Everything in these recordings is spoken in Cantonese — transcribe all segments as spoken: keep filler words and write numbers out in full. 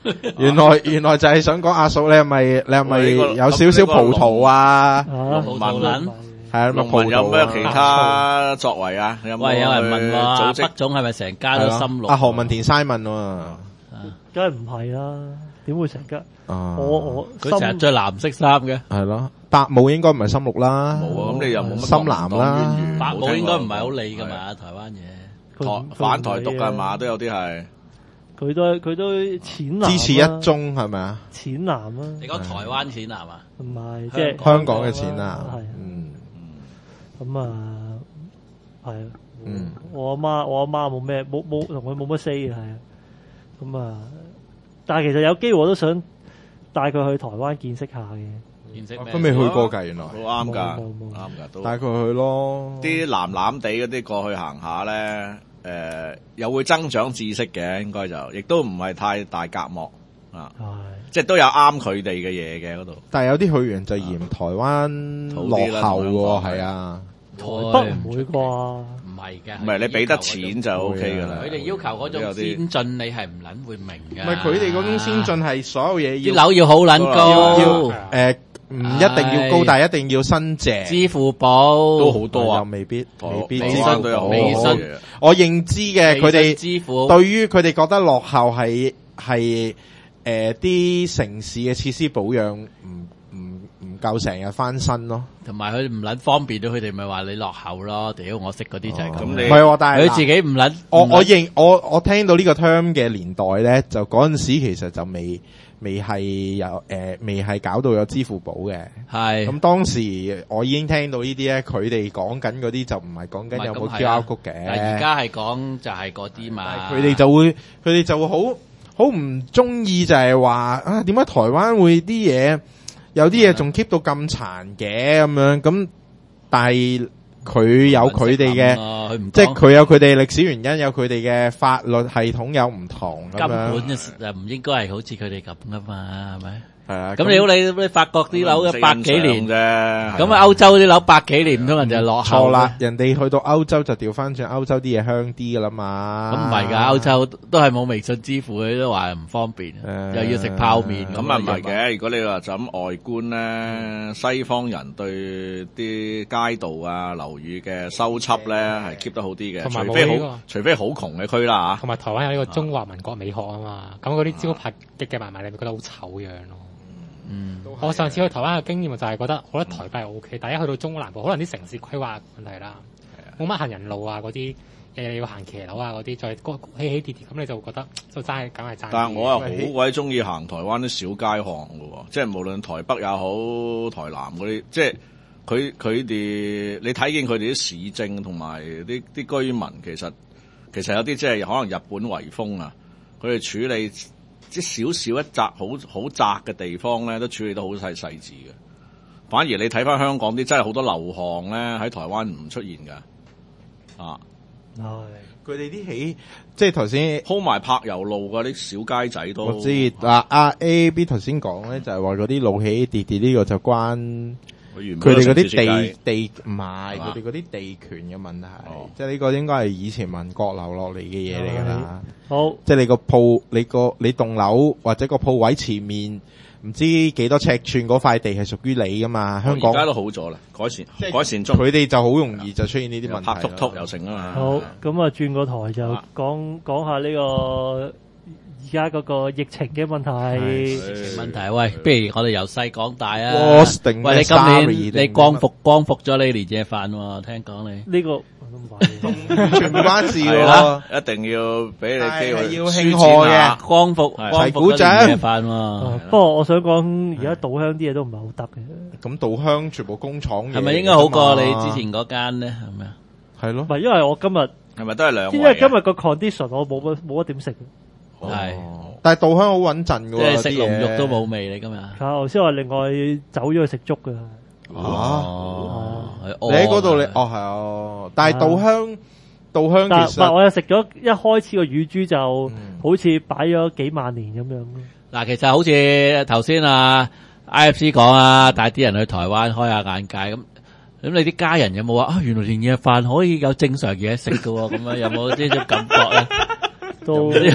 原來原來就係想講阿嫂，你係咪你係咪有少少葡萄啊？ 葡萄撚係啊， 農民有咩其他作為啊？有冇喂，有人問話組織北總係咪成家都深綠？ 阿何文田 Simon 喎， 梗係唔係啦，點會成家？ 我我佢成日着藍色衫嘅， 係咯，白帽應該唔係深綠啦， 冇啊，咁你又冇乜深藍啦， 白帽應該唔係好理噶嘛，台灣嘢， 台反台獨噶嘛，都有啲係。 佢都佢都淺藍， 支持一中係咪啊？ 淺藍啊！ 你講台灣淺藍啊？ 唔係，即係香港嘅淺藍， 係嗯， 咁啊，係啊， 嗯， 我阿媽我阿媽冇咩冇冇同佢冇乜 say 嘅，係啊，咁啊，但係其實有機會我都想帶佢去台灣見識下嘅， 見識咩？ 都未去過㗎，原來都啱㗎， 冇冇冇啱㗎，都帶佢去咯， 啲藍藍地嗰啲過去行下咧。誒、呃，又會增長知識嘅，應該就，亦都唔係太大隔膜啊，即係都有啱佢哋嘅嘢嘅嗰度。 但係有啲去完就嫌台灣落後喎，係啊， 台北唔會啩？ 唔係嘅， 唔係你俾得錢就 O K 噶啦。 佢哋要求嗰種先進，你係唔撚會明嘅。 唔係佢哋嗰種先進係所有嘢要啲樓要好撚高， 誒。唔一定要高，但係一定要新淨。 支付寶都好多啊， 又未必，未必。 微信都有微信， 我認知嘅，佢哋支付對於佢哋覺得落後係係誒啲城市嘅設施保養唔唔唔夠成日翻新咯， 同埋佢唔撚方便到佢哋，咪話你落後咯。屌，我識嗰啲就係咁。 咁你唔係喎，但係佢自己唔撚。 我我認我我聽到呢個 term 嘅年代咧，就嗰陣時其實就未。未係有誒、呃，未係搞到有支付寶嘅。係咁當時我已經聽到呢啲咧，佢哋講緊嗰啲就唔係講緊有冇 Q R code 嘅。 但而家係講就係嗰啲嘛。 佢哋就會，佢哋就會好好唔中意就係話啊，點解台灣會啲嘢有啲嘢仲 keep 到咁殘嘅咁樣咁，但係。佢有佢哋嘅，即係佢有佢哋歷史原因，有佢哋嘅法律系統有唔同咁樣。 根本就唔應該係好似佢哋咁噶嘛，係咪？ 係啊。 咁你好你你法國啲樓一百幾年啫， 咁啊歐洲啲樓百幾年唔通人就落後？ 錯啦，人哋去到歐洲就調翻轉，歐洲啲嘢香啲噶啦嘛。 咁唔係㗎，歐洲都係冇微信支付嘅，都話唔方便，又要食泡麵。 咁啊唔係嘅，如果你話就咁外觀咧，西方人對啲街道啊、樓宇嘅修葺咧係 keep 得好啲嘅，除非好除非好窮嘅區啦嚇。 同埋台灣有呢個中華民國美學啊嘛，咁嗰啲招牌嘅嘅埋埋，你咪覺得好醜樣咯。嗯，我上次去台灣嘅經驗就係覺得，我覺得台北係 O K，但係一去到中南部，可能啲城市規劃問題啦，冇乜行人路啊嗰啲，日日要行騎樓啊嗰啲，再起起跌跌，咁你就會覺得就爭係梗係爭。 但係我又好鬼中意行台灣啲小街巷㗎喎，即係無論台北也好，台南嗰啲，即係佢佢哋你睇見佢哋啲市政同埋啲啲居民，其實其實有啲即係可能日本遺風啊，佢哋處理。即少少一窄好好窄嘅地方咧，都處理得好細細緻嘅。反而你睇翻香港啲真係好多流巷咧，喺台灣唔出現㗎。啊， 係佢哋啲起，即係頭先鋪埋柏油路嗰啲小街仔都。 我知嗱，阿 A B 頭先講咧，就係話嗰啲路起跌跌呢個就關佢哋嗰啲地地唔係佢哋嗰啲地權嘅問題，哦、即係呢個應該係以前民國留落嚟嘅嘢嚟㗎啦。 好， 即係你個鋪，你個你棟樓或者個鋪位前面唔知幾多尺寸嗰塊地係屬於你㗎嘛？香港而家都好咗啦，改善改善中。 佢哋就好容易就出現呢啲問題， 拍禿禿又成啊嘛。 好，咁啊轉個台就講講下呢個。而家嗰個疫情嘅問題， 疫情問題，喂，不如我哋由細講大啊！喂，你今年你光復光復咗你年夜飯喎，聽講你呢個全部關事喎， 一定要俾你機會要慶賀嘅光復光復咗年夜飯喎。 不過我想講，而家稻香啲嘢都唔係好得嘅。 咁稻香全部工廠係咪應該好過你之前嗰間咧？係咪啊？ 係咯， 唔係因為我今日係咪都係兩？ 因為今日個 condition 我冇乜冇乜點食。 係， 但係稻香好穩陣噶喎， 即係食龍肉都冇味你今日。 頭先話另外走咗去食粥噶。 哦，你喺嗰度你哦係啊，但係稻香稻香其實， 我又食咗一開始個乳豬就好似擺咗幾萬年咁樣。 嗱，其實好似頭先啊 I F C 講啊，帶啲人去台灣開下眼界咁，咁你啲家人有冇話啊？原來年夜飯可以有正常嘢食噶喎，咁樣有冇呢種感覺咧？ 都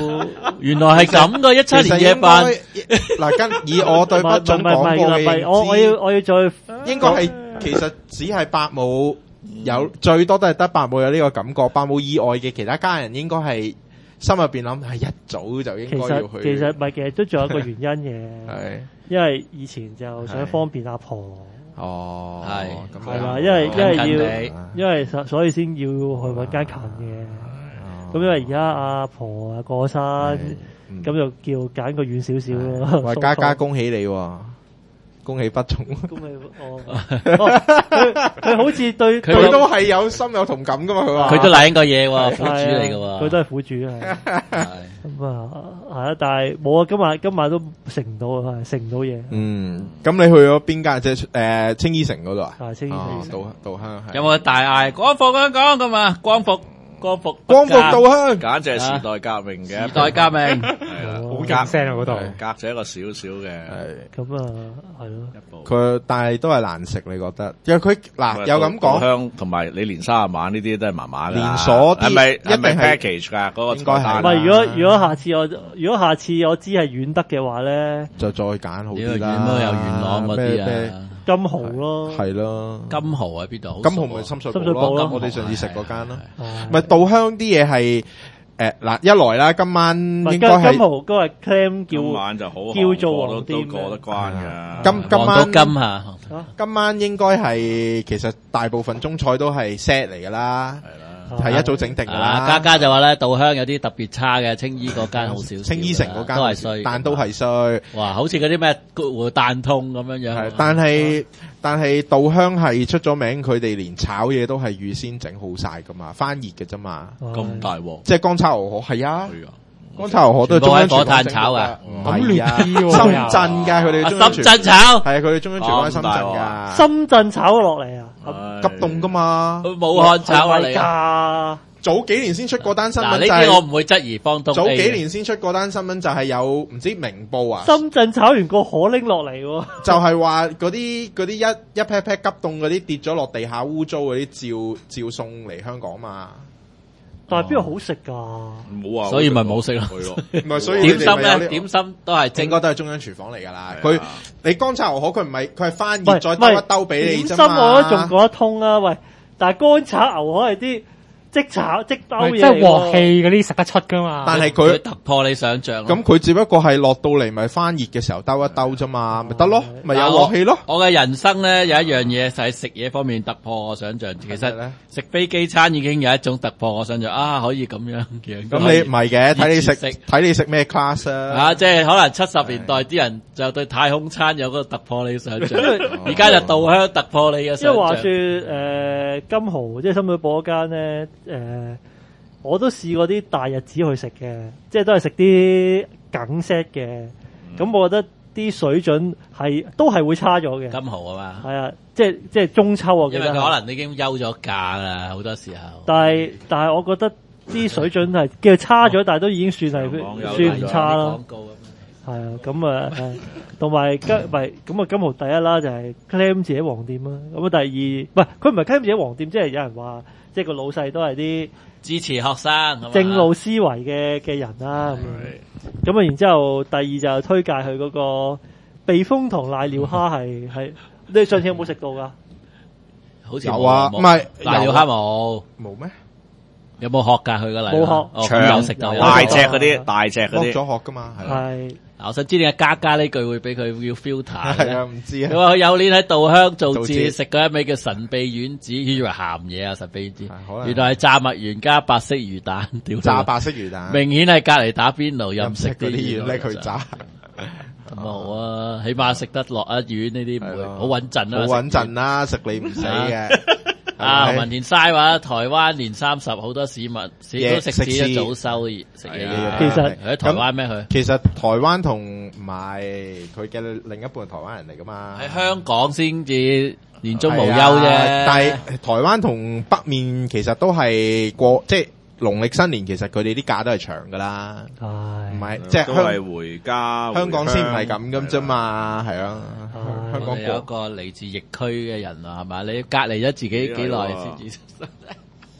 原來係咁噶，一七年夜班。 嗱，跟以我對北總講過嘅認知， 我我要我要再應該係其實只係伯母有最多都係得伯母有呢個感覺，伯母以外嘅其他家人應該係心入邊諗係一早就應該要去。 其實其實唔係，其實都仲有一個原因嘅， 係因為以前就想方便阿婆。 哦， 係咁係啦，因為因為近近要地因為所所以先要去揾間近嘅。咁因為而家阿婆啊過身，咁就叫揀個遠少少咯。 喂，嘉嘉恭喜你喎！恭喜不重， 恭喜哦！佢佢好似對佢都係有心有同感噶嘛？佢話佢都領過嘢喎，苦主嚟噶喎。 佢都係苦主係。咁啊，係啊，但係冇啊，今晚今晚都食唔到啊，食唔到嘢。 嗯，咁你去咗邊間？即係誒青衣城嗰度啊？ 係青衣城。 稻稻香係。 有冇大嗌光復香港咁啊？光復光復光復稻香， 簡直係時代革命嘅。 時代革命。 好勁聲啊嗰度， 隔咗一個少少嘅， 咁啊，係咯。 佢但係都係難食，你覺得？因為佢嗱有咁講， 香同埋你連三十晚呢啲都係麻麻㗎。 連鎖啲係咪一定係 package 㗎？嗰個應該係唔係，如果如果下次我如果下次我知係遠德嘅話咧， 就再揀好啲啦。 遠都有元朗嗰啲啊， 金蠔咯， 係咯。 金蠔喺邊度？ 金蠔咪深水埗咯，我哋上次食嗰間咯。 係咪稻香啲嘢係。誒，嗱，一來啦，今晚應該係金蠔嗰個 clam 叫今晚就好叫做都黃店都過得關㗎。 今今晚金啊， 今晚應該係其實大部分中菜都係 set 嚟㗎啦，係一早整定㗎啦。 家家就話咧，稻香有啲特別差嘅，青衣嗰間好少少， 青衣城嗰間都係衰， 但都係衰。 哇，好似嗰啲咩活蛋通咁樣樣。 係，但係但係稻香係出咗名，佢哋連炒嘢都係預先整好晒㗎嘛，翻熱嘅啫嘛。 咁大鑊， 即係乾炒牛河係啊， 係啊， 乾炒牛河都係中央廚火炭房炒㗎， 唔係啊，深圳㗎佢哋中央廚深圳炒係啊，佢哋中央廚房喺深圳㗎， 深圳炒落嚟啊， 急凍㗎嘛， 武漢炒落嚟㗎。 早幾年先出嗰單新聞， 嗱呢就係啲我唔會質疑方東。 早幾年先出嗰單新聞就係有唔知明報啊， 深圳炒完個河拎落嚟喎， 就係話嗰啲嗰啲一一 pat pat 急凍嗰啲跌咗落地下污糟嗰啲照照送嚟香港嘛。 但係邊度好食㗎？ 冇話， 所以咪冇食咯。 唔係，所以點心咧？點心都係應該都係中央廚房嚟㗎啦。佢你乾炒牛河佢唔係佢係翻熱喂再兜一兜俾你啫嘛。 點心我都仲講得通啊，喂！但係乾炒牛河係啲。即炒即兜嘢， 即係鑊氣嗰啲食得出噶嘛。 但係佢突破你想象。 咁佢只不過係落到嚟咪翻熱嘅時候兜一兜啫嘛，咪得咯，咪有鑊氣咯。 我嘅人生咧有一樣嘢就係食嘢方面突破我想象。其實食飛機餐已經有一種突破我想象啊，可以咁樣嘅。 咁你唔係嘅，睇你食睇你食咩 class 啊？ 啊，即係可能七十年代啲人就對太空餐有個突破你想象，而家就稻香突破你嘅想象。 因為話說誒金蠔即係深水埗嗰間咧。誒、呃，我都試過啲大日子去食嘅，即係都係食啲梗 set 嘅。咁、嗯、我覺得啲水準係都係會差咗嘅。 金蠔啊嘛， 係啊，即係即係中秋我記得。 因為佢可能已經休咗假啦，好多時候。 但係但係，我覺得啲水準係叫差咗，但係都已經算係算唔差啦。係啊，咁啊，同埋金唔係咁啊，金蠔第一啦，就係 claim 自己黃店啦。咁啊，第二唔係佢唔係 claim 自己黃店，即係有人話。即係個老細都係啲支持學生正路思維嘅嘅人啦，咁咁啊，然之後第二就推介佢嗰個避風塘瀨尿蝦係係，你上次有冇食到噶？ 好似有啊，唔係瀨尿蝦冇冇咩？ 有冇殼㗎佢個瀨？ 冇殼， 長有食到大隻嗰啲，大隻嗰啲剝咗殼㗎嘛， 係。 我想知點解加加呢句會俾佢要 filter 係啊，唔知啊。 佢話佢有年喺稻香做節食嗰一味叫神秘丸子，以為鹹嘢啊，神秘丸子，原來係炸麥圓加白色魚蛋， 炸白色魚蛋， 明顯係隔離打邊爐任食嗰啲嘢佢炸。 冇啊，起碼食得落一丸呢啲，唔會好穩陣啦。 好穩陣啦，食你唔死嘅。 啊，文田嘥話台灣年三十好多市民市都食肆都早收食嘢。 其實喺台灣咩佢？ 其實台灣同唔係佢嘅另一半係台灣人嚟噶嘛？ 喺香港先至年中無休啫。 但係台灣同北面其實都係過即係農曆新年，其實佢哋啲假都係長噶啦。唔係即係都係回家。 香港先唔係咁咁啫嘛，係啊。香港有一個嚟自疫區嘅人啊，係嘛？你隔離咗自己幾耐先至？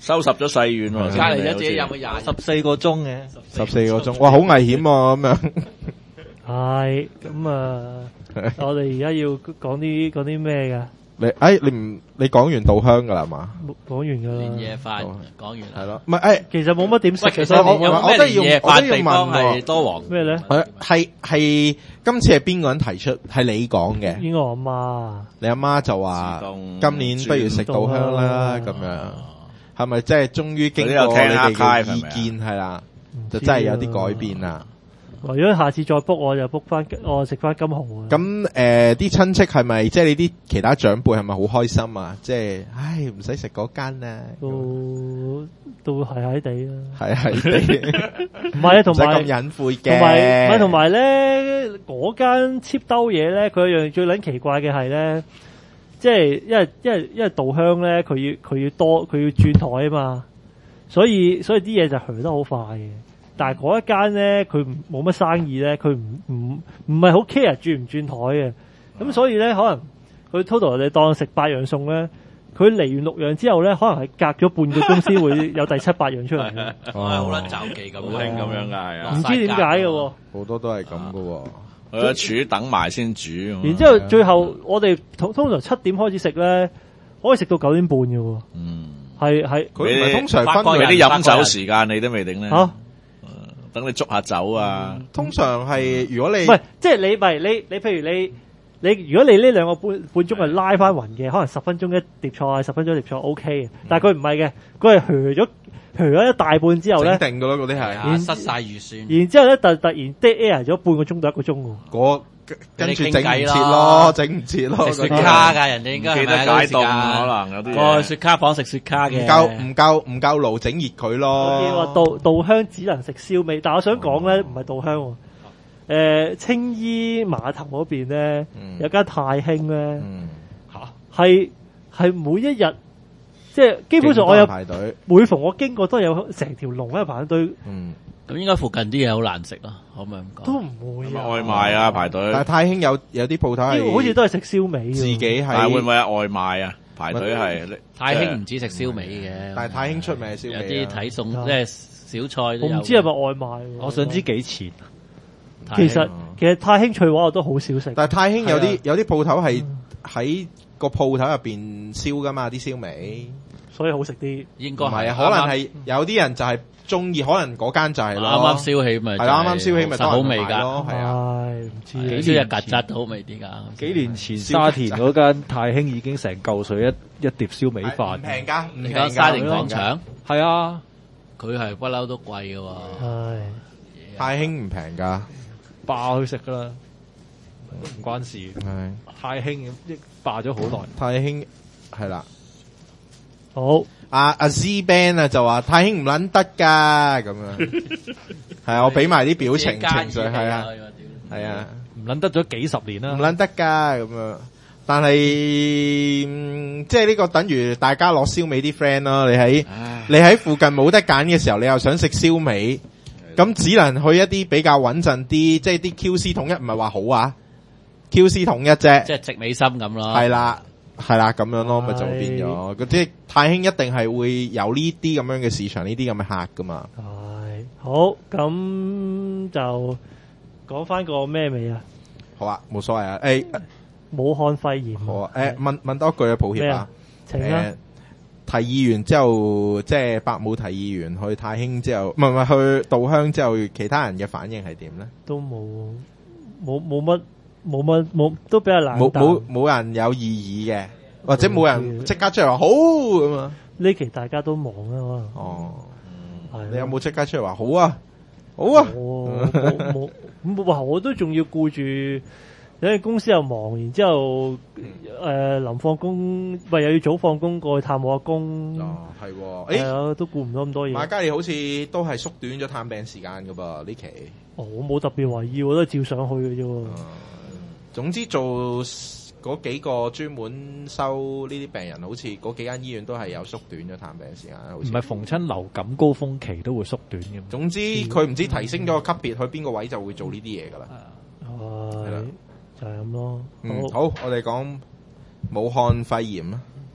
收拾咗細院喎， 隔離咗自己有冇廿十四個鐘嘅， 十四個鐘，哇，好危險喎咁樣。 係咁啊！我哋而家要講啲講啲咩㗎？ 你誒你唔你講完稻香㗎啦嘛？ 講完㗎啦。 年夜飯講完係咯，唔係誒， 其實冇乜點食嘅。 其實我我我都要年夜飯地方我都要問係多黃咩咧？ 係係係今次係邊個人提出？係你講嘅。 應該我阿媽。 你阿媽就話今年不如食稻香啦，咁樣係咪即係終於經過你哋嘅意見係啦，就真係有啲改變啦。 如果下次再 book 我就 book 翻我食翻金蠔啊！ 咁誒啲親戚係咪即係你啲其他長輩係咪好開心啊？即係唉唔使食嗰間啊， 都都係係地啦， 係係地， 唔係啊，同埋咁隱晦嘅， 同埋唔係同埋咧嗰間 cheap 兜嘢咧，佢有樣最撚奇怪嘅係咧，即係因為因為因為稻香咧，佢要佢要多佢要轉台啊嘛，所以所以啲嘢就去得好快嘅。但係嗰一間咧，佢冇乜生意咧，佢唔唔唔係好 care 轉唔轉台嘅，咁所以咧可能佢 total 你當食八樣餸咧，佢嚟完六樣之後咧，可能係隔咗半個鐘先會有第七八樣出嚟嘅。 哦，好撚就記咁好興咁樣㗎，係啊， 唔知點解嘅喎， 好多都係咁嘅喎。 佢個廚等埋先煮。 然之後最後我哋通通常七點開始食咧，可以食到九點半嘅喎。 嗯， 係係佢唔係通常分佢啲飲酒時間你都未定咧。 嚇。 等你捉下酒啊！ 通常係如果你唔係，即係你咪你你譬如你你如果你呢兩個半半鐘係拉翻勻嘅，可能十分鐘一碟菜，十分鐘一碟菜 O K 嘅。但係佢唔係嘅，佢係噓咗噓咗一大半之後咧， 整定㗎咯，嗰啲係。 啊，失晒預算。 然之後咧，突突然 dead air 咗半個鐘到一個鐘喎。 嗰跟住整唔切咯，整唔切咯。 食雪卡㗎，人哋應該記得解凍，可能有啲個雪卡房食雪卡嘅， 唔夠唔夠唔夠爐整熱佢咯。 我見話稻稻香只能食燒味，但係我想講咧，唔係稻香喎。誒，青衣碼頭嗰邊咧有間太興咧，嚇係係每一日即係基本上我有排隊， 每逢我經過都有成條龍喺度排隊。 嗯。 咁應該附近啲嘢好難食咯，可唔可以咁講？ 都唔會啊！ 外賣啊，排隊。 但係太興有有啲鋪頭係好似都係食燒味。 自己係。 但係會唔會係外賣啊？排隊係。 太興唔止食燒味嘅， 但係太興出名係燒味。 有啲睇餸即係小菜都有。 我唔知係咪外賣。 我想知幾錢？ 其實其實太興脆話我都好少食。 但係太興有啲有啲鋪頭係喺個鋪頭入邊燒㗎嘛啲燒味， 所以好食啲。 應該唔係啊，可能係有啲人就係。中意可能嗰間就係咯， 啱啱燒起咪係啦，啱啱燒起咪好味㗎， 係啊， 唔知幾隻曱甴都好味啲㗎。 幾年前沙田嗰間太興已經成嚿水一一碟燒味飯， 唔平㗎，唔平㗎。 沙田廣場係啊， 佢係不嬲都貴㗎喎。 係太興唔平㗎， 霸去食㗎啦，唔關事。係太興亦霸咗好耐。 太興係啦， 好。 阿阿 Z Band 啊就話太興唔撚得㗎咁樣，係啊，我俾埋啲表情情緒係啊，係啊， 唔撚得咗幾十年啦， 唔撚得㗎咁樣，但係即係呢個等於大家攞燒味啲 friend 咯，你喺你喺附近冇得揀嘅時候，你又想食燒味，咁只能去一啲比較穩陣啲，即係啲 Q C 統一唔係話好啊 ，Q C 統一啫， 即係直尾心咁咯， 係啦。係啦，咁樣咯，咪就變咗。嗰啲太興一定係會有呢啲咁樣嘅市場，呢啲咁嘅客噶嘛。 係好，咁就講翻個咩味啊？ 好啊，冇所謂啊。誒， 武漢肺炎。 好啊。誒，問問多句啊，抱歉啊。 請啊。 提議完之後，即係伯母提議完去太興之後，唔係唔係去稻香之後，其他人嘅反應係點咧？ 都冇，冇冇乜。冇乜冇都比較難， 冇冇冇人有異議嘅，或者冇人即刻出嚟話好咁啊？ 呢期大家都忙啊， 哦， 係你有冇即刻出嚟話好啊？好啊！ 冇冇哇！我都仲要顧住，因為公司又忙，然之後誒臨放工，咪又要早放工過去探我阿公。 哦，係喎， 係啊，都顧唔到咁多嘢。 馬嘉利好似都係縮短咗探病時間噶噃呢期。 哦，我冇特別懷疑，我都係照上去嘅啫。 總之做嗰幾個專門收呢啲病人，好似嗰幾間醫院都係有縮短咗探病時間。好似唔係逢親流感高峰期都會縮短嘅。 總之佢唔知提升咗個級別，去邊個位就會做呢啲嘢噶啦。 係，就係咁咯。 嗯，好，我哋講武漢肺炎啊。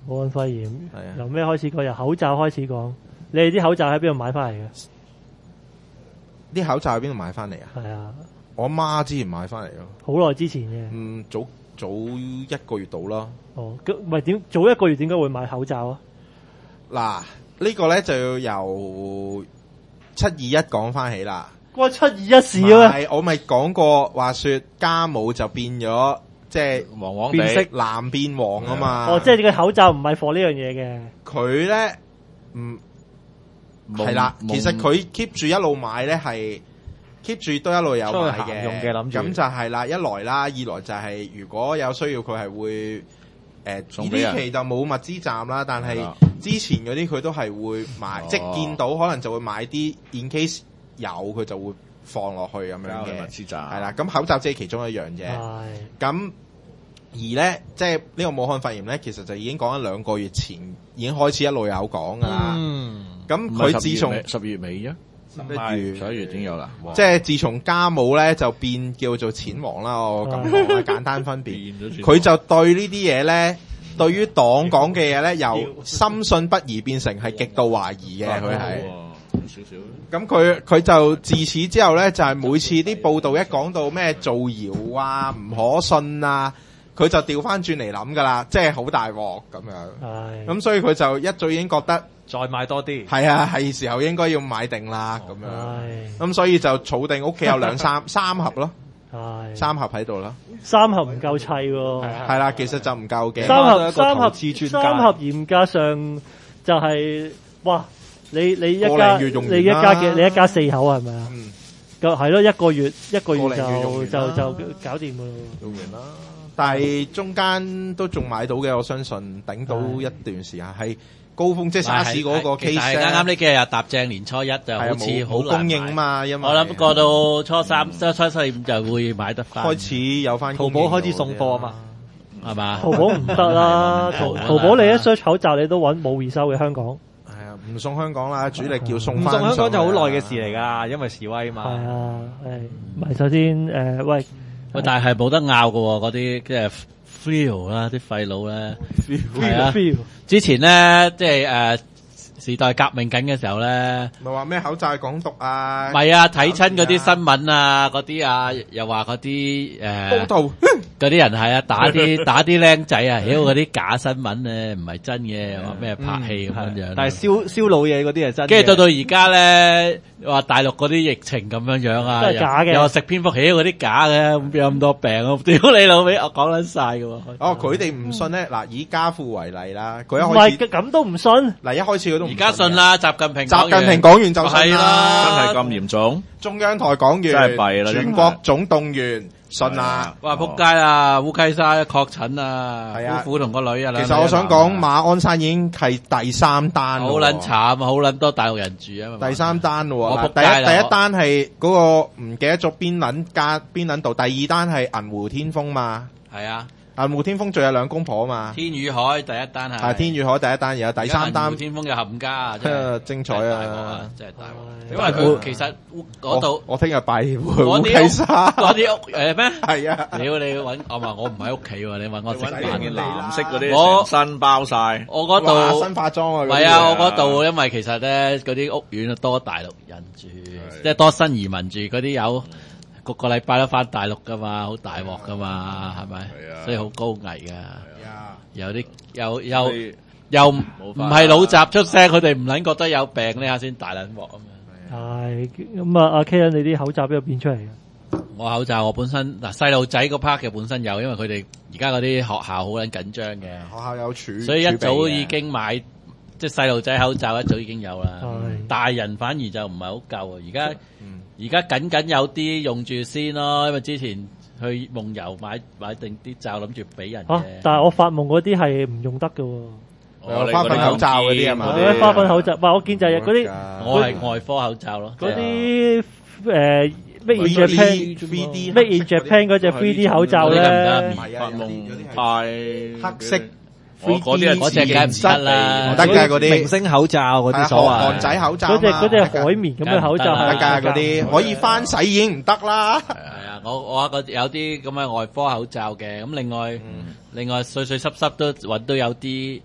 武漢肺炎係啊由咩開始講？由口罩開始講。你哋啲口罩喺邊度買翻嚟嘅？ 啲口罩喺邊度買翻嚟啊？ 係啊， 我阿媽之前買翻嚟咯。 好耐之前嘅。 嗯，早早一個月到啦。 哦，咁唔係點？早一個月點解會買口罩啊？ 嗱，呢個咧就要由七二一講翻起啦。 關七二一事啊！ 係我咪講過，話說家母就變咗，即係黃黃變色地， 藍變黃啊嘛。 哦，即係個口罩唔係貨呢樣嘢嘅。 佢咧，唔係啦， 蒙其實佢 keep 住一路買咧，係 keep 住都一路有買出去行用嘅。 嘅諗住咁就係啦，一來啦，二來就係如果有需要，佢係會誒呢送俾人啲期就冇物資站啦，但係係啦之前嗰啲佢都係會買， 哦即係見到可能就會買啲 in case 有佢就會放落去咁樣交去物嘅。 資站係啦，咁口罩即係其中一樣啫。 係。 咁而咧，即係呢個武漢肺炎咧，其實就已經講緊兩個月前已經開始一路有講噶啦。 嗯， 咁唔係佢自從十二月尾啫， 一月十一月已經有啦。哇即係自從家母咧就變叫做錢王啦，我咁講啦，簡單分別。 變咗佢就對呢啲嘢咧，對於黨講嘅嘢咧，由深信不疑變成係極度懷疑嘅，佢係。 少少。 咁佢佢就自此之後咧，就係、每次啲報道一講到咩造謠啊、唔可信啊，佢就調翻轉嚟諗噶啦，即係好大鑊咁樣。 係。 咁所以佢就一早已經覺得再買多啲。 係啊，係時候應該要買定啦咁樣。 係。 咁所以就儲定屋企有兩三三盒咯， 係。 三盒喺度啦。 三盒唔夠砌喎。 係啦，其實就唔夠嘅。 三盒起碼都係一個三盒投資專家三盒嚴格上就係哇！你你一個家零月用完你一家嘅啦你一家四口係咪啊？ 嗯， 咁係咯，一個月一個月個零月用就完啦就就搞掂噶咯。 用完啦。但係中間都仲買到嘅，我相信頂到一段時間係高峰，即係沙士嗰個其實 case 係啱啱呢幾日搭正年初一就係好似冇好難冇供應買。 嘛，因為我諗過到初三、初初四五就會買得翻， 開始有翻淘寶開始送貨啊嘛， 係嘛？ 淘寶唔得啦，淘淘寶你一 search 口罩你都揾冇回收嘅香港。 係啊，唔送香港啦，主力叫送唔翻送香港就好耐嘅上嚟事嚟㗎，因為示威係嘛。 啊，係唔係首先誒喂喂，但係冇得拗嘅喎，嗰啲即係 feel 啦，啲廢佬咧，係啊 feel 之前咧即係誒時代革命緊嘅時候咧。 咪話咩口罩係港獨啊？ 唔係啊，睇親嗰啲新聞啊，嗰啲啊，又話嗰啲誒， 高度嗰啲人係啊，打啲打啲僆仔啊，妖嗰啲假新聞咧，唔係真嘅，話咩拍戲咁樣樣。 但係燒燒老嘢嗰啲係真嘅。 跟住到到而家咧，話大陸嗰啲疫情咁樣樣啊， 都係假嘅又又話食蝙蝠，妖嗰啲假嘅，咁邊有咁多病啊？屌你老味，我講撚晒嘅喎。 哦，佢哋唔信咧。嗱，以家父為例啦，佢一唔開始係咁都唔信。 嗱一開始佢都唔而家信嘅。 啦，習近平講習完， 近平講完就信係啦， 啦真係咁嚴重？ 中央台講完， 真係弊啦真係全國總動員，信啦。 哇！仆街啊，烏溪沙確診啊， 係啊夫婦同個女啊。 其實我想講馬鞍山已經係第三單咯喎， 好撚慘啊，好撚多大陸人住啊嘛。 第三單咯喎， 我仆街嗱第一啦第一單係嗰個唔記得咗邊撚家邊撚度，第二單係銀湖天豐嘛， 係啊， 銀湖天豐仲有兩公婆嘛， 天宇海第一單係。 係天宇海第一單，而有第三單而家銀湖天豐有冚家，真係精彩真係大鑊啊！ 真係大鑊。因為佢其實嗰度我我聽日拜會烏嗰啲屋溪沙， 嗰啲屋誒咩？ 係啊， 屌你揾我話我唔喺屋企喎，你揾我食你飯揾件件藍色嗰我啲成身包晒， 我嗰哇度新化妝啊， 唔係啊，我嗰啲嗰度因為其實咧嗰啲屋苑多大陸人住，即係多新移民住，嗰啲有個個禮拜都翻大陸噶嘛，好大鑊噶嘛，係咪？ 係啊所以好高危噶。 係啊有啲又又所以又唔冇唔法係老雜出聲，佢哋唔撚覺得有病呢下先大撚鑊咁樣。 係咁啊！阿 K 你啲口罩邊度變出嚟嘅？ 我口罩我本身嗱細路仔嗰 part 嘅本身有，因為佢哋而家嗰啲學校好撚緊張嘅， 學校有儲， 所以一早儲備嘅已經買即係細路仔口罩一早已經有啦。 係大人反而就唔係好夠啊！而家嗯而家僅僅有啲用住先咯，因為之前去夢遊買買定啲罩諗住俾人嚇嘅。！ 但係我發夢嗰啲係唔用得嘅喎。 有花粉口罩嗰啲係嘛嗰啲係花粉口罩，唔係我見就係嗰啲我係外科口罩咯， 嗰啲誒 Made in 3D Japan、 3D Made in Japan 嗰隻 three D 口罩嗰啲得唔咧得， 唔係啊， 發有啲有啲係夢派黑色我嗰啲係嗰隻梗係唔得啦唔得㗎嗰啲明星口罩嗰啲所係謂韓仔口罩嗰隻嘛嗰隻海綿咁嘅口罩梗係唔得㗎係嗰啲可以翻洗已經唔得啦。 係啊，我我個有啲咁嘅外科口罩嘅，咁另外另外碎碎濕濕都揾到有啲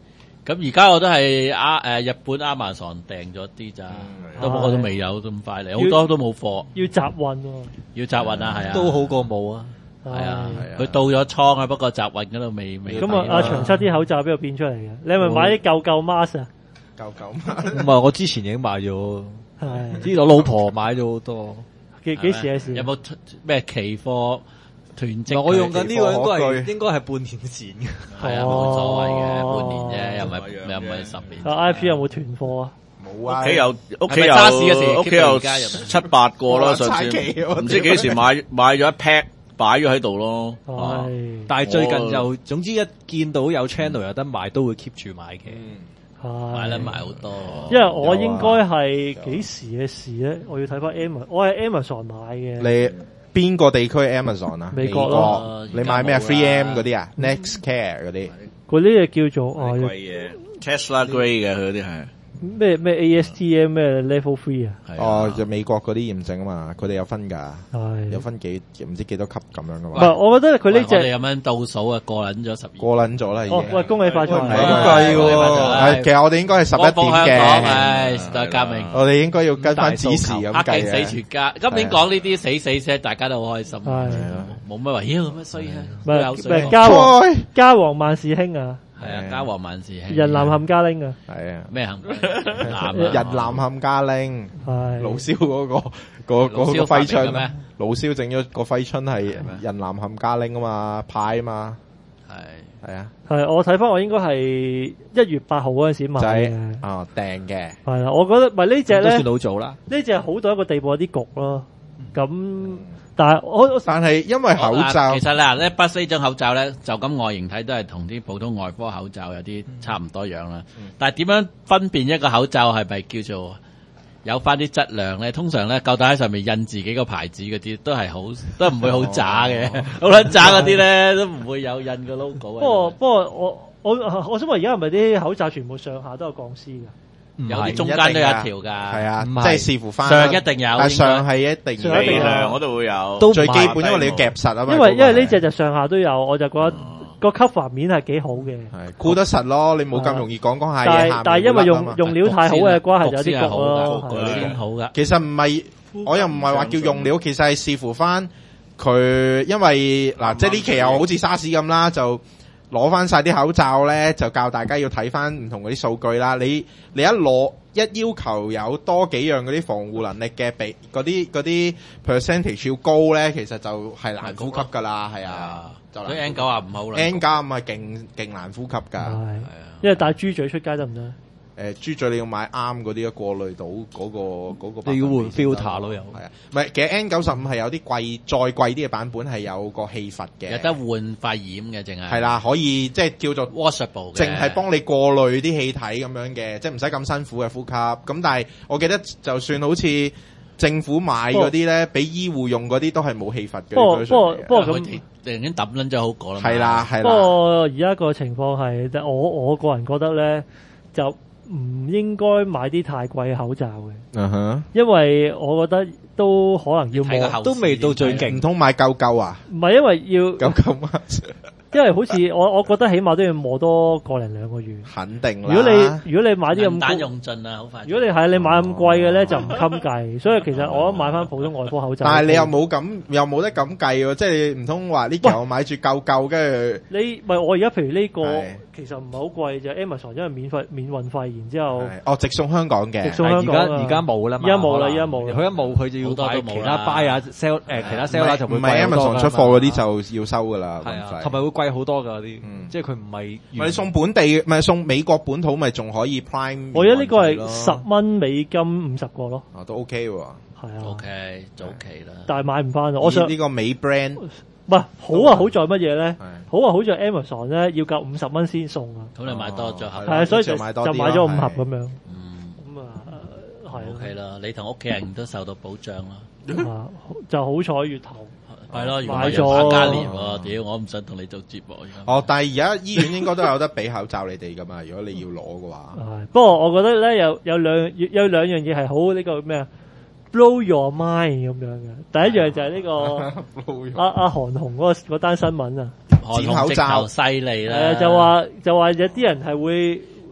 咁而家我都係啊誒日本亞馬遜訂咗啲咋，都我都未有咁快嚟，好多都冇貨， 要集運喎， 要集運啊，係啊， 都好過冇啊。 係啊，佢到咗倉啊，不過集運嗰度未未。 咁啊，阿長七啲口罩邊度變出嚟嘅？你係咪買啲舊舊 mask 啊？ 舊舊唔係，我之前已經買咗， 係， 知我老婆買咗好多。 幾幾時嘅事？ 有冇咩期貨囤積？ 我用緊呢個應該係應該係半年前嘅。 係啊，冇所謂嘅，半年啫，又唔係又唔係十年。 啊 I P 有冇囤貨啊？ 冇啊， 屋企有屋企有沙士嘅時屋企有七八個啦，上次唔知幾時買買咗一 pack 擺咗喺度咯。 但係最近就總之一見到有 channel 有得賣，都會 keep 住買嘅。 買得買好多。 因為我應該係幾時嘅事咧？我要睇翻 Amazon，我係 Amazon 買嘅。 你邊個地區 Amazon 啊？ 美國咯。 你買咩啊 ？three M 嗰啲啊 ？Nextcare 嗰啲。 嗰啲就叫做哦貴嘢 Tesla Grey 嘅佢嗰啲係。 咩咩 A S T M 咩 Level Three 啊？ 哦，就美國嗰啲驗證啊嘛，佢哋有分噶， 係有分幾唔知幾多級咁樣噶嘛。 唔係，我覺得佢呢隻我哋咁樣倒數啊，過撚咗十二， 過撚咗啦已經。 哦，喂，恭喜發財！ 唔計喎，係其實我哋應該係十一點嘅。 係時代革命， 我哋應該要跟翻指示咁計嘅。死全家，今年講呢啲死死聲，大家都好開心。 係冇乜話，妖咁乜衰啊？ 唔係唔係，家王家王萬事興啊！ 係啊，家和萬事興， 人男冚家拎啊！ 係啊， 咩冚男？ 人男冚家拎， 係老蕭嗰個嗰嗰個揮春咩？ 老蕭整咗個揮春係人男冚家拎啊嘛，派啊嘛，係係啊， 係我睇翻我應該係一月八號嗰陣時買嘅， 啊訂嘅， 係啦，我覺得咪呢隻咧， 都算老早啦， 呢隻好到一個地步有啲焗咯，咁。但係我， 但係因為口罩， 其實嗱，呢不呢張口罩咧，就咁外形睇都係同啲普通外科口罩有啲差唔多樣啦。嗯、但係點樣分辨一個口罩係咪叫做有翻啲質量咧？通常咧，夠膽喺上面印自己個牌子嗰啲，都係好，都唔會好渣嘅。好撚渣嗰啲咧，都唔會有印個 logo。不過不過我我我想問，而家係咪啲口罩全部上下都有鋼絲㗎？ 有啲中間都有一條噶， 係啊，即係視乎翻上一定有， 上係一定上一定有， 我都會有， 都最基本，因為你要夾實啊嘛。 因為因為呢隻就上下都有，我就覺得個 cover 面係幾好嘅， 係箍得實咯。你冇咁容易講講下嘢下面。 但係因為用用料太好嘅關係，就有啲焗咯。 先好噶， 其實唔係，我又唔係話叫用料，其實係視乎翻佢，因為嗱，即係呢期又好似沙士咁啦，就。攞翻晒啲口罩咧，就教大家要睇翻唔同嗰啲數據啦。你你一攞一要求有多幾樣嗰啲防護能力嘅比嗰啲嗰啲 percentage 要高咧，其實就係難呼吸噶啦，係啊。 就 N 九十五好啦 ，N 九十五係勁勁難呼吸㗎。係啊， 因為帶豬嘴出街得唔得？ 誒豬嘴你要買啱嗰啲過濾到嗰個嗰個， 你要換 filter 咯又係啊，唔係其實 N 九十五係有啲貴再貴啲嘅版本係有個氣閥嘅， 有得換肺炎嘅，淨係係啦，可以即係叫做 washable， 淨係幫你過濾啲氣體咁樣嘅，即係唔使咁辛苦嘅呼吸。咁但係我記得就算好似政府買嗰啲咧，俾醫護用嗰啲都係冇氣閥嘅。 不過不過不過咁， 已經抌撚咗好過啦。 係啦係啦。 不過而家個情況係，我我個人覺得咧就。唔應該買啲太貴嘅口罩嘅，嗯哼，因為我覺得都可能要磨， 都未到最勁， 唔通買夠夠啊？ 唔係因為要夠夠乜？ 因為好似我我覺得起碼都要磨多個零兩個月， 肯定啦。 如果你如果你買啲咁單用盡啊，好快。 如果你係你買咁貴嘅咧，就唔襟計。所以其實我買翻普通外科口罩。 但係你又冇咁，又冇得咁計喎。即係你唔通話呢期我買住夠夠，跟住你唔係我而家譬如呢個其實唔係好貴就 Amazon 因為免費免運費，然之後哦直送香港嘅， 直送香港而家而家冇啦嘛， 而家冇啦，而家冇啦。 佢一冇佢就要買其他 buy 啊 sell 誒其他 sell 啦，就會唔係 Amazon 出貨嗰啲就要收噶啦， 係啊，同埋會貴好多噶啲。嗯，即係佢唔係， 唔係送本地，唔係送美國本土，咪仲可以 Prime。 我覺得呢個係十蚊美金五十個咯。 啊，都 OK 喎。係啊 ，OK，早期啦。 但係買唔翻啊！我想呢個美 brand， 唔係好啊，好在乜嘢咧？好啊，好在 Amazon 咧要夠五十蚊先送啊。 咁你買多咗盒， 係啊，所以就買就買咗五盒咁樣。 嗯， 咁啊，係 OK 啦，你同屋企人都受到保障啦。 啊，就好彩月頭。 係咯， 買咗加年喎，屌！我唔想同你做節目。 哦，但係而家醫院應該都有得俾口罩你哋噶嘛？如果你要攞嘅話。 係，不過我覺得咧有有兩有兩樣嘢係好呢個咩啊 blow your mind 咁樣嘅。第一樣就係呢個阿阿韓紅嗰個嗰單新聞啊， 剪口罩犀利啦。 誒就話就話有啲人係會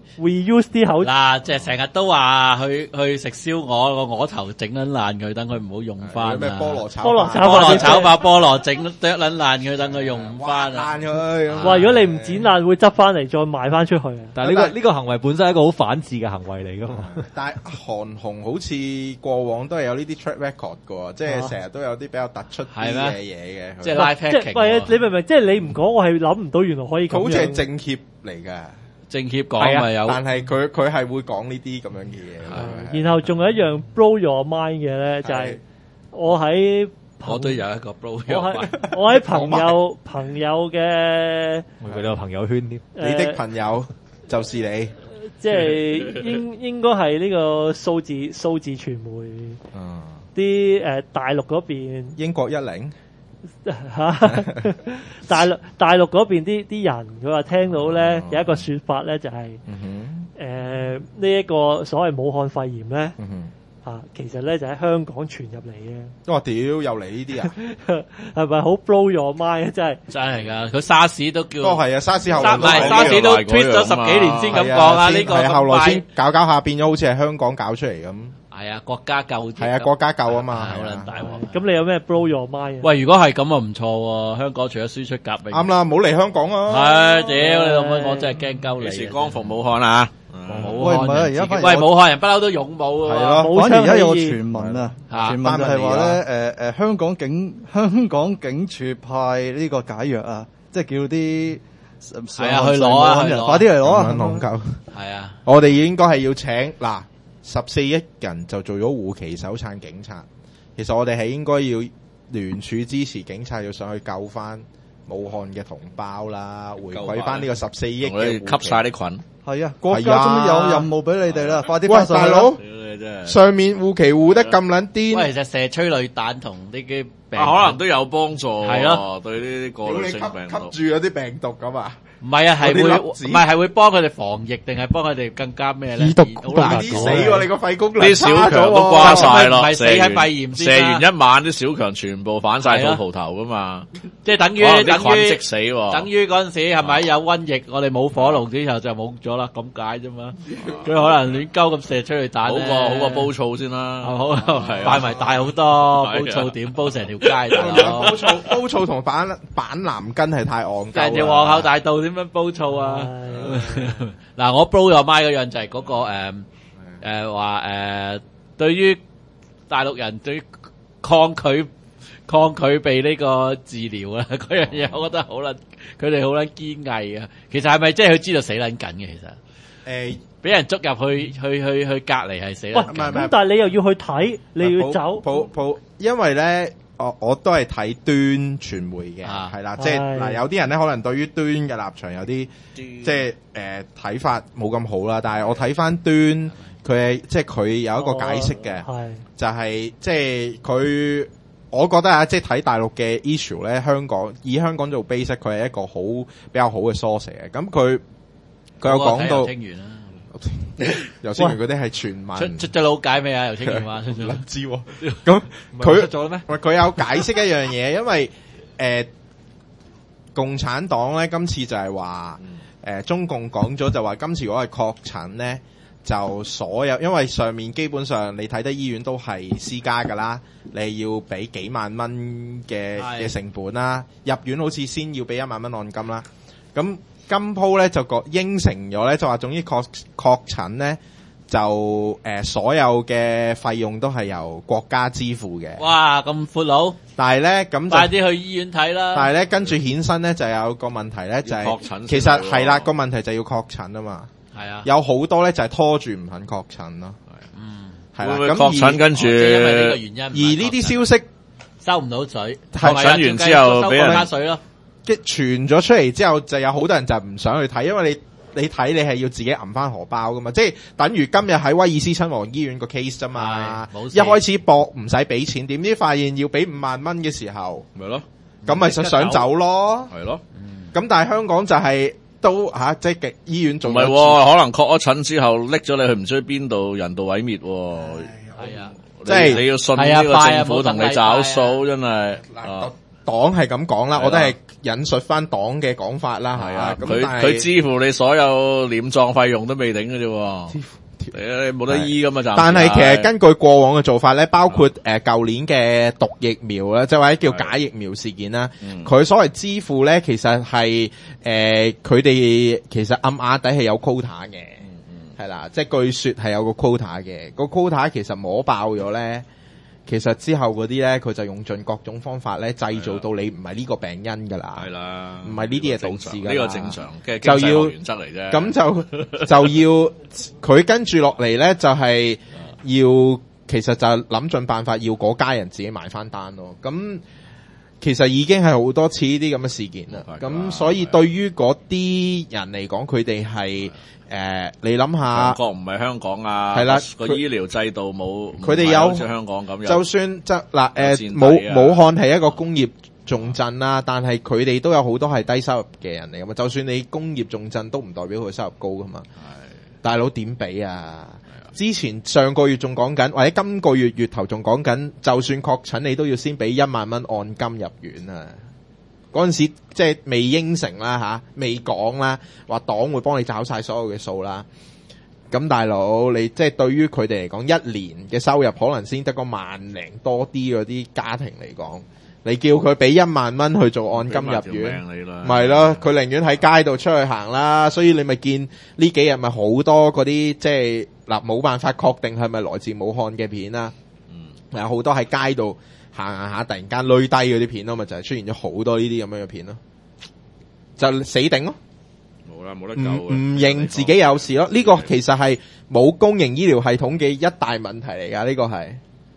reuse 啲口嗱，即係成日都話去去食燒鵝個鵝頭整撚爛佢，等佢唔好用翻咩菠蘿炒菠蘿炒菠蘿炒把菠蘿整剁撚爛佢，等佢用唔翻啊！ 爛佢， 話如果你唔剪爛，會執翻嚟再賣翻出去啊！ 但係呢個呢個行為本身係一個好反智嘅行為嚟噶嘛。 但係韓紅好似過往都係有呢啲 track record 嘅，即係成日都有啲比較突出啲嘅嘢嘅。 即係 live 即係 hacking 唔係啊？你明唔明？即係你唔講，我係諗唔到原來可以咁樣。 佢好似係政協嚟㗎。 政協講咪有， 但係佢佢係會講呢啲咁樣嘅嘢。 然後仲有一樣 blow your mind 嘅咧，就係我喺我都有一個 blow 我 your 喺 mind。 我喺朋友朋友嘅我哋有朋友圈添， 你的朋友就是你， 即係應應該係呢個數字數字傳媒， 嗯， 啲誒大陸嗰邊英國一零。 吓，大陸大陸嗰邊啲啲人，佢話聽到咧有一個說法咧，就係誒呢一個所謂武漢肺炎咧，啊其實咧就喺香港傳入嚟嘅。 我話屌又嚟呢啲啊， 係咪好 blow your mind 啊？真係真係㗎，佢沙士都叫， 都係啊，沙士後唔係沙士都 tweet 咗十幾年先咁講啊，呢個後來先搞搞下變咗好似係香港搞出嚟咁。 係啊，國家救係啊，國家救啊嘛， 好撚大鑊。 咁你有咩 blow your mind 啊？ 喂，如果係咁啊，唔錯喎！香港除咗輸出革命， 啱啦，唔好嚟香港啊！ 係屌你老母，我真係驚鳩你。 幾時光復武漢啊？ 武喂，唔係啊， 漢人自己， 而家反而喂，武漢人不嬲都勇武喎。 係咯， 反而而家有個傳聞啊， 嚇傳聞就係話咧，誒誒，香港警香港警署派呢個解藥啊，即係叫啲係啊，去攞啊，去攞， 快啲嚟攞啊！ 咁樣夠。 係啊， 我哋應該係要請嗱十四億人就做咗護旗手撐警察，其實我哋係應該要聯署支持警察，要上去救翻武漢嘅同胞啦，回饋翻呢個十四億嘅護旗吸晒啲菌。 係啊，國家終於有任務俾你哋啦，快啲喂， 翻上去啦！ 大佬，上面護旗護得咁撚癲， 喂，其實射催淚彈同呢啲病可能都有幫助。 係咯， 對呢啲過濾性病毒。 吸住嗰啲病毒咁啊！ 唔係啊，係會嗰啲粒子唔係係會幫佢哋防疫，定係幫佢哋更加咩咧？ 以毒好難啲死喎！你個肺功能啲小強都瓜瓜晒咯， 唔係死喺肺炎射先啦完一晚啲小強全部反晒肚蒲頭噶嘛， 即係等於可能等啲菌於即死喎。 等於嗰陣時係咪有瘟疫？我哋冇火爐之後就冇咗啦，咁解啫嘛。佢可能亂鳩咁射出去彈好咧， 過好過煲醋先啦。 好係啊範圍大好多，煲醋點煲成條街大佬煲醋煲醋同板板藍根係太戇鳩啦成條皇后大道點樣煲醋啊？嗱，我 blow your mind 嗰樣就係嗰個誒誒話誒，對於大陸人對於抗拒抗拒被呢個治療啊嗰樣嘢，我覺得好撚，佢哋好撚堅毅啊！其實係咪即係佢知道死撚緊嘅？其實誒， 俾人捉入去去去去隔離係死喂， 撚唔係唔係咁但係你又要去睇，你要走， 普普，因為咧，我我都係睇端傳媒嘅， 啊係啦，即係嗱， 係有啲人咧可能對於端嘅立場有啲即係誒睇法冇咁好啦，但係我睇翻端佢係即係佢有一個解釋嘅， 係就係即係佢，我覺得啊，即係睇大陸嘅 issue 咧，香港以香港做 base，佢係一個好比較好嘅 source 嘅，咁佢佢有講到。 清源啦， 游清源嗰啲係傳聞， 出出咗老解未啊？游清源話出咗唔知喎。咁佢出咗咩？ 喂佢有解釋一樣嘢，因為誒、呃、共產黨咧今次就係話誒中共講咗就話今次如果係確診咧，就所有因為上面基本上你睇得醫院都係私家㗎啦，你要俾幾萬蚊嘅嘅成本啦，入院好似先要俾一萬蚊按金啦，咁。今鋪咧就個應承咗咧，就話總之確確診咧就誒、呃、所有嘅費用都係由國家支付嘅。 哇，咁闊佬！ 但係咧咁就快啲去醫院睇啦。 但係咧跟住衍生咧就有個問題咧就係、 確診其實係啦個問題就要確診啊嘛。 係啊， 有好多咧就係拖住唔肯確診咯。 嗯， 係啦， 會唔會咁確診跟住即係因為呢個原因。 而呢啲消息收唔到水， 係係啊診完之後收俾人國家水咯。 即係傳咗出嚟之後，就有好多人就唔想去睇，因為你你睇你係要自己揞翻荷包噶嘛，即係等於今日喺威爾斯親王醫院個 case 啫嘛。 冇事一開始搏唔使俾錢，點知發現要俾五萬蚊嘅時候， 咪咯， 咁咪就想走咯。 係咯， 咁但係香港就係都吓，即係醫院唔做係喎，可能確咗診之後拎咗你去唔知邊度人道毀滅喎。 係啊， 即係你要信呢個政府同你找數，真係。 嗱， 黨係咁講啦，我都係引述翻黨嘅講法啦，係啊。 佢佢支付你所有殮葬費用都未頂嘅啫。你冇得醫噶嘛？ 但係其實根據過往嘅做法咧，包括誒舊年嘅毒疫苗啦，即係或者叫假疫苗事件啦，佢所謂支付咧，其實係誒佢哋其實暗啞底係有 quota 嘅，係啦，即係據說係有個 quota 嘅，個 quota 其實摸爆咗咧。其實之後嗰啲咧，佢就用盡各種方法咧，製造到你唔係呢個病因噶啦， 係啦， 唔係呢啲嘢導致噶， 呢個正常嘅就要原則嚟啫。 咁就就要佢跟住落嚟咧，就係要其實就諗盡辦法要嗰家人自己買翻單咯。咁其實已經係好多次呢啲咁嘅事件啦。咁所以對於嗰啲人嚟講，佢哋係。誒、呃，你諗下， 韓國唔係香港啊， 係啦， 個醫療制度冇， 佢哋有好似香港咁， 就算即嗱誒，武武漢係一個工業重鎮啦，但係佢哋都有好多係低收入嘅人嚟噶嘛。就算你工業重鎮，都唔代表佢收入高噶嘛。係，大佬點比啊？之前上個月仲講緊，或者今個月月頭仲講緊，就算確診，你都要先俾一萬蚊按金入院啊！嗰陣時即係未應承啦吓，未講啦，話黨會幫你找晒所有嘅數啦。咁大佬，你即係對於佢哋嚟講，一年嘅收入可能先得個萬零多啲嗰啲家庭嚟講，你叫佢俾一萬蚊去做按金入院，唔係咯？佢寧願喺街度出去行啦。所以你咪見呢幾日咪好多嗰啲即係嗱冇辦法確定係咪來自武漢嘅片啦。嗯，有好多喺街度。行行下突然間累低嗰啲片咯，咪就係、是、出現咗好多呢啲咁樣嘅片咯，就死頂咯， 冇啦冇得救， 唔唔認自己有事咯。呢、這個其實係冇公營醫療系統嘅一大問題嚟噶，呢、這個係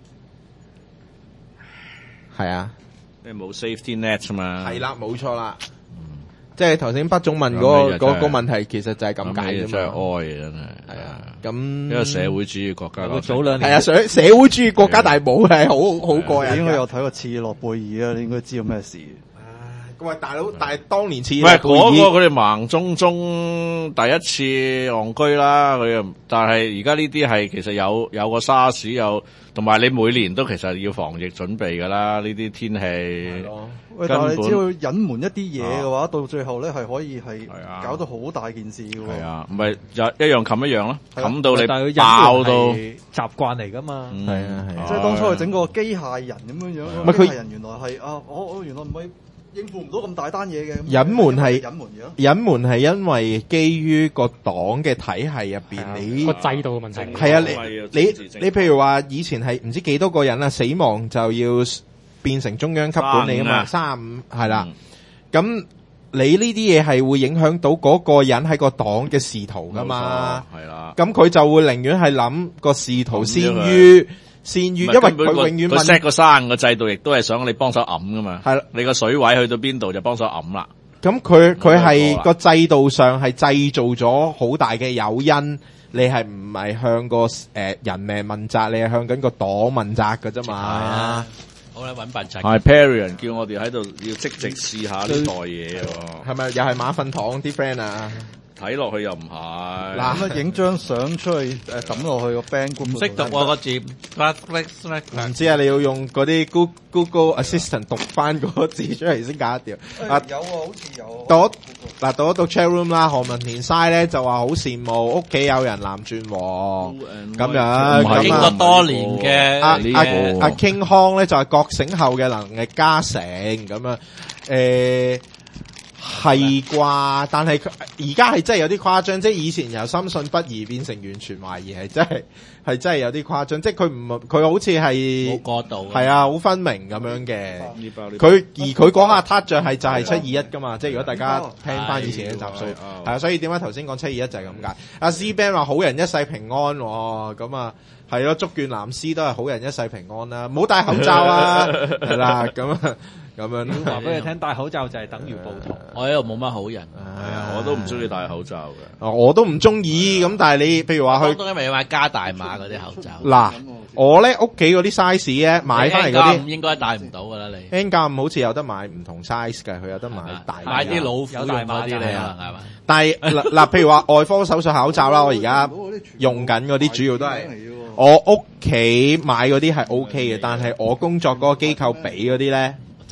係啊， 即係冇 safety net 啊嘛， 係啦，冇錯啦。即係頭先北總問嗰、那個嗰、那個問題，其實就係咁解啫嘛。 真係哀啊，真係係啊。咁一個社會主義國家， 早兩年係啊，社社會主義國家，但係冇係好好過癮。 應該有睇過切爾諾貝爾啊，你應該知道咩事。 喂，大佬，但係當年切爾諾貝爾，喂，嗰個佢哋盲中中第一次戇居啦，佢又，但係而家呢啲係其實有有個沙士有，同埋你每年都其實要防疫準備噶啦，呢啲天氣。 喂，但係你只要隱瞞一啲嘢嘅話，啊、到最後咧係可以係搞到好大件事嘅喎。係啊，唔係就一樣冚一樣咯，冚到你爆到習慣嚟噶嘛。 係啊係啊， 即係當初佢整個機械人咁樣樣，唔係機械人原來係啊，我我原來唔係應付唔到咁大單嘢嘅。 隱瞞係隱瞞嘅， 隱瞞係因為基於個黨嘅體系入邊，你個制度嘅問題。 係啊，你你你譬如話以前係唔知幾多個人啊死亡就要變成中央級管理啊嘛，三十五係啦。咁、嗯、你呢啲嘢係會影響到嗰個人喺個黨嘅仕途噶嘛？係啦。咁佢就會寧願係諗個仕途先於先於，因為佢永遠佢 set 個生個制度，亦都係想你幫手揞噶嘛。係啦，你個水位去到邊度就幫手揞啦。 咁佢佢係個制度上係製造咗好大嘅誘因，你係唔係向個誒、呃、人命問責，你係向緊個黨問責噶啫嘛。 好啦，揾笨柒。 係 Perry 叫我哋喺度要積極試下呢袋嘢喎。 係咪又係馬糞糖啲 friend 啊？ 睇落去又唔係。 嗱，咁啊影張相出去誒抌落去個 band group。 唔識讀我個字。 唔知啊，你要用嗰啲 Google Assistant 讀翻嗰個字出嚟先搞得掂。 啊有啊，好似有。 讀嗱讀一讀 chat room 啦，何文田嘥咧就話好羨慕屋企有人藍鑽黃咁樣。咁經過多年嘅阿阿阿 King 康咧就係覺醒後嘅能力加成咁樣誒。係啩，但係佢而家係真係有啲誇張，即係以前由深信不疑變成完全懷疑，係真係係真係有啲誇張，即係佢唔佢好似係冇過度， 係啊，好分明咁樣嘅。佢而佢嗰下撻着係就係七二一噶嘛，即係如果大家聽翻以前嘅集數，係啊，所以點解頭先講七二一就係咁解。阿 C Ben 話好人一世平安，咁啊係咯，祝願藍絲都係好人一世平安啦，唔好戴口罩啊，係啦，咁啊。咁樣話俾你聽，戴口罩就係等於暴徒。 我喺度冇乜好人， 係啊，我都唔中意戴口罩嘅。 我都唔中意，咁但係你譬如話去， 都因為買加大碼嗰啲口罩。 嗱，我咧屋企嗰啲 size 咧買翻嚟嗰啲， 應該戴唔到噶啦你。 N 加五好似有得買唔同 size 嘅，佢有得買大碼。 買啲老虎用嗰啲嚟啊，係嘛？ 但係嗱，譬如話外科手術口罩啦，我而家用緊嗰啲主要都係我屋企買嗰啲係 O K 嘅，但係我工作嗰個機構俾嗰啲咧。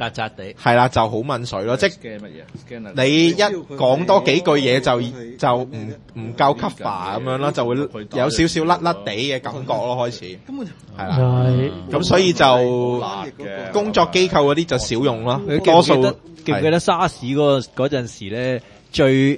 扎扎地， 係啦，就好濛水咯，即係乜嘢？ 你一講多幾句嘢就就唔唔夠 cover 咁樣啦，就會有少少甩甩地嘅感覺咯，開始係啦，咁所以就工作機構嗰啲就少用咯，多數記唔記得沙士嗰個嗰陣時咧最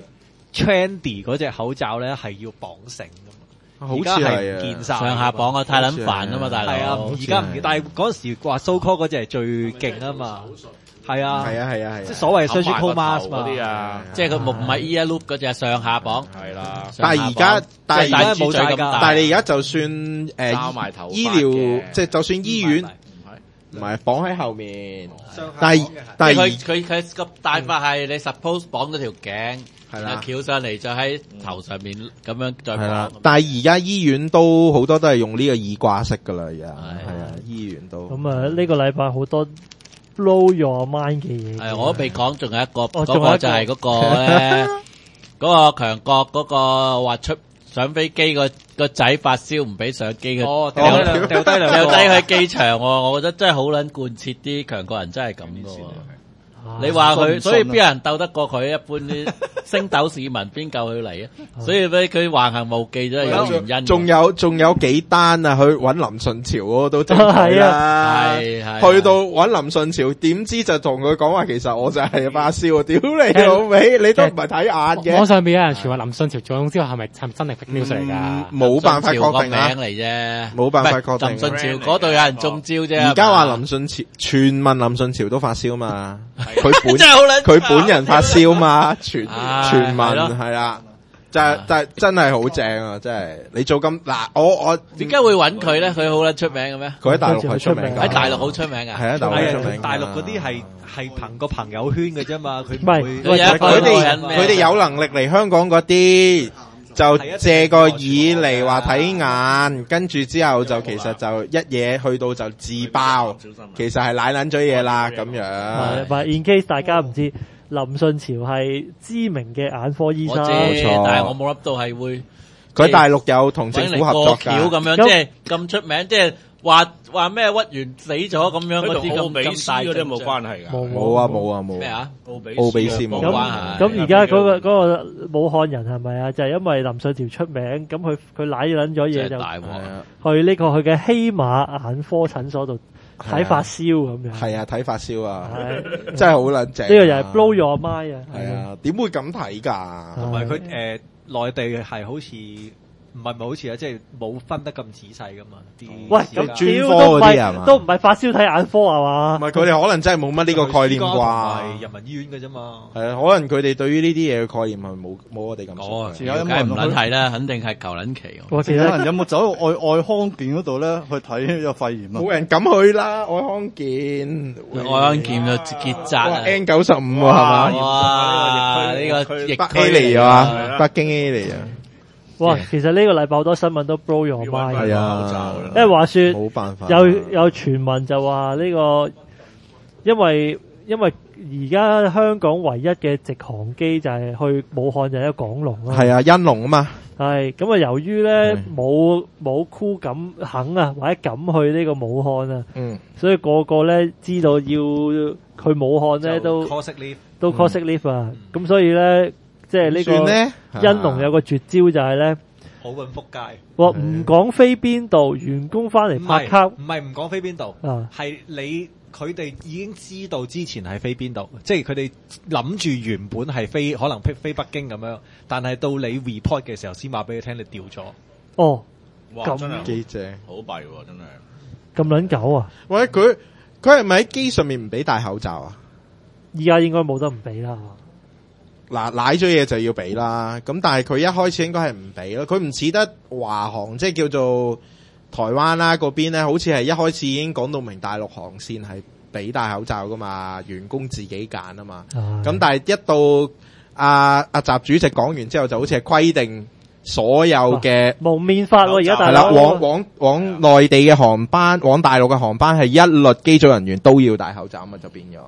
trendy 嗰隻口罩咧係要綁繩㗎嘛， 好似係唔見晒上下綁啊，太撚煩啊嘛，大佬。 係啊，而家唔見，但係嗰陣時話 so call 嗰隻係最勁啊嘛。係啊， 係啊，係啊，係即係所謂 surgical mask 嗰啲啊， 即係佢唔唔係 ear loop 嗰隻上下綁。 係啦， 但係而家但係而家冇晒㗎， 但係你而家就算誒醫療，即係就算醫院。唔係綁喺後面，但係但係佢佢佢個戴法係你 suppose 綁咗條頸，係啦，翹上嚟就喺頭上面咁樣再綁。 但係而家醫院都好多都係用呢個耳掛式噶啦，而家係啊，醫院都。 咁啊，呢個禮拜好多 blow your mind 嘅嘢。 係，我都未講，仲有一個，嗰個就係嗰個咧，嗰個強國嗰個話出。上飛機個個仔發燒唔俾上機嘅， 哦，掉低掉低掉低去機場，我覺得真係好撚貫徹啲強國人真係咁嘅。你話佢，所以邊有人鬥得過佢？一般啲星斗市民邊夠佢嚟啊？所以俾佢橫行無忌真係有原因。 仲有仲有幾單啊？去揾林順潮嗰個都精彩啦， 係係。 去到揾林順潮，點知就同佢講話，其實我就係發燒，屌你老味，你都唔係睇眼嘅。 網上面有人傳話林順潮中之後係咪係咪真係 fake news 嚟㗎？ 冇辦法確定啊， 名嚟啫， 冇辦法確定。 林順潮嗰度有人中招啫。 而家話林順潮，傳聞林順潮都發燒嘛。佢本真係好撚， 佢本人發燒嘛，傳傳聞係啦，就係就係真係好正啊！真係你做咁嗱，我我點解會揾佢咧？佢好撚出名嘅咩？ 佢喺大陸係出名㗎， 喺大陸好出名㗎。 係啊，大陸出名。 大陸嗰啲係係憑個朋友圈嘅啫嘛，佢唔係佢哋佢哋有能力嚟香港嗰啲。就借個耳嚟話睇眼，跟住之後就其實就一嘢去到就自爆，其實係奶撚咗嘢啦咁樣。 唔係 in case 大家唔知，林順潮係知名嘅眼科醫生， 冇錯，但係我冇諗到係會佢大陸有同政府合作㗎， 咁樣即係咁出名，即係話話咩屈原死咗咁樣嗰啲咁咁大嗰啲冇關係㗎， 冇啊冇啊冇咩啊？ 奧比斯冇關係。 咁而家嗰個嗰個武漢人係咪啊？就係因為林順潮出名，咁佢佢舐撚咗嘢就去呢個佢嘅希瑪眼科診所度睇發燒咁樣。係啊，睇發燒啊，真係好撚正。 呢個又係 blow your mind 啊！ 係啊，點會咁睇㗎？ 同埋佢誒內地係好似。唔係咪好似啊？即係冇分得咁仔細噶嘛？啲喂咁專科嗰啲係嘛？ 都唔係發燒睇眼科係嘛？ 唔係佢哋可能真係冇乜呢個概念啩？ 係人民醫院嘅啫嘛。 係啊，可能佢哋對於呢啲嘢嘅概念係冇冇我哋咁。 哦，梗係唔撚係啦，肯定係求撚期。 其他人有冇走去愛愛康健嗰度咧去睇呢個肺炎啊？ 冇人敢去啦，愛康健。 愛康健就結紮啊 ！N 九十五係嘛？ 哇！呢個疫區嚟啊，北京 A 嚟啊！ 哇！其實呢個禮拜好多新聞都 blow your mind， 係啊， 因為話說冇辦法， 有有傳聞就話呢個，因為因為而家香港唯一嘅直航機就係去武漢就係一個港龍啦， 係啊，欣龍啊嘛， 係咁啊，由於咧冇冇 crew 敢肯啊，或者敢去呢個武漢啊， 嗯， 所以個個咧知道要去武漢咧都都 call sick leave 啊，咁所以咧。即係呢個欣龍有個絕招就係咧， 好運仆街。 話唔講飛邊度，員工翻嚟拍卡， 唔係唔講飛邊度，係你佢哋已經知道之前係飛邊度，即係佢哋諗住原本係飛可能飛飛北京咁樣，但係到你 report 嘅時候先話俾你聽你調咗。 哦， 哇，真係幾正， 好弊喎，真係。 咁撚狗啊！ 喂，佢佢係咪喺機上面唔俾戴口罩啊？ 而家應該冇得唔俾啦。 嗱，舐咗嘢就要俾啦，咁但係佢一開始應該係唔俾咯，佢唔似得華航，即係叫做台灣啦嗰邊咧，好似係一開始已經講到明大陸航線係俾戴口罩噶嘛，員工自己揀啊嘛，咁、哎、但係一到阿阿習主席講完之後，就好似係規定所有嘅蒙面法喎，而家大陸係啦，往往往內地嘅航班，往大陸嘅航班係一律機組人員都要戴口罩啊嘛，就變咗。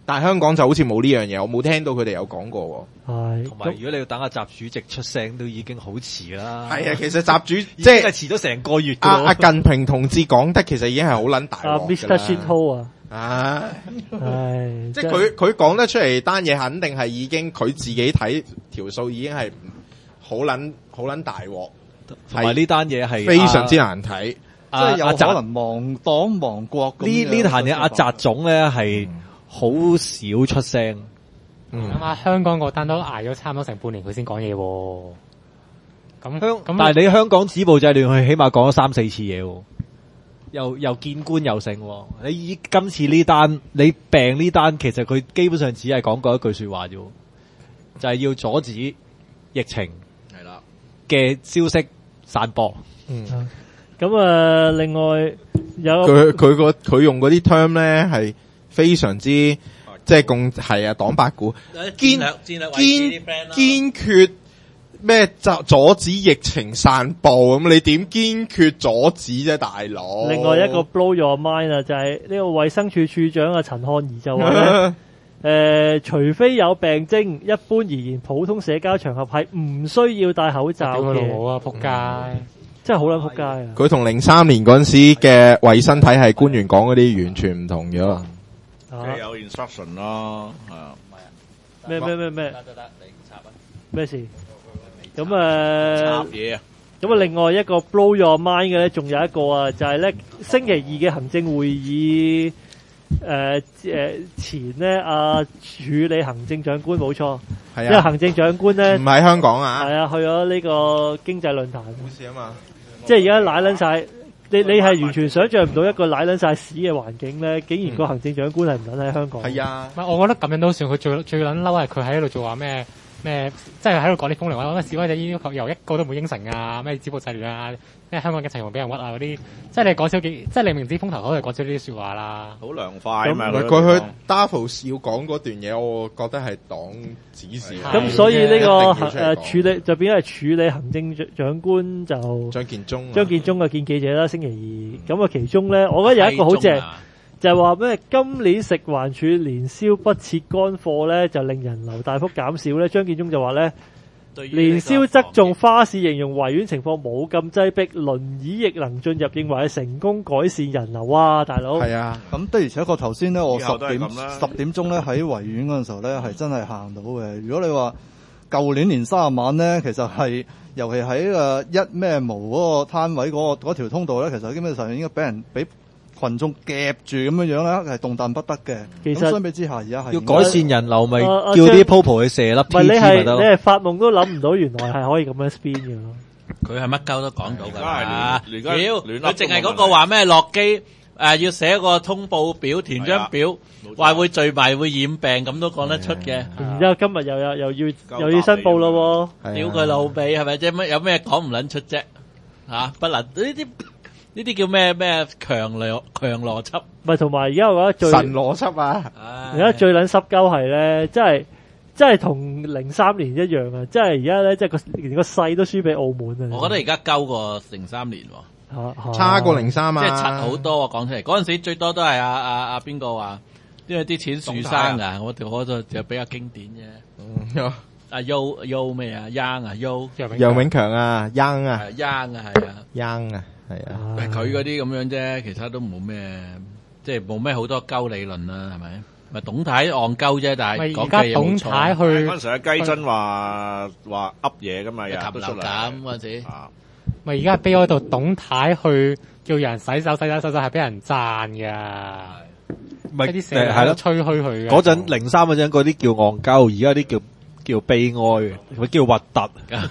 但係香港就好似冇呢樣嘢，我冇聽到佢哋有講過喎。 係， 同埋如果你要等阿習主席出聲，都已經好遲啦。 係啊，其實習主即即係係遲咗成個月㗎阿喎。 阿近平同志講得其實已經係好撚大阿鑊㗎 Mister 啦 Shithole 啊， 唉， 唉， 即係佢佢講得出嚟單嘢，肯定係已經佢自己睇條數已經係好撚好撚大鑊， 同埋呢單嘢係非常之難睇。 即係有阿可能亡黨亡國咁呢樣。 呢壇嘢阿習總咧係好少出聲。 咁啊，香港嗰單都捱咗差唔多成半年，佢先講嘢喎。咁香咁， 但係你香港止暴制亂，佢起碼講咗三四次嘢喎，又又見官又勝喎。你以今次呢單，你病呢單，其實佢基本上只係講過一句說話啫，就係要阻止疫情係啦嘅消息散播。 嗯， 咁啊，另外有佢佢個佢用嗰啲 term 咧係非常之即係共係啊黨八股堅堅堅決咩阻阻止疫情散播咁，你點堅決阻止啫，大佬？ 另外一個 blow your mind 啊，就係呢個衛生署署長啊陳漢儀就話咧。誒、呃，除非有病徵，一般而言，普通社交場合係唔需要戴口罩屌佢老嘅。 母啊！仆街， 真係好撚仆街啊！ 佢同零三年嗰陣時嘅衛生體系官員講嗰啲完全唔同咗。 啊即係有 instruction 咯，係啊， 咩咩咩咩得得得，你插啊！ 咩事？咁誒， 插嘢啊！ 咁啊，另外一個 blow your mind 嘅咧，仲有一個啊，就係咧星期二嘅行政會議。誒誒、呃、前咧，阿、啊、署理行政長官冇錯， 係因為行政長官咧唔喺香港啊， 係啊，去咗呢個經濟論壇， 冇事啊嘛。 即係而家舐撚晒，你你係完全想像唔到一個舐撚晒屎嘅環境咧，竟然個行政長官係唔撚喺香港。 係啊， 唔係我覺得咁樣都算，佢最最撚嬲係佢喺度做話咩咩，即係喺度講啲風涼話，咩示威者要求由一個都唔會應承啊，咩止暴制亂啊，咩香港嘅陳容俾人屈啊嗰啲，即係你講少幾，即係你明知風頭可以講少呢啲説話啦。 好涼快啊嘛！ 唔係佢去 Davos 要講嗰段嘢，我覺得係黨指示。 咁所以呢、這個誒、呃、處理理就變咗係處理行政長官就張建宗， 張建宗嘅見記者啦，星期二咁啊，其中咧，我覺得有一個好正。就係話咩？今年食環署年宵不設乾貨咧，就令人流大幅減少咧。張建宗就話咧，年宵側重花市，形容維園情況冇咁擠迫，輪椅亦能進入，認為係成功改善人流啊，大佬。 係啊， 咁的而且確頭先咧，我十以後都係點咁啦十點鐘咧喺維園嗰陣時候咧，係真係行到嘅。如果你話舊年年卅晚咧，其實係尤其喺誒一咩毛嗰個攤位嗰、嗰個嗰條通道咧，其實基本上應該俾人俾群眾夾住咁樣樣咧，係動彈不得嘅。 其實咁相比之下，而家係要改善人流，咪啊啊叫啲 popo 去射粒唔係 P 你 T 咪係得咯。 你係發夢都諗唔到，原來係可以咁樣 spin 嘅咯。 佢係乜鳩都講到㗎啦， 而家屌係亂亂佢淨係嗰個話咩落機誒要寫個通報表，填張表，話會聚埋會染病咁都講得出嘅。 然之後今日又有又要又要申報咯喎。 屌佢老味係咪啫？乜有咩講唔撚出啫？嚇不能呢啲呢啲叫咩咩強邏強邏輯？ 唔係同埋而家我覺得最神邏輯啊！ 而家最撚濕鳩係咧，即係即係同零三年一樣啊！即係而家咧，即係個連個勢都輸俾澳門啊！ 我覺得而家鳩過零三年喎。 啊啊差過零三啊， 即係柒好多啊！講出嚟嗰陣時最多都係阿阿阿邊個話，因為啲錢樹生噶，我哋我就就比較經典啫。阿 Yo Yo 咩啊 Young 啊 Yo 楊永強啊 Young 啊 Young 啊係啊 Young 啊係啊， 佢嗰啲咁樣啫，其他都冇咩，即係冇咩好多鳩理論啦，係咪？咪董太戇鳩啫，但係講嘅嘢冇錯。 董太去嗰陣時阿雞珍話話噏嘢噶嘛，日日都出嚟咁嗰陣時。 咪而家悲哀到董太去叫人洗手洗手洗手係俾人讚噶， 咪啲社係咯吹噓佢嘅。 嗰陣零三嗰陣嗰啲叫戇鳩，而家啲叫叫悲哀嘅，佢叫核突。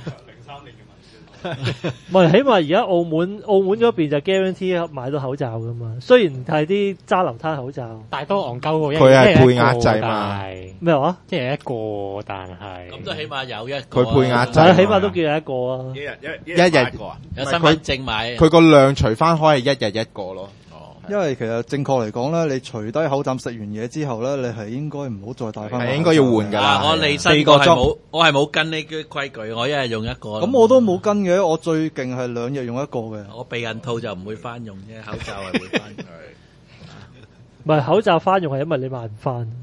唔係，起碼而家澳門澳門嗰邊就 guarantee 買到口罩噶嘛。雖然係啲揸流灘口罩， 大多戇鳩喎。 佢係配額制嘛？ 咩話？ 即係一個，但係咁都起碼有一個。 佢配額制， 係起碼都叫有一個啊。 一日一一日一個啊， 有身份證買。 佢個量除翻開係一日一個咯。 因為其實正確嚟講咧，你除低口罩食完嘢之後咧，你係應該唔好再戴翻。 係應該要換㗎啦。 我離身個係冇，我係冇跟呢啲規矩，我一日用一個。 咁我都冇跟嘅，我最勁係兩日用一個嘅。 我避孕套就唔會翻用啫，口罩係會翻。 唔係口罩翻用係因為你買唔翻。 唔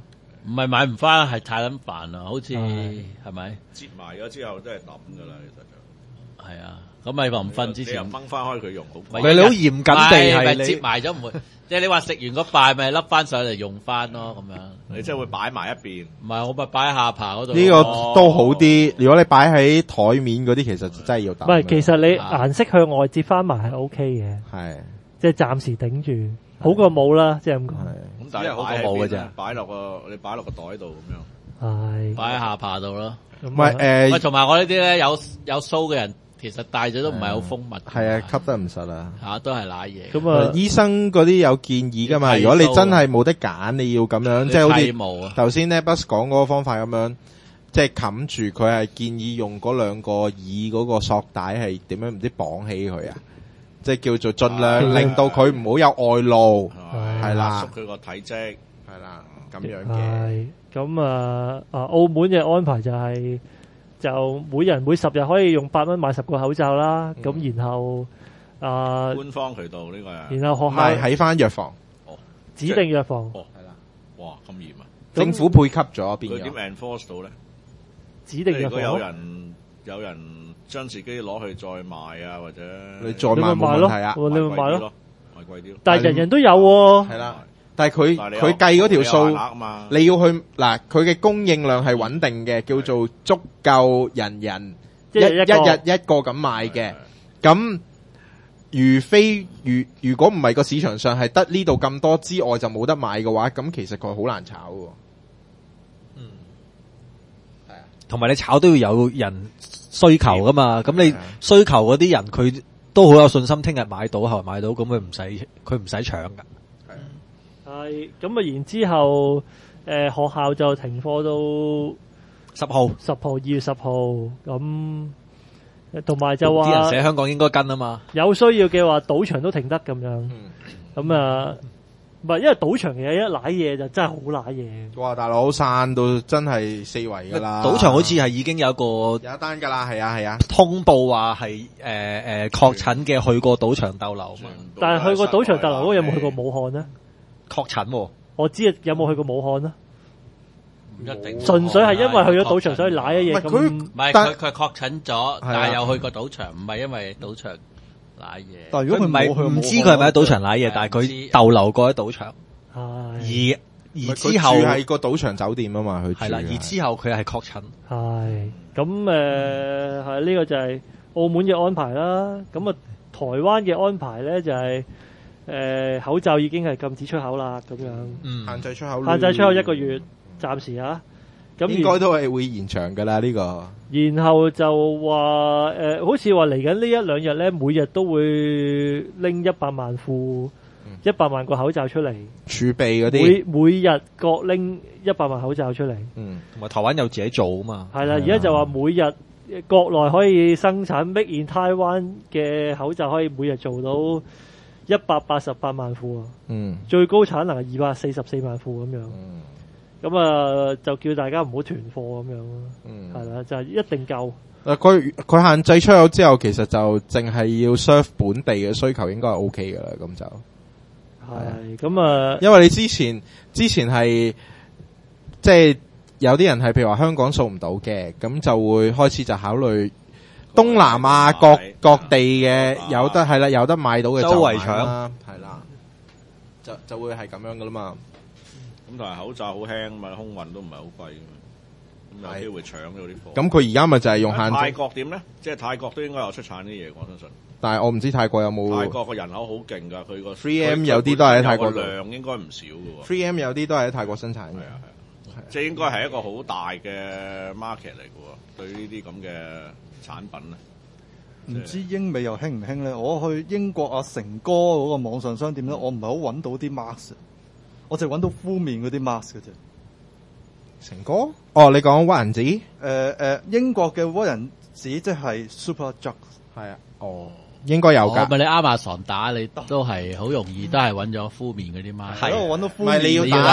唔係買唔翻，係太撚煩啦，好似係咪？ 折埋咗之後都係抌噶啦，其實就係啊。咁咪臨瞓之前你又掹翻開佢用好， 唔係你好嚴謹地係咪你折埋咗唔會，即係你話食完嗰塊咪笠翻上嚟用翻咯，咁樣。 你即係會擺埋一邊。 唔係，我咪擺喺下巴嗰度。 呢個都好啲。如果你擺喺台面嗰啲，其實真係要抌。 唔係，其實你顏色向外折翻埋係 O K 嘅， 係即係暫時頂住，好過冇啦，即係咁講。 咁但係好過冇嘅啫，擺落個你擺落個袋度咁樣。 係擺喺下巴度咯。 唔係誒， 喂，同埋我呢啲咧有有鬚嘅人。其實戴咗都唔係好蜂蜜， 係啊，吸得唔實啊， 吓都係瀨嘢。 咁啊， 醫生嗰啲有建議噶嘛？如果你真係冇得揀，你要咁樣，即係好似頭先咧 Bus 講嗰個方法咁樣，即係冚住佢係建議用嗰兩個耳嗰個索帶係點樣唔知綁起佢啊？即係叫做盡量令到佢唔好有外露，係啦， 縮佢個體積， 係啦，咁樣嘅。 咁啊啊，澳門嘅安排就係。就每人每十日可以用八蚊買十個口罩啦，咁、嗯、然後啊，呃、 官方渠道呢個啊， 然後學校係喺翻藥房， 哦， 指定藥房， 哦，係啦，哇，咁嚴啊！ 政府配給咗邊佢點 enforce 到咧？ 指定藥房， 如果有人有人將自己攞去再賣啊，或者你再賣冇問題啊， 你咪賣咯， 賣貴啲咯。 但係人人都有喎， 係啦。但係佢佢計嗰條數，你要去嗱，佢嘅供應量係穩定嘅，叫做足夠人人一一日一個咁賣嘅。咁如非如如果唔係個市場上係得呢度咁多之外就冇得買嘅話，咁其實佢好難炒嘅。 嗯，係啊，同埋你炒都要有人需求噶嘛。咁你需求嗰啲人，佢都好有信心，聽日買到後日買到，咁佢唔使佢唔使搶噶。 係咁啊！然之後，誒、呃、學校就停課到十號， 十號二月十號咁，同埋就話啲人寫香港應該跟啊嘛。有需要嘅話，賭場都停得咁樣。咁、嗯、啊，唔係因為賭場嘅嘢一瀨嘢就真係好瀨嘢。 哇！大佬散到真係四圍噶啦。 賭場好似係已經有一個有一單噶啦，係啊係啊， 通報話係誒誒確診嘅去過賭場逗留嘛。 但係去過賭場逗留嗰個有冇去過武漢呢？ 確診喎， 我知有冇去過武漢啊？ 唔一定， 純粹係因為去咗賭場所以瀨嘢。 佢唔係佢佢確診咗，但係又去過賭場，唔係因為賭場瀨嘢。 但係如果佢冇去， 唔知佢係咪喺賭場瀨嘢，但係佢逗留過喺賭場。而而之後係個賭場酒店啊嘛，佢係啦，而之後佢係確診。 係咁誒，係呢個就係澳門嘅安排啦。咁啊，台灣嘅安排咧就係。誒、呃、口罩已經係禁止出口啦，咁樣、 嗯、限制出口， 限制出口一個月，暫時啊，咁應該都係會延長㗎啦呢個。 然後就話誒、呃，好似話嚟緊呢一兩日咧，每日都會拎一百萬副、一百萬個口罩出嚟， 儲備嗰啲， 每每日各拎一百萬口罩出嚟。 嗯，同埋台灣有自己做啊嘛。 係啦，而家就話每日國內可以生產 Make in Taiwan 嘅口罩，可以每日做到一百八十八萬副啊！嗯，最高產能係二百四十四萬副咁樣。嗯，咁啊就叫大家唔好囤貨咁樣咯。嗯，係啦，就係一定夠。 誒，佢佢限制出口之後，其實就淨係要 serve 本地嘅需求，應該係 O K 噶啦。咁就係咁啊， 因為你之前之前係即係有啲人係譬如話香港掃唔到嘅，咁就會開始就考慮。東南亞各各地嘅有得係啦，有得買到嘅就買啦，係啦，就就會係咁樣噶啦嘛。 咁但係口罩好輕嘛，空運都唔係好貴嘅，咁有機會搶咗啲貨。 咁佢而家咪就係用限制。 泰國點咧？即係泰國都應該有出產啲嘢，我相信。 但係我唔知泰國有冇。泰國個人口好勁噶，佢個 three M 有啲都係喺泰國量應該唔少嘅。 three M 有啲都係喺泰國生產嘅，係啊係啊， 即係應該係一個好大嘅 market 嚟嘅，對呢啲咁嘅產品咧， 唔知英美又興唔興咧？我去英國阿成哥嗰個網上商店咧，我唔係好揾到啲 mask，我淨係揾到敷面嗰啲 mask 嘅啫。 成哥？哦，你講屈人子？誒、 呃、誒、呃，英國嘅屈人子即係 Super Drug， 係啊，哦，應該有㗎。 哦，咪你啱亞床打你都係好容易，都係揾咗敷面嗰啲 mask。 係，我揾到敷面。 唔係你要打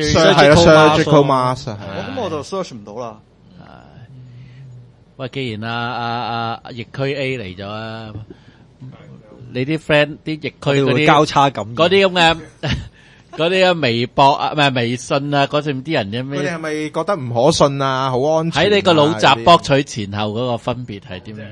surgical mask， 咁我就 search 唔到啦。 喂，既然阿阿阿疫區 A 嚟咗啊，你啲 friend 啲疫區嗰啲交叉感染嗰啲咁嘅嗰啲啊微博啊，唔係微信啊，嗰陣啲人有咩？ 佢哋係咪覺得唔可信啊？好安全啊？ 喺你個腦閘博取前後嗰個分別係點樣？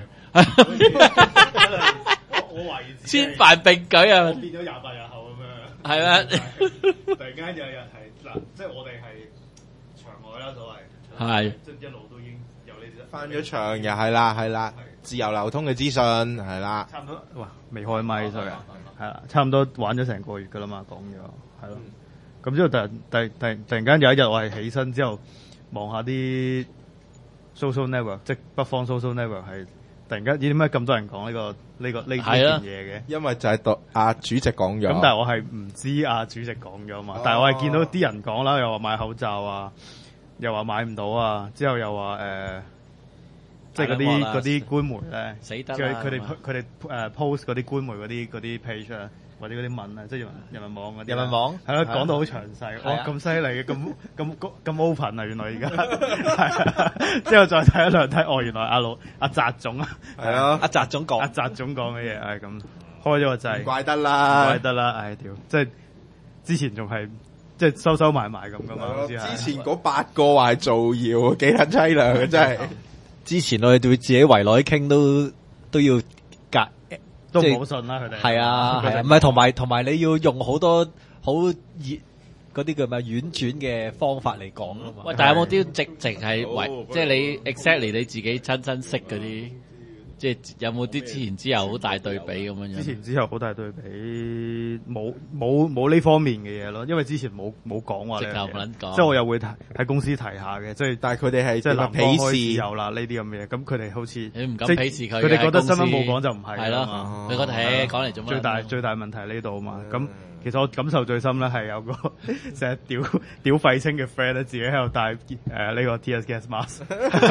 我懷疑千帆並舉啊！ 變咗廿八日後咁樣。 係咩？ 突然間有日係嗱，即係我哋係場外啦，所謂係即係一路都已經有呢啲翻咗場又係啦，係啦，自由流通嘅資訊係啦， 差唔多哇，未開咪所以係啦，差唔多玩咗成個月噶啦嘛，講咗係咯。咁之後突然突然突然突然間有一日我係起身之後望下啲 social network， 即係北方 social network 係突然間咦點解咁多人講呢個呢個呢呢件嘢嘅？ 因為就係讀阿主席講咗。 咁但係我係唔知阿主席講咗嘛，但係我係見到啲人講啦，又話買口罩啊，又話買唔到啊，之後又話誒。即係嗰啲嗰啲官媒咧， 死得佢佢哋佢哋誒 post 嗰啲官媒嗰啲嗰啲 page 啊，或者嗰啲文啊，即係人民人民網嗰啲。 人民網係咯，講到好詳細，哇咁犀利嘅，咁咁咁 open 啊，原來而家係之後再睇一兩睇，哦，原來阿老阿澤總啊， 係啊， 阿澤總講阿澤總講嘅嘢係咁，開咗個掣， 唔怪得啦， 唔怪得啦，唉屌，即係之前仲係即係收收埋埋咁噶嘛，好似係。 之前嗰八個話係造謠，幾撚凄涼嘅真係。 之前我哋對自己圍內傾都都要隔， 都唔好信啦佢哋。 係啊係啊，唔係同埋同埋你要用好多好熱嗰啲叫咩婉轉嘅方法嚟講啊嘛。 喂，但係有冇啲直直係為即係你 exactly 你自己親身識嗰啲？即係有冇啲之前之後好大對比咁樣樣？ 之前之後好大對比，冇冇冇呢方面嘅嘢咯，因為之前冇冇講話。 直頭唔撚講。 即係我又會喺公司提下嘅，即係但係佢哋係即係南方開始有啦呢啲咁嘅嘢，咁佢哋好似你唔敢鄙視佢。 佢哋覺得新聞冇講就唔係。 係咯，你覺得誒講嚟做乜？ 最大最大問題呢度啊嘛，咁。其實我感受最深咧係有個成日屌屌廢青嘅 friend 咧，自己喺度戴誒呢個 T S gas mask，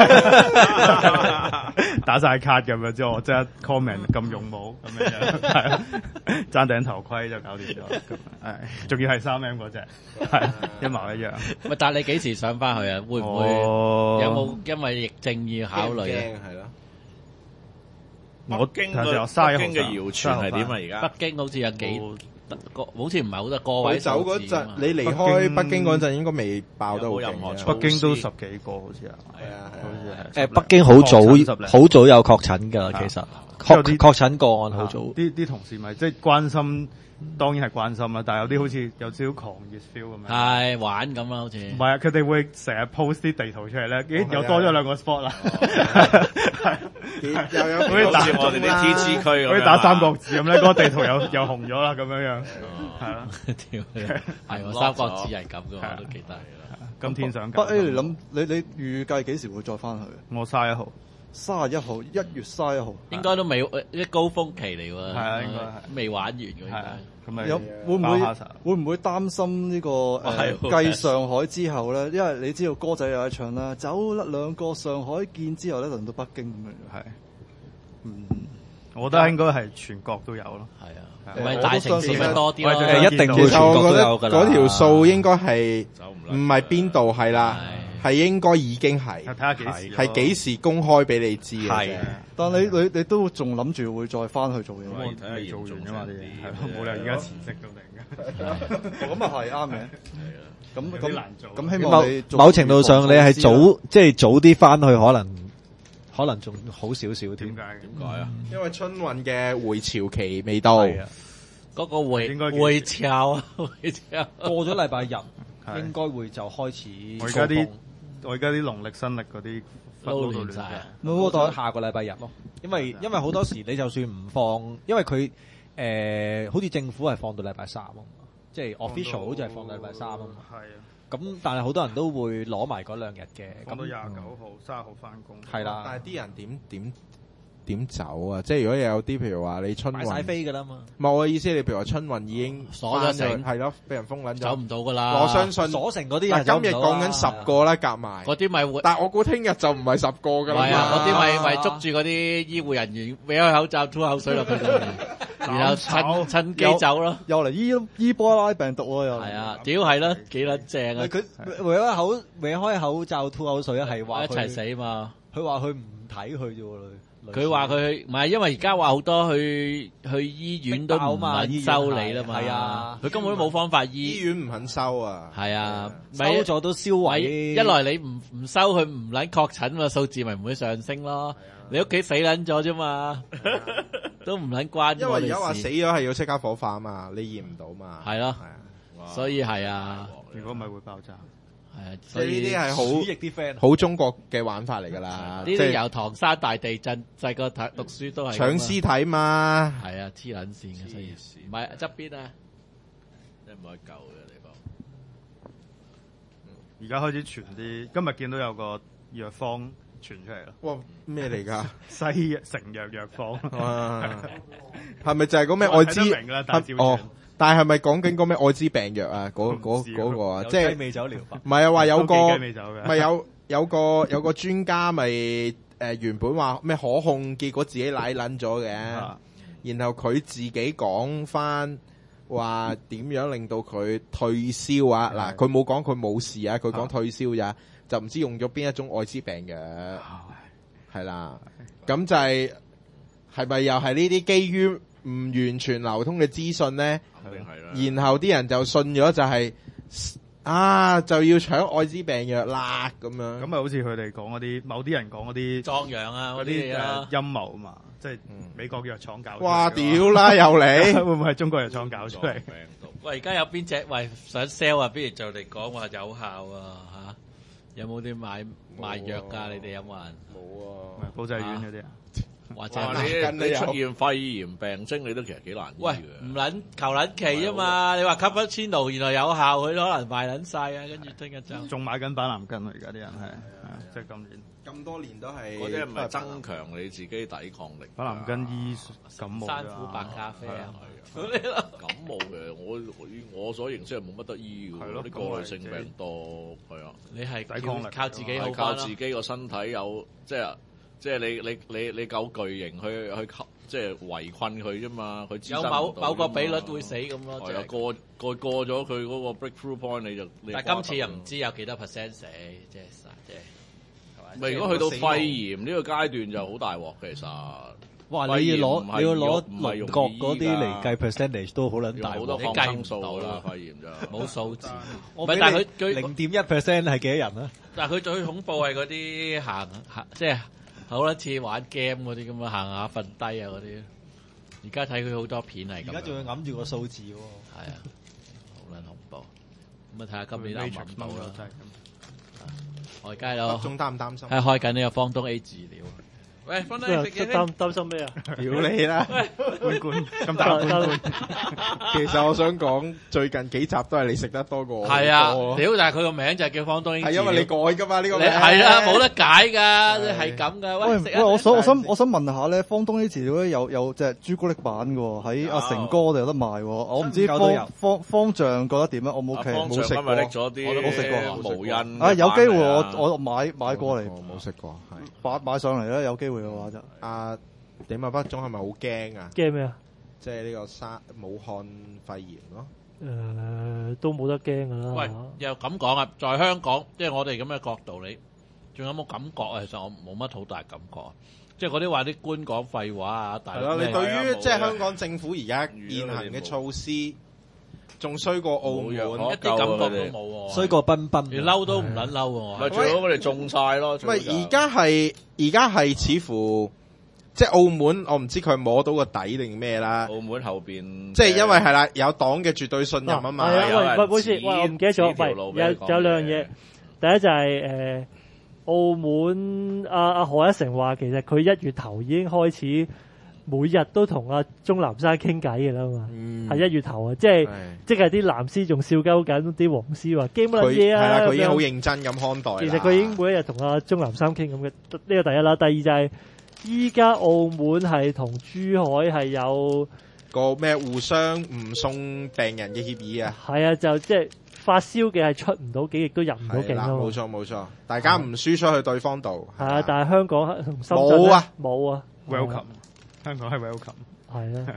打晒卡咁樣之後，我即刻 comment 咁勇武咁樣，係啊，爭頂頭盔就搞掂咗，係，仲要係三 M 嗰隻，係一模一樣。 喂，但係你幾時上翻去啊？會唔會有冇因為疫症要考慮啊？ 係咯。 我北京嘅北京嘅謠傳係點啊？而家北京好似有幾個，好似唔係好多個位走嗰陣，你離開北京嗰陣應該未爆得好勁。 北京都十幾個好似啊， 係啊， 好似係。 誒，北京好早好早有確診㗎，其實確確診個案好早。 啲啲同事咪即係關心。當然係關心啦，但係有啲好似有少少狂熱 feel 咁樣。 係玩咁啦，好似。唔係啊，佢哋會成日 post 啲地圖出嚟咧，咦又多咗兩個 spot 啦。 又有好似打我哋啲 T G 區咁樣， 好似打三國志咁咧，嗰個地圖又又紅咗啦，咁樣樣。係啦， 係喎，三國志係咁嘅，我都記得。 今天想。 不，誒你諗你你預計幾時會再翻去？ 我卅一號。 三十一號，一月三十一號， 應該都未一高峰期嚟喎。 係啊，應該係未玩完嘅。係啊，咁咪有會唔會會唔會擔心呢個誒繼上海之後咧？因為你知道歌仔有一唱啦，走甩兩個上海見之後咧，輪到北京咁樣。 係，嗯，我覺得應該係全國都有咯。 係啊，唔係大城市咪多啲咯？ 誒，一定會全國都有㗎啦。 嗰條數應該係唔係邊度係啦？係應該已經係， 睇下幾時， 係幾時公開俾你知嘅啫。 但你你你都仲諗住會再翻去做嘢？ 我未做完㗎嘛啲嘢，係咯，冇理由而家辭職到突然間。 咁啊係啱嘅。咁咁難做。 咁希望你某程度上你係早即係早啲翻去，可能可能仲好少少。點解？ 點解啊？ 因為春運嘅回潮期未到。 嗰個回回潮啊，回潮過咗禮拜日，應該會就開始。 我而家啲。我而家啲農曆新曆嗰啲撈亂晒， 冇到下個禮拜日咯。因為因為好多時你就算唔放，因為佢誒、呃、好似政府係放到禮拜三啊嘛，即係 official 好似係放到禮拜三啊嘛。係啊。咁但係好多人都會攞埋嗰兩日嘅。 咁到廿九號、卅號翻工。 係啦。 但係啲人點點點走啊？即係如果有啲譬如話你春運買曬飛㗎啦嘛。 唔係我嘅意思，你譬如話春運已經鎖咗城， 係咯，俾人封撚咗， 走唔到㗎啦。 我相信鎖城嗰啲人走唔到。 今日講緊十個啦，夾埋嗰啲咪會， 但係我估聽日就唔係十個㗎啦。 係啊，嗰啲咪咪捉住嗰啲醫護人員，搲開口罩吐口水落去度，然後趁趁機走咯。 又嚟伊伊波拉病毒喎又。 係啊，屌係啦，幾撚正啊！ 佢搲開口搲開口罩吐口水係話一齊死嘛。 佢話佢唔睇佢啫喎。 佢話佢唔係，因為而家話好多去去醫院都唔肯收你啦嘛。 係啊， 佢根本都冇方法醫。 醫院唔肯收啊。 係啊， 收咗都銷毀。 一來你唔唔收佢唔撚確診嘛，數字咪唔會上升咯。你屋企死撚咗啫嘛，都唔撚關。 因為而家話死咗係要即刻火化嘛，你驗唔到嘛。 係咯，所以係啊。 如果唔係會爆炸。 係啊， 即係呢啲係好鼠疫啲 friend， 好中國嘅玩法嚟㗎啦。 呢啲由唐山大地震細個睇讀書都係搶屍體嘛。 係啊，黐撚線嘅，所以唔係側邊啊， 真係唔可以救嘅地方。 而家開始傳啲，今日見到有個藥方傳出嚟啦。 哇，咩嚟㗎？ 西藥成藥藥方。 係咪就係嗰咩愛滋？ 明啦，但係哦。但係係咪講緊嗰咩愛滋病藥啊？嗰嗰嗰個啊，即係雞尾酒療法。 唔係啊，話有個咪有有個有個專家咪誒原本話咩可控，結果自己奶撚咗嘅，然後佢自己講翻話點樣令到佢退燒啊？嗱，佢冇講佢冇事啊，佢講退燒咋，就唔知用咗邊一種愛滋病藥，係啦，咁就係係咪又係呢啲基於唔完全流通嘅資訊咧？然後啲人就信咗就係、是、啊就要搶愛滋病藥啦咁樣， 咁咪好似佢哋講嗰啲某啲人講嗰啲壯陽啊嗰啲誒陰謀啊嘛，即係美國藥廠搞出嚟。 哇屌啦又嚟， 會唔會係中國藥廠搞出嚟？ 喂，而家有邊隻喂想 sell 啊？不如就嚟講話有效啊嚇？有冇啲買賣藥㗎？你哋有冇人？ 冇啊， 保濟丸嗰啲啊。 或者你你出現肺炎病徵，你都其實幾難醫嘅。 喂，唔撚求撚期啊嘛！你話吸一千度，原來有效，佢可能賣撚晒啊！跟住聽日就仲買緊板藍根啊！而家啲人係，即係今年咁多年都係嗰啲唔係增強你自己抵抗力。 板藍根醫感冒山苦白咖啡啊！ 感冒嘅，我我所認識係冇乜得醫嘅，啲過來性病多係啊。 你係抵抗力靠自己好靠自己個身體有即係。即係你你你你夠巨型去去即係圍困佢啫嘛，佢有某某個比率會死咁咯。 係啊，過過過咗佢嗰個 breakthrough point 你就。 但係今次又唔知有幾多 percent 死，即係即係係咪？如果去到肺炎呢個階段就好大鑊其實。 哇！你要攞你要攞鄰國嗰啲嚟計 percentage 都好撚大， 好多抗生素啦，肺炎就冇數字。 唔係，但係佢佢零點一 percent 係幾多人啊？ 但係佢最恐怖係嗰啲行行即係。好多似玩 game 嗰啲咁啊，行下瞓低啊嗰啲。而家睇佢好多片係咁。 而家仲要揞住個數字喎。 係啊，好撚恐怖。咁啊，睇下今年啱唔啱到啦。我而家咯。 仲擔唔擔心？ 係開緊呢個方東 A 治療。喂，方東食嘢擔擔心咩啊？ 屌你啦！ 罐罐咁大罐罐。 其實我想講，最近幾集都係你食得多過我。 係啊，屌！但係佢個名就係叫方東 A 治療。 係因為你改㗎嘛呢個名。 係啊，冇得解㗎，係咁㗎。喂， 喂，我想我想我想問下咧，方東呢治療咧有有隻朱古力版嘅喎，喺阿成哥度有得賣喎。我唔知方方方丈覺得點啊？我冇傾冇食過。 拎咗啲我冇食過無印。 啊，有機會我我買買過嚟。 我冇食過，係買買上嚟啦，有機會嘅話就。 啊，點啊？北總係咪好驚啊？ 驚咩啊？ 即係呢個沙武漢肺炎咯。 誒，都冇得驚噶啦。 喂，又咁講啊，在香港，即係我哋咁嘅角度，你仲有冇感覺啊？其實我冇乜好大感覺，即係嗰啲話啲官講廢話啊，大係咯。你對於即係香港政府而家現行嘅措施，仲衰過澳門，一啲感覺都冇， 衰過賓賓， 連嬲都唔撚嬲喎。 咪最好我哋中晒咯。 喂，而家係而家係似乎。即係澳門，我唔知佢摸到個底定咩啦。 澳門後邊， 即係因為係啦，有黨嘅絕對信任啊嘛。 係啊，喂喂，好似喂，我唔記得咗，喂，有有兩樣嘢。第一就係誒，澳門阿阿何一成話，其實佢一月頭已經開始每日都同阿鍾南山傾偈嘅啦嘛。係一月頭啊，即係即係啲藍絲仲笑鳩緊啲黃絲話驚乜嘢啊？ 係啦，佢已經好認真咁看待。 其實佢已經每一日同阿鍾南山傾咁嘅，呢個第一啦。第二就係。依家澳門係同珠海係有個咩互相唔送病人嘅協議啊？ 係啊，就即係發燒嘅係出唔到境，亦都入唔到境啊！ 冇錯冇錯，大家唔輸出去對方度。 係啊，但係香港同深圳冇啊冇啊 ，welcome，香港係 welcome。 係啊，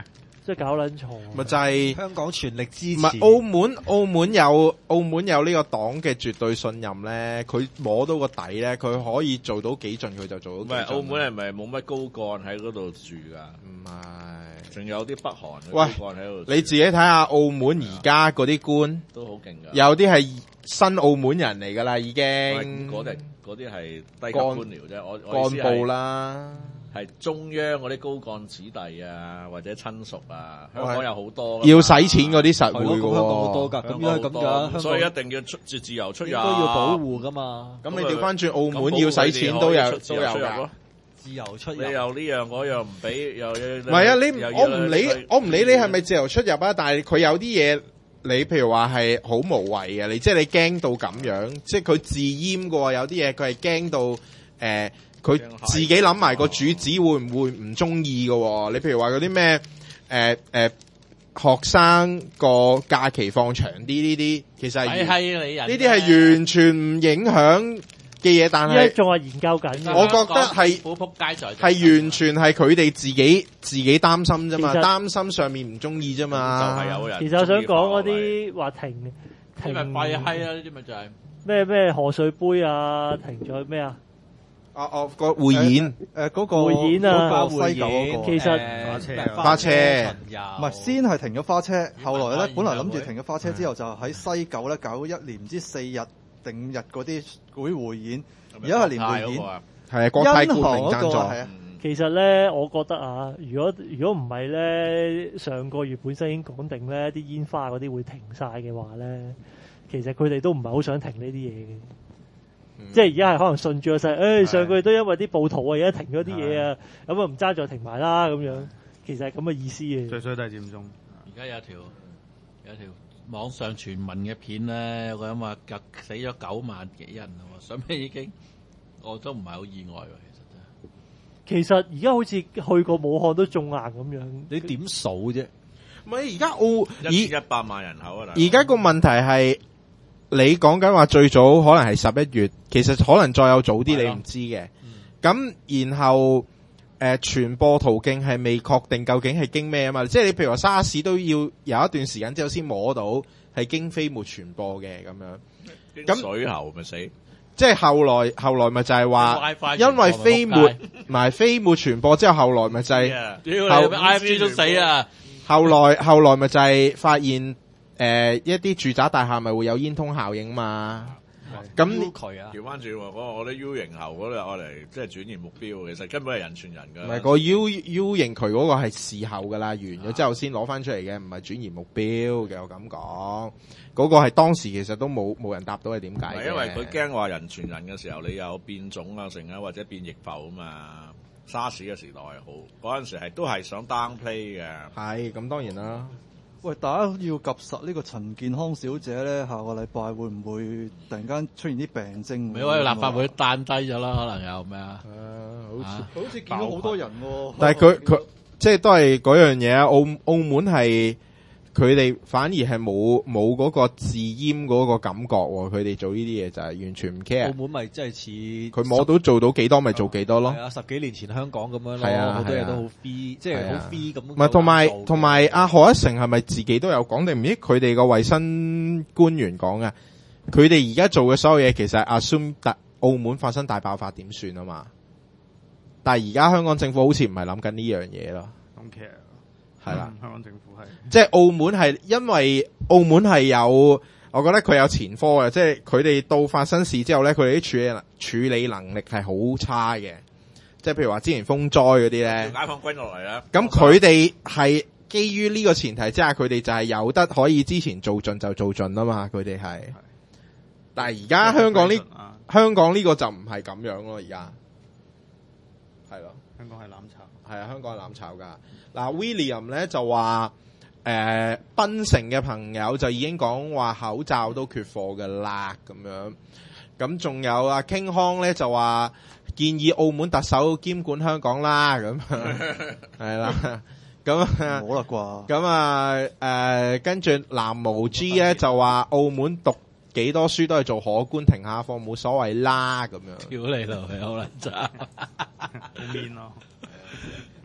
即係搞撚錯。 咪就係香港全力支持。 唔係澳門，澳門有澳門有呢個黨嘅絕對信任咧，佢摸到個底咧，佢可以做到幾盡，佢就做到幾盡。 唔係澳門係咪冇乜高幹喺嗰度住㗎？ 唔係， 仲有啲北韓嘅喂高幹喺度住。 你自己睇下澳門而家嗰啲官都好勁㗎， 有啲係新澳門人嚟㗎啦，已經。 嗰啲嗰啲係低級官僚啫，我我意思幹部啦。 係中央嗰啲高幹子弟啊，或者親屬啊，香港有好多。 要使錢嗰啲實會嘅喎， 香港好多㗎，咁樣係咁㗎， 所以一定要出自自由出入， 應該要保護㗎嘛。 咁你調翻轉澳門要使錢都有都有㗎。 自由出入， 你又呢樣嗰樣唔俾，又唔係啊！你我唔理，我唔理你係咪自由出入啊！但係佢有啲嘢，你譬如話係好無謂嘅，你即係你驚到咁樣，即係佢自閹嘅喎。有啲嘢佢係驚到誒。呃佢自己諗埋個主子會唔會唔中意嘅？你譬如話嗰啲咩誒誒學生個假期放長啲呢啲，其實係呢啲係完全唔影響嘅嘢，但係仲係研究緊。 我覺得係好撲街在係完全係佢哋自己自己擔心啫嘛，擔心上面唔中意啫嘛。 就係有人。 其實我想講嗰啲話停停咪廢閪啊！呢啲咪就係咩咩賀歲杯啊，停咗咩啊？ 哦哦，個匯演誒嗰個匯演啊， 嗰個西九嗰個， 其實花車花車唔係先係停咗花車，後來咧本來諗住停咗花車之後就喺西九咧搞一年唔知四日定五日嗰啲嗰啲匯演，而家係連匯演係國泰冠名贊助。 其實咧，我覺得啊，如果如果唔係咧，上個月本身已經講定咧，啲煙花嗰啲會停晒嘅話咧，其實佢哋都唔係好想停呢啲嘢嘅。嗯、即係而家係可能順住個勢，誒、哎、上個月都因為啲暴徒啊，而家停咗啲嘢啊，咁啊唔揸再停埋啦咁樣，其實係咁嘅意思嘅。 最衰都係佔中。 而家有條有條網上傳聞嘅片咧，有個人話死咗九萬幾人喎，上面已經我都唔係好意外喎， 其實真係。其實而家好似去過武漢都中硬咁樣， 你點數啫？ 唔係而家澳一千一百萬人口啊！ 而家個問題係。你講緊話最早可能係十一月，其實可能再有早啲，你唔知嘅。咁、嗯、然後誒、呃、傳播途徑係未確定，究竟係經咩啊嘛？即係你譬如話沙士都要有一段時間之後先摸到係經飛沫傳播嘅咁樣。咁水喉咪死？ 即係後來後來咪就係話，因為飛沫埋飛沫傳播之後，後來咪就係、是、後 I F G 都死啊！ 後來後來咪就係發現。誒、呃，一啲住宅大廈咪會有煙通效應嘛？咁佢啊，調翻轉嗰個我啲 U 型喉嗰度我嚟，即係轉移目標，其實根本係人傳人噶。唔係個 U U 型渠嗰個係事後噶啦，完咗之後先攞翻出嚟嘅，唔係轉移目標嘅。我咁講，嗰、那個係當時其實都冇冇人答到係點解。係因為佢驚話人傳人嘅時候，你有變種啊，成啊或者變異埠啊嘛。沙士嘅時代好，嗰陣時係都係想 downplay 嘅。係咁，當然啦。 喂，大家要及實呢個陳健康小姐咧，下個禮拜會唔會突然間出現啲病徵？ 你話立法會彈低咗啦，可能有咩啊？ 誒，好似好似見到好多人喎。 但係佢佢即係都係嗰樣嘢啊！澳澳門係佢哋反而係冇冇嗰個自閹嗰個感覺喎。佢哋做呢啲嘢就係完全唔 care。 澳門咪真係似佢摸到做到幾多咪做幾多咯。 係啊，十幾年前香港咁樣咯， 係啊， 好多嘢都好 free，即係好 free 咁。 唔係同埋同埋阿賀一誠係咪自己都有講定唔知佢哋個衛生官員講啊？佢哋而家做嘅所有嘢其實係 assume 大澳門發生大爆發點算啊嘛？但係而家香港政府好似唔係諗緊呢樣嘢咯。 Don't care。 係啦、 嗯，香港政府係， 即係澳門係，因為澳門係有，我覺得佢有前科嘅，即係佢哋到發生事之後咧，佢哋啲處理處理能力係好差嘅，即係譬如話之前風災嗰啲咧， 解放軍落嚟啦， 咁佢哋係基於呢個前提之下，佢哋就係有得可以之前做盡就做盡啊嘛，佢哋係，但係而家香港呢，香港呢個就唔係咁樣咯，而家係咯， 香港係攬炒， 係啊，香港係攬炒噶。嗱 William 咧就話，誒、呃，檳城嘅朋友就已經講話口罩都缺貨㗎啦，咁樣。咁仲有阿 King Kong 咧就話建議澳門特首兼管香港啦，咁係啦。咁冇啦啩。咁啊，誒、呃，跟住藍毛 G 咧就話澳門讀幾多書都係做可官，停下課冇所謂啦，咁樣。 屌你老味，好撚渣， 好面咯。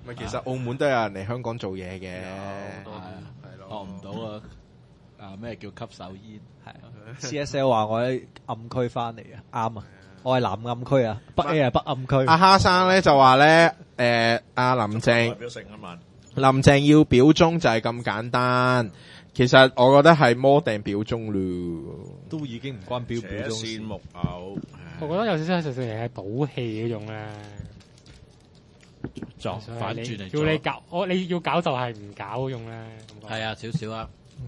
咪其實澳門都有人嚟香港做嘢嘅， 係啊，學唔到啊！啊咩叫吸手煙？ 係 C S L 話我喺暗區翻嚟啊，啱啊！我係南暗區啊，北 A 係北暗區。 阿蝦生咧就話咧，誒阿林鄭表成啊嘛， 林鄭要表忠就係咁簡單。其實我覺得係摩定表忠咯， 都已經唔關表表忠事。木偶， 我覺得有少少少少嘢係賭氣嗰種咧， 作反轉嚟叫你搞，我你要搞就係唔搞嗰種咧。 係啊，少少啊。 嗯，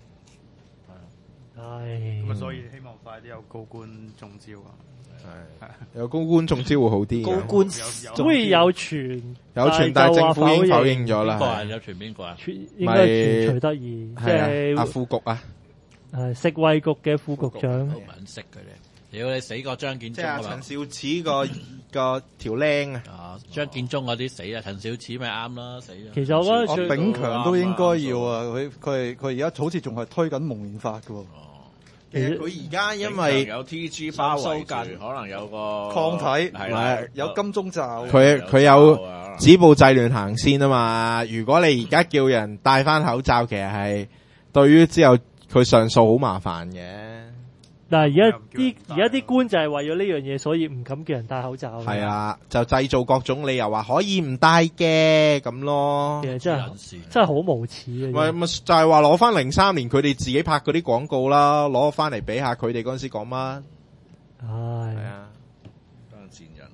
唉， 咁啊，所以希望快啲有高官中招啊！ 係有高官中招會好啲嘅。 高官會有傳， 有傳，但係政府已經否認咗啦。 邊個啊？有傳邊個啊？ 應該傳徐德義，即係阿副局啊， 係食衛局嘅副局長。 唔撚識佢哋，屌你死過張建宗啊嘛！ 即係陳肇始個個條僆啊！ 啊，張建宗嗰啲死啊，陳肇始咪啱啦，死咗。 其實我覺得阿最炳強都應該要啊！佢佢係佢而家好似仲係推緊蒙面法嘅喎。 其實佢而家因為有 T G 包圍住，可能有個抗體係啦， 有金鐘罩。 佢佢有止暴制亂行先啊嘛！如果你而家叫人戴翻口罩，其實係對於之後佢上訴好麻煩嘅。 但係而家啲而家啲官就係為咗呢樣嘢，所以唔敢叫人戴口罩。 係啊，就製造各種理由話可以唔戴嘅咁咯。 其實真係真係好無恥嘅。 咪咪就係話攞翻零三年佢哋自己拍嗰啲廣告啦，攞翻嚟比下佢哋嗰陣時講乜？ 唉， 係啊， 當賤人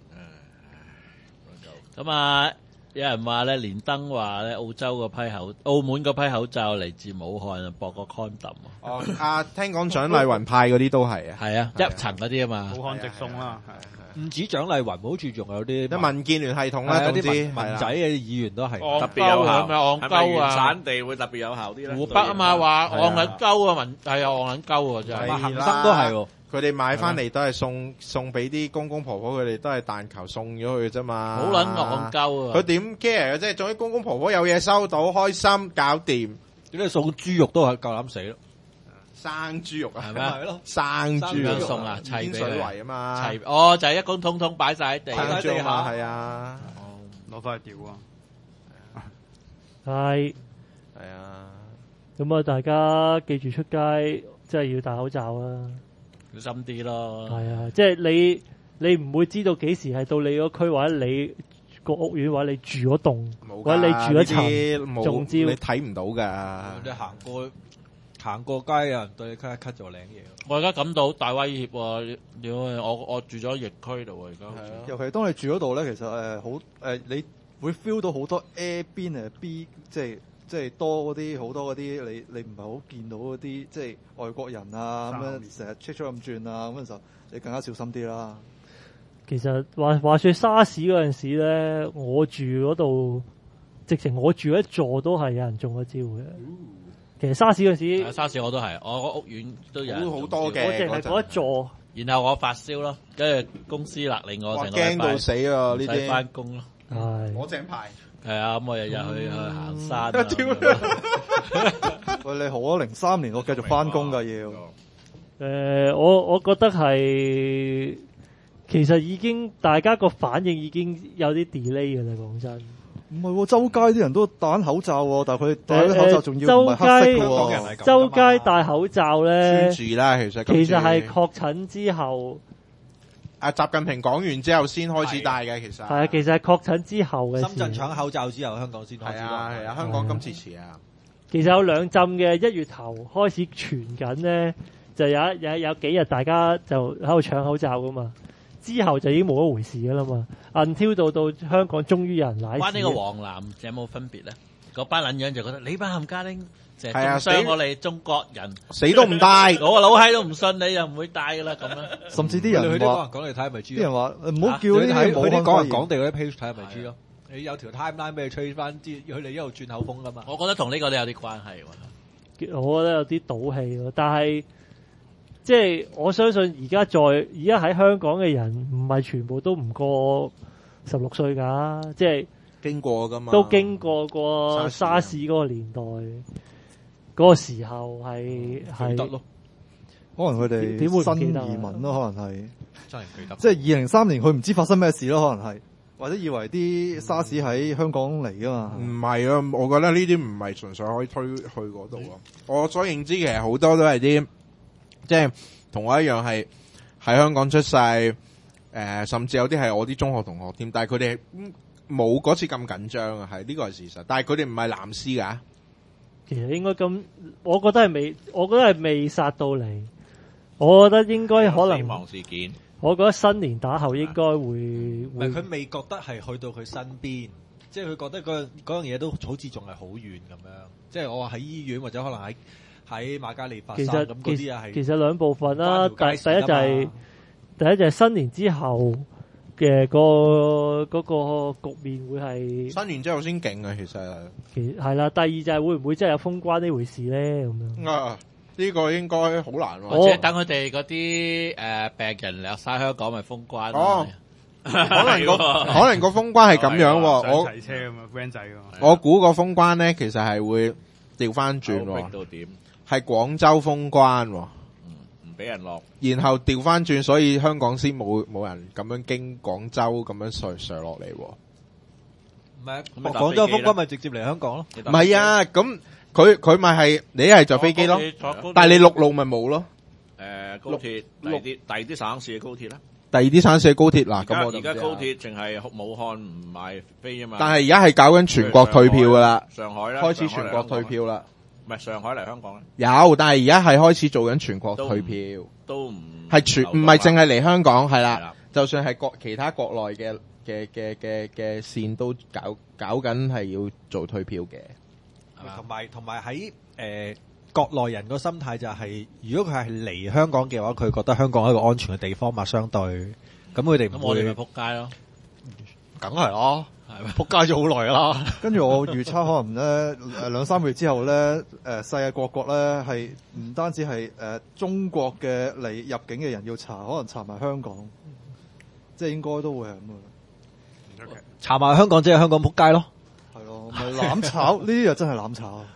咁啊，有人話咧，連登話咧，澳洲個批口，澳門個批口罩嚟自武漢啊，駁個 condom 啊。 哦，啊，聽講蔣麗芸派嗰啲都係啊， 係啊，一層嗰啲啊嘛。 武漢直送啦， 唔止蔣麗芸，好似仲有啲啲民建聯系統啦， 有總之啲民民仔嘅議員都係特別有效， 係咪戇鳩啊？ 散地會特別有效啲咧。 湖北啊嘛，話戇撚鳩啊，民係啊戇撚鳩啊，真係。 恒生都係喎。 佢哋買翻嚟都係送送俾啲公公婆婆，佢哋都係但求送咗佢啫嘛。 好撚戇鳩啊！ 佢點 care 嘅啫？總之公公婆婆有嘢收到，開心搞掂。 點解送豬肉都係夠膽死咯？ 生豬肉啊， 係咩？ 係咯， 生豬肉送啊，砌俾天水圍啊嘛， 砌哦就係一公通通擺晒喺地， 生豬肉嘛，係啊， 攞翻去屌啊！ 係係啊， 咁啊，大家記住出街真係要戴口罩啊！ 小心啲咯。 係啊，即係你你唔會知道幾時係到你嗰區或者你個屋苑或者你住嗰棟或者你住嗰層中招， 你睇唔到㗎。 你行過行過街有人對你咳一咳就領嘢。 我而家感到好大威脅喎！屌我我住咗疫區度喎，而家。 尤其當你住嗰度咧，其實誒好誒，你會 feel 到好多 A 邊誒 B，即係即係多嗰啲好多嗰啲，你你唔係好見到嗰啲即係外國人啊咁樣成日出出咁轉啊咁嘅時候，你更加小心啲啦。 其實話話說沙士嗰陣時咧，我住嗰度，直情我住一座都係有人中咗招嘅。其實沙士嗰陣時， 沙士我都係，我個屋苑都有人好多嘅， 我淨係嗰一座。 然後我發燒咯，跟住公司勒令我成個驚到死啊！呢啲翻工咯， 係攞正牌。 係啊，咁我日日去去行山啊。 喂，你好啊！零三年我繼續翻工㗎要。 誒，我我覺得係其實已經大家個反應已經有啲 delay 㗎啦，講真。 唔係喎，周街啲人都戴口罩喎，但係佢戴啲口罩仲要唔係黑色嘅喎。 周街戴口罩咧， 穿住啦，其實其實係確診之後。 阿習近平講完之後先開始戴嘅，其實係啊，其實係確診之後嘅。 深圳搶口罩之後，香港先開始。 係啊係啊，香港今次遲啊。 其實有兩浸嘅，一月頭開始傳緊咧，就有有有幾日大家就喺度搶口罩噶嘛。之後就已經冇一回事噶啦嘛。until 到到香港終於有人賴。 關呢個黃藍有冇分別咧？嗰班撚樣就覺得你班冚家丁就係啊， 傷我哋中國人， 死都唔戴。 我個老閪都唔信你，又唔會戴噶啦咁樣。 甚至啲人話講嚟睇係咪知？ 啲人話唔好叫呢啲佢啲講人講地嗰啲 page 睇係咪知咯？你有條 timeline 俾你吹翻啲，佢哋一路轉口風噶嘛。 我覺得同呢個都有啲關係喎。 我覺得有啲賭氣咯，但係即係我相信而家在而家喺香港嘅人唔係全部都唔過十六歲㗎，即係經過㗎嘛， 都經過過沙士嗰個年代嗰個時候係係得咯。 可能佢哋點會新移民咯，可能係真係記得。 即係二零三年佢唔知發生咩事咯，可能係。 或者以為啲沙士喺香港嚟噶嘛？ 唔係啊，我覺得呢啲唔係純粹可以推去嗰度啊。我所認知其實好多都係啲即係同我一樣係喺香港出世，誒、呃，甚至有啲係我啲中學同學添，但係佢哋冇嗰次咁緊張啊，係呢個係事實。但係佢哋唔係藍絲噶。 其實應該咁，我覺得係未，我覺得係未殺到嚟。我覺得應該可能死亡事件。 我覺得新年打後應該會， 唔係佢未覺得係去到佢身邊，即係佢覺得嗰嗰樣嘢都好似仲係好遠咁樣。即係我話喺醫院或者可能喺喺瑪嘉烈發生咁嗰啲嘢係。 其實兩部分啦，第第一就係第一就係新年之後嘅個嗰個局面會係新年之後先勁啊，其實其係啦。第二就係會唔會真係有封關呢回事咧？咁樣啊。呢個應該好難喎， 或者等佢哋嗰啲誒病人嚟晒香港咪封關哦，可能個可能個封關係咁樣喎，我齊車咁啊 friend 仔㗎嘛。 我估個封關咧，其實係會調翻轉喎，係廣州封關喎， 唔俾人落， 然後調翻轉，所以香港先冇冇人咁樣經廣州咁樣上上落嚟喎。 唔係，廣州封關咪直接嚟香港咯？ 唔係啊，咁。佢佢咪係你一係就飛機咯，但係你陸路咪冇咯。 誒高鐵，第二啲第二啲省市嘅高鐵咧， 第二啲省市嘅高鐵嗱，咁我而家高鐵淨係武漢唔賣飛啊嘛。 但係而家係搞緊全國退票噶啦， 上海咧開始全國退票啦。 唔係上海嚟香港咧？ 有，但係而家係開始做緊全國退票， 都唔係全唔係淨係嚟香港係啦，就算係國其他國內嘅嘅嘅嘅嘅線都搞搞緊係要做退票嘅。 同埋同埋喺誒國內人個心態就係、是，如果佢係嚟香港嘅話，佢覺得香港係一個安全嘅地方嘛，相對咁佢哋唔會。咁我哋咪撲街咯， 梗係咯，係咪撲街咗好耐啦？ 跟住我預測可能咧誒兩三個月之後咧，誒、呃、世界各國咧係唔單止係誒、呃、中國嘅嚟入境嘅人要查，可能查埋香港，即係應該都會係咁嘅。 Okay. 查埋香港即係香港撲街咯。 係咯，咪攬炒呢啲又真係攬炒。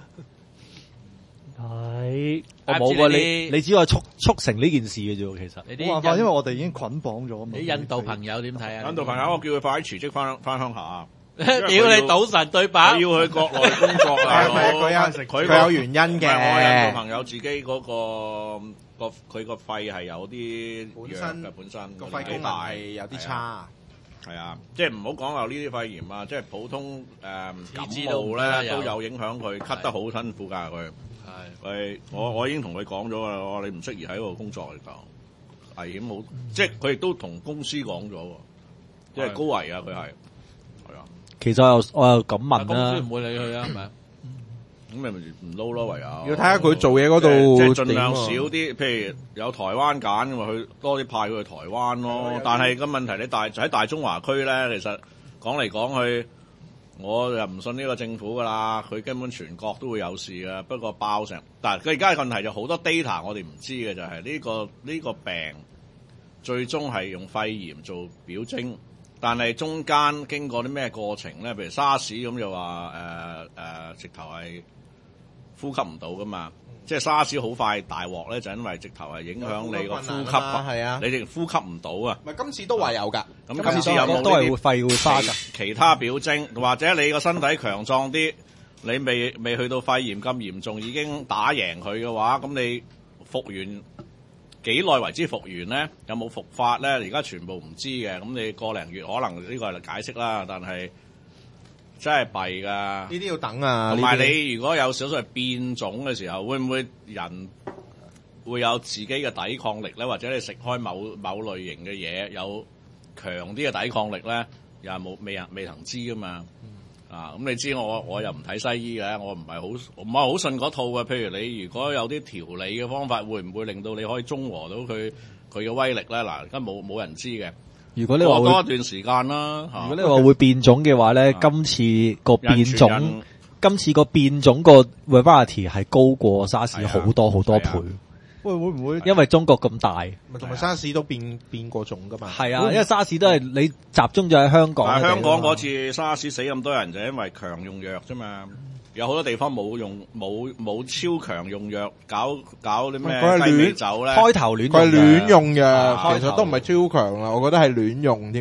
係我冇喎，你你只可以促促成呢件事嘅啫。其實你冇辦法，因為我哋已經捆綁咗嘛。 你印度朋友點睇啊？ 印度朋友，我叫佢快啲辭職翻翻鄉下。 屌你賭神對白， 要去國內工作啊！ 佢有佢有原因嘅。 我印度朋友自己嗰個個佢個肺係有啲本身嘅，本身個肺功能係有啲差。 係啊，即係唔好講話呢啲肺炎啊，即係普通誒、呃、感冒咧都有影響佢，咳得好辛苦㗎佢。係，係我我已經同佢講咗啦，我話你唔適宜喺嗰度工作嚟講，危險好，嗯、即係佢亦都同公司講咗，即係高危啊佢係，係啊。 其實我又我又咁問啦， 公司唔會理佢啊，係咪？ 咁咪唔撈咯，唯有要睇下佢做嘢嗰度， 即係盡量少啲。譬如有台灣揀，咁咪去多啲派佢去台灣咯。但係個問題，你大喺大中華區咧，其實講嚟講去，我又唔信呢個政府噶啦。佢根本全國都會有事噶。不過爆成，但係佢而家嘅問題就好多 data 我哋唔知嘅，就係呢個呢個病最終係用肺炎做表徵，但係中間經過啲咩過程咧？譬如沙士咁就話誒誒，直頭係。呼吸唔到噶嘛，即係沙士好快大鑊咧，就因為直頭係影響你個呼吸， 係啊， 你哋呼吸唔到啊。 咪今次都話有㗎， 咁今次有冇都係會肺會花㗎？ 其他表徵，或者你個身體強壯啲，你未未去到肺炎咁嚴重，已經打贏佢嘅話，咁你復原幾耐為之復原咧？有冇復發咧？而家全部唔知嘅，咁你個零月可能呢個係解釋啦，但係。真係弊噶， 呢啲要等啊！ 同埋你如果有少數係變種嘅時候，會唔會人會有自己嘅抵抗力咧？或者你食開某某類型嘅嘢有強啲嘅抵抗力咧？又係冇未人未能知噶嘛？嗯、啊，咁你知我我又唔睇西醫嘅，我唔係好唔係好信嗰套嘅。譬如你如果有啲調理嘅方法，會唔會令到你可以中和到佢佢嘅威力咧？嗱，而家冇冇人知嘅。 如果你話多一段時間啦， 如果你話會變種嘅話咧，今次個變種，今次個變種個 variety 係高過沙士好多好多倍。 喂，會唔會？ 因為中國咁大， 同埋沙士都變變過種噶嘛？ 係啊，因為沙士都係你集中咗喺香港。 但係香港嗰次沙士死咁多人，就因為強用藥啫嘛。有好多地方冇用冇冇超強用藥，搞搞啲咩雞尾酒咧？ 開頭亂， 佢係亂用嘅，其實都唔係超強啦，我覺得係亂用添啦。 咁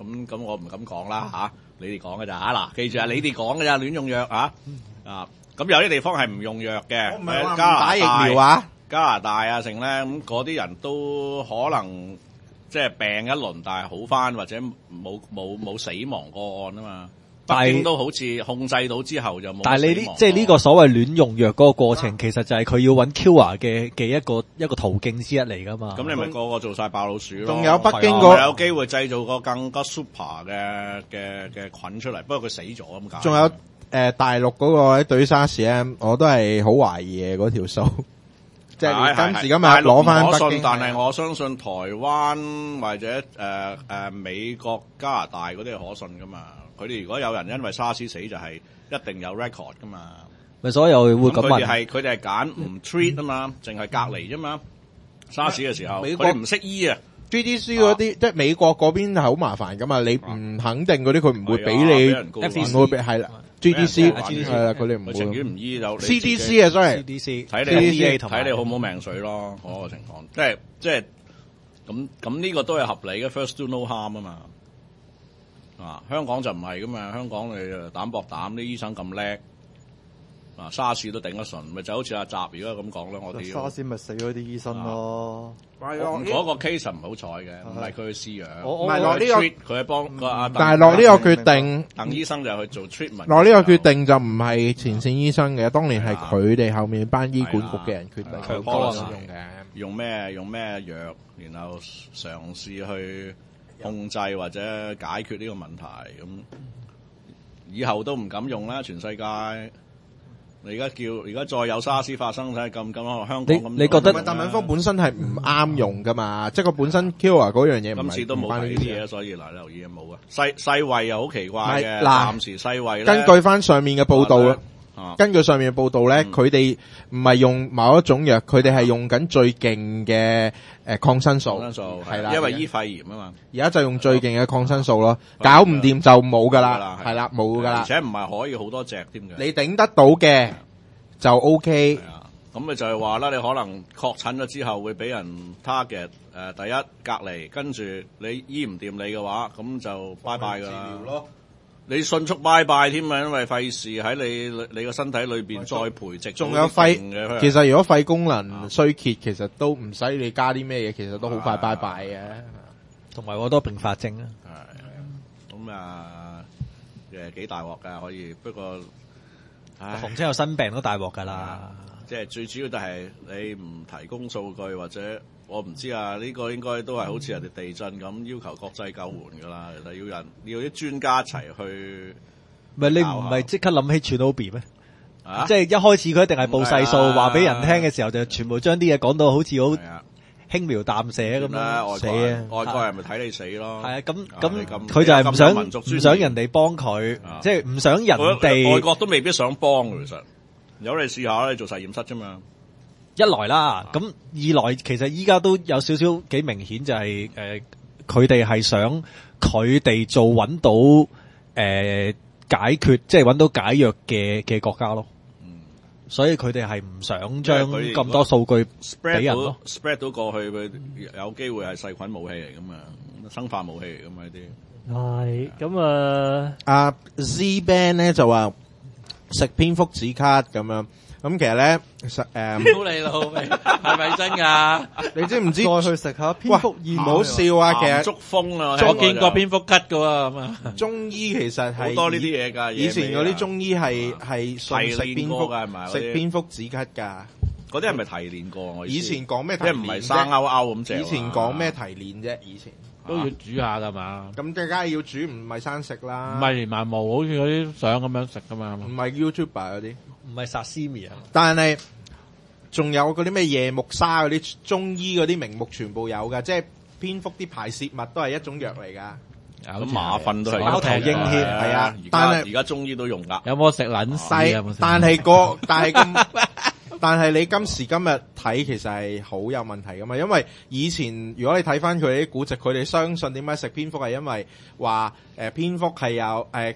咁咁我唔敢講啦嚇，你哋講嘅咋嚇嗱，記住啊，你哋講嘅咋，亂用藥啊啊！咁有啲地方係唔用藥嘅， 我唔係話唔加拿大打疫苗啊， 加拿大啊，成咧咁嗰啲人都可能即係病一輪，但係好翻或者冇冇冇死亡個案啊嘛。北京都好似控制到之後就冇。 但係你呢，即係呢個所謂亂用藥嗰個過程，其實就係佢要揾 cure 嘅嘅一個一個途徑之一嚟噶嘛。 咁你咪個個做晒爆老鼠咯。 仲有北京個、 嗰有機會製造個更加 super 嘅嘅嘅菌出嚟，不過佢死咗咁解。 仲有。誒、呃，大陸嗰個對於沙士咧，我都係好懷疑嘅嗰條數，即係今時今日攞翻北京。 但係我相信台灣或者誒誒、呃呃、美國、加拿大嗰啲係可信噶嘛。佢哋如果有人因為沙士死，就係一定有 record 噶嘛。 咪所以我會咁問。 佢哋係佢哋係揀唔 treat 啊嘛，淨係隔離啫嘛。沙士嘅時候，佢哋唔識醫啊。 G D C 嗰啲、啊、即係美國嗰邊係好麻煩噶嘛，你唔肯定嗰啲佢唔會俾你，唔會俾係啦。G D C 係啦，佢哋唔會。 情願唔醫就 C D C 啊 ，sorry，C D C 睇你睇你好唔好命水咯，嗰、那個情況，即係即係咁咁呢個都係合理嘅 ，first do no harm 啊嘛。啊，香港就唔係噶嘛，香港你膽薄膽，啲醫生咁叻。啊，沙士都頂得順，咪就好似阿習而家咁講啦。我哋沙士咪死咗啲醫生咯。 嗰、啊那個 case 唔好彩嘅，唔係佢去試藥， 唔係落呢個佢係幫個阿。 但係落呢個決定， 鄧醫生就去做 treatment。 落呢個決定就唔係前線醫生嘅，當年係佢哋後面班醫管局嘅人決定佢幫使用嘅。 用咩用咩藥，然後嘗試去控制或者解決呢個問題咁，以後都唔敢用啦，全世界。你而家叫，而家再有沙士發生，睇咁咁香港咁。 你你覺得？ 但敏方本身係唔啱用噶嘛？即係佢本身 cure 嗰樣嘢， 今次都冇呢啲嘢，所以嗱留意冇啊。世世衛又好奇怪嘅，暫時世衛咧。 根據翻上面嘅報道啦，根據上面嘅報道咧，佢哋唔係用某一種藥，佢哋係用緊最勁嘅誒抗生素。 抗生素係啦， 因為醫肺炎啊嘛。 而家就用最勁嘅抗生素咯，搞唔掂就冇噶啦，係啦，冇噶啦。 而且唔係可以好多隻添嘅。 你頂得到嘅就 OK。 咁咪就係話啦，你可能確診咗之後會俾人 target，誒第一隔離，跟住你醫唔掂你嘅話，咁就拜拜噶啦。你迅速拜拜添啊，因為費事喺你你個身體裏邊再培植。 仲有肺，其實如果肺功能衰竭，其實都唔使你加啲咩嘢，其實都好快拜拜嘅。 同埋好多併發症啊。 係，咁啊，誒幾大鑊㗎可以，不過， 逢親有新病都大鑊㗎啦。 即係最主要就係你唔提供數據或者。我唔知啊，呢、這個應該都係好似人哋地震咁要求國際救援噶啦，其實要人要啲專家一齊去。 唔係你唔係即刻諗起 Chernobyl 咩？啊，即係一開始佢一定係報細數，話俾人聽嘅時候就全部將啲嘢講到好似好輕描淡寫咁樣死啊！ 外國人咪睇你死咯。係啊，咁咁佢就係唔想唔想人哋幫佢，即係唔想人哋。 外國都未必想幫，其實有你試下你做實驗室啫嘛。 一來啦，咁二來其實依家都有少少幾明顯就係、是、誒，佢哋係想佢哋做揾到誒、呃、解決，即係揾到解藥嘅嘅國家咯。嗯，所以佢哋係唔想將咁多數據俾人咯。 spread 到過去，佢有機會係細菌武器嚟噶嘛，生化武器嚟噶嘛呢啲。係咁啊， 阿 Z Band 咧就話食蝙蝠止咳咁樣。咁其實咧，實誒， 屌你老味，係咪真噶？ 你知唔知？ 再去食下蝙蝠燕， 唔好笑啊！其實竹風啊， 我見過蝙蝠咳噶喎，咁啊。 中醫其實係好多呢啲嘢㗎。 以前嗰啲中醫係係食蝙蝠㗎，係咪？ 食蝙蝠止咳㗎。 嗰啲係咪提煉過？我以前講咩？ 即係唔係生勾勾咁正？ 以前講咩提煉啫？以前都要煮下㗎嘛。 咁梗係要煮，唔係生食啦。 唔係連埋毛，好似嗰啲相咁樣食㗎嘛。 唔係 YouTuber 嗰啲， 唔係沙司米啊。但係。仲有嗰啲咩夜木沙嗰啲中醫嗰啲名目全部有㗎，即係蝙蝠啲排泄物都係一種藥嚟㗎。 咁馬糞都係貓頭鷹添， 係啊。 但係而家中醫都用㗎。 有冇食撚屎啊？ 但係個但係咁，但係你今時今日睇其實係好有問題㗎嘛，因為以前如果你睇翻佢哋啲古籍，佢哋相信點解食蝙蝠係因為話誒蝙蝠係有誒。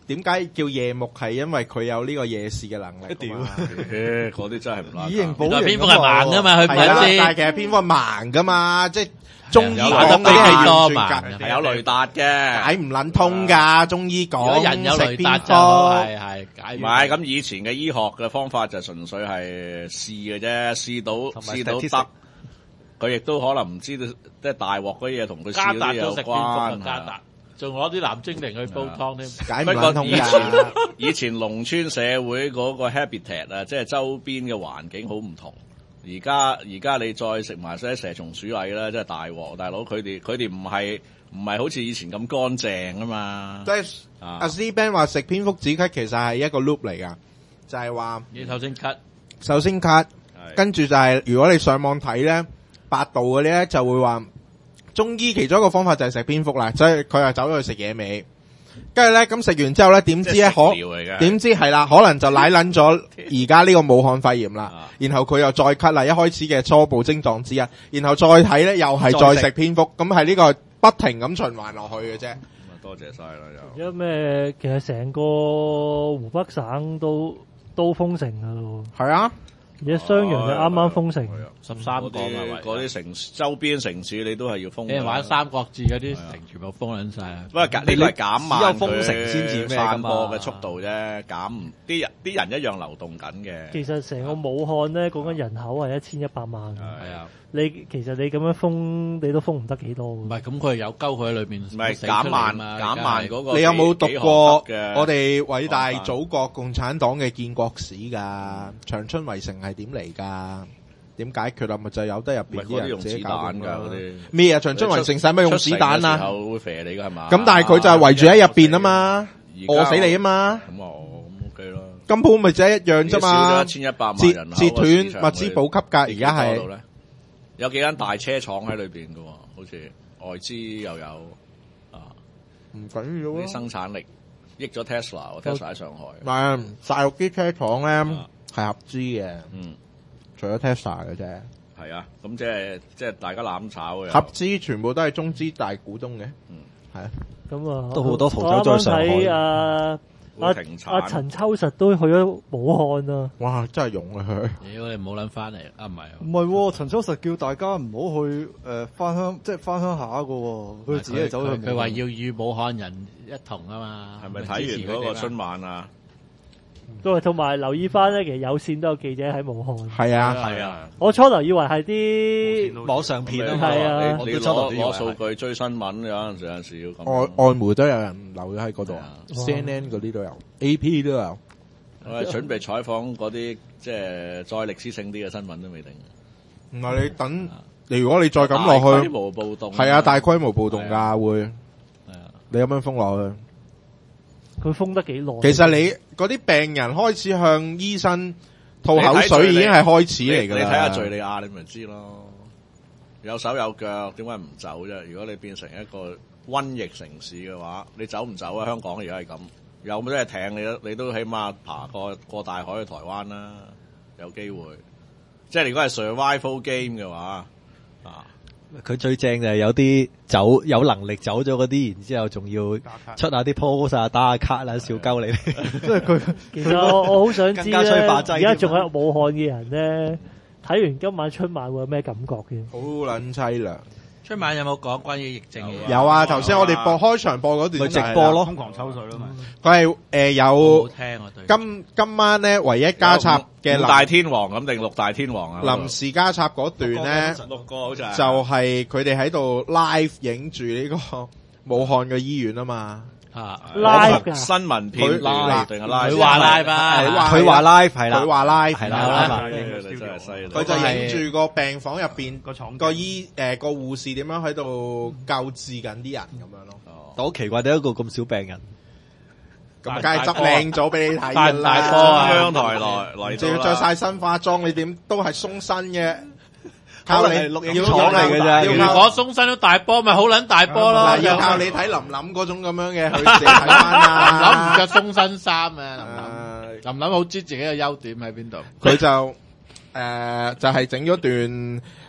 點解叫夜幕係因為佢有呢個夜視嘅能力㗎嘛。 嗰啲真係唔啱。 以形補原來形蝙蝠係盲噶嘛，佢唔係啦， 係先。 但係其實蝙蝠係盲噶嘛，即係中醫有講嗰啲係完全係有雷達嘅， 解唔撚通㗎。中醫如果講人有雷達食就係蝙蝠係解唔係咁以前嘅醫學嘅方法就純粹係試嘅啫，試到同埋試到 statistic 得，佢亦都可能唔知道即係大鑊嗰啲嘢同佢試加達嗰啲有都食蝙蝠啊關。 加達，仲攞啲藍精靈去煲湯添。 解唔不過撚通以前㗎。 以前農村社會嗰個 habitat 啊，即係周邊嘅環境好唔同。而家而家你再食埋些蛇蟲鼠蟻啦，真係大鑊！大佬佢哋佢哋唔係唔係好似以前咁乾淨啊嘛。 即係阿 C Ben 話食蝙蝠止咳其實係一個 loop 嚟㗎，就係話你頭先 cut， 首先咳，跟住就係如果你上網睇咧，百度嗰啲咧就會話中醫其中一個方法就係食蝙蝠啦，所以佢又走咗去食野味。跟住咧，咁食完之後咧，點知咧可點知係啦，可能就奶撚咗而家呢個武漢肺炎啦。然後佢又再咳啦，一開始嘅初步症狀之一，然後再睇咧又係再食蝙蝠，咁係呢個不停咁循環落去嘅啫。 多謝晒啦而家咩？其實成個湖北省都都封城噶咯。 係啊， 而家襄陽就啱啱封城， 十三個嗰啲嗰啲城市周邊城市你都係要封㗎。 你玩三國志嗰啲城全部封撚晒啊！ 不過呢個係減慢只有封城先至咩㗎嘛散播嘅速度啫，減唔啲人啲人一樣流動緊嘅。 其實成個武漢咧講緊人口係一千一百萬。 係啊， 你其實你咁樣封，你都封唔得幾多。 唔係咁佢有鳩佢喺裏邊， 唔係減慢減慢嗰個。 你有冇讀過嘅我哋偉大祖國共產黨嘅建國史㗎？長春圍城係點嚟㗎？點解決啊？咪就有得入邊啲人自己搞掂㗎嗰啲咩啊？長春圍城使乜用子彈啊？ 會射你㗎係嘛？ 咁但係佢就係圍住喺入邊啊嘛，餓死你啊嘛。 咁啊，咁 OK 啦。 根本咪就係一樣啫嘛。 少咗一千一百萬截人口截斷物資補給㗎，而家係有幾間大車廠喺裏邊㗎喎，好似外資又有啊， 唔緊要啊。 啲生產力益咗 Tesla，Tesla 喺上海。 唔係大陸啲車廠咧係合資嘅， 嗯。 除咗 Tesla 嘅啫， 係啊，咁即係即係大家攬炒嘅， 合資全部都係中資大股東嘅， 嗯， 係啊， 咁啊， 都好多屠宰在上海。 睇阿阿阿陳秋實都去咗武漢啊！ 哇，真係勇啊佢！ 屌你唔好撚翻嚟啊！唔係， 唔係喎，陳秋實叫大家唔好去誒翻鄉，即係翻鄉下嘅喎，佢自己係走去。 佢話要與武漢人一同啊嘛。 係咪睇完嗰個春晚啊？ 都係同埋留意翻咧，其實有線都有記者喺武漢。 係啊， 係啊。 我初頭以為係啲網上片啊， 係啊。 你你攞攞數據追新聞，有陣時有陣時要咁。 外外媒都有人留咗喺嗰度啊 ，C N N 嗰啲都有 ，A P 都有。 我係準備採訪嗰啲即係再歷史性啲嘅新聞都未定。 唔係你等，你如果你再咁落去， 大規模暴動係啊，大規模暴動㗎會。 係啊， 你咁樣封落去。 佢封得幾耐？ 其實你嗰啲病人開始向醫生吐口水，已經係開始嚟㗎啦。 你睇下敘利亞，你咪知咯。有手有腳，點解唔走啫？如果你變成一個瘟疫城市嘅話，你走唔走啊？香港而家係咁，有冇真係艇你都你都起碼爬過過大海去台灣啦，有機會。即係如果係 survival game 嘅話，啊。 佢最正就係有啲走有能力走咗嗰啲，然之後仲要出下啲 post 啊，打下卡啦，笑鳩你。 即係佢，其實我我好想知咧，而家仲喺武漢嘅人咧，睇完今晚春晚會有咩感覺嘅？ 好撚凄涼。 春晚有冇講關於疫症嘅嘢？ 有啊，頭先我哋播開場播嗰段咪直播咯， 瘋狂抽水咯嘛。 佢係誒有好聽啊，對。 今今晚咧唯一加插嘅五大天王咁定六大天王啊？ 臨時加插嗰段咧， 六個好似係就係佢哋喺度 live 影住呢個武漢嘅醫院啊嘛。 啊 live 㗎新聞片佢 live 定係 live？ 佢話 live 啊， 佢話 live 係啦， 佢話 live 係啦， 真係犀利。 佢就影住個病房入邊個廠個醫誒個護士點樣喺度救治緊啲人咁樣咯。 但好奇怪，點解一個咁少病人？ 咁梗係執靚咗俾你睇大㗎大波啊啦。 央台來嚟仲要着晒新化妝，你點都係鬆身嘅。靠你錄影要廠嚟嘅啫如果鬆身都大波，咪好撚大波咯。 嗱，要靠你睇林林嗰種咁樣嘅，佢自己睇翻啦。 林林唔着鬆身衫啊，林林誒林林好知自己嘅優點喺邊度。 佢就誒就係整咗段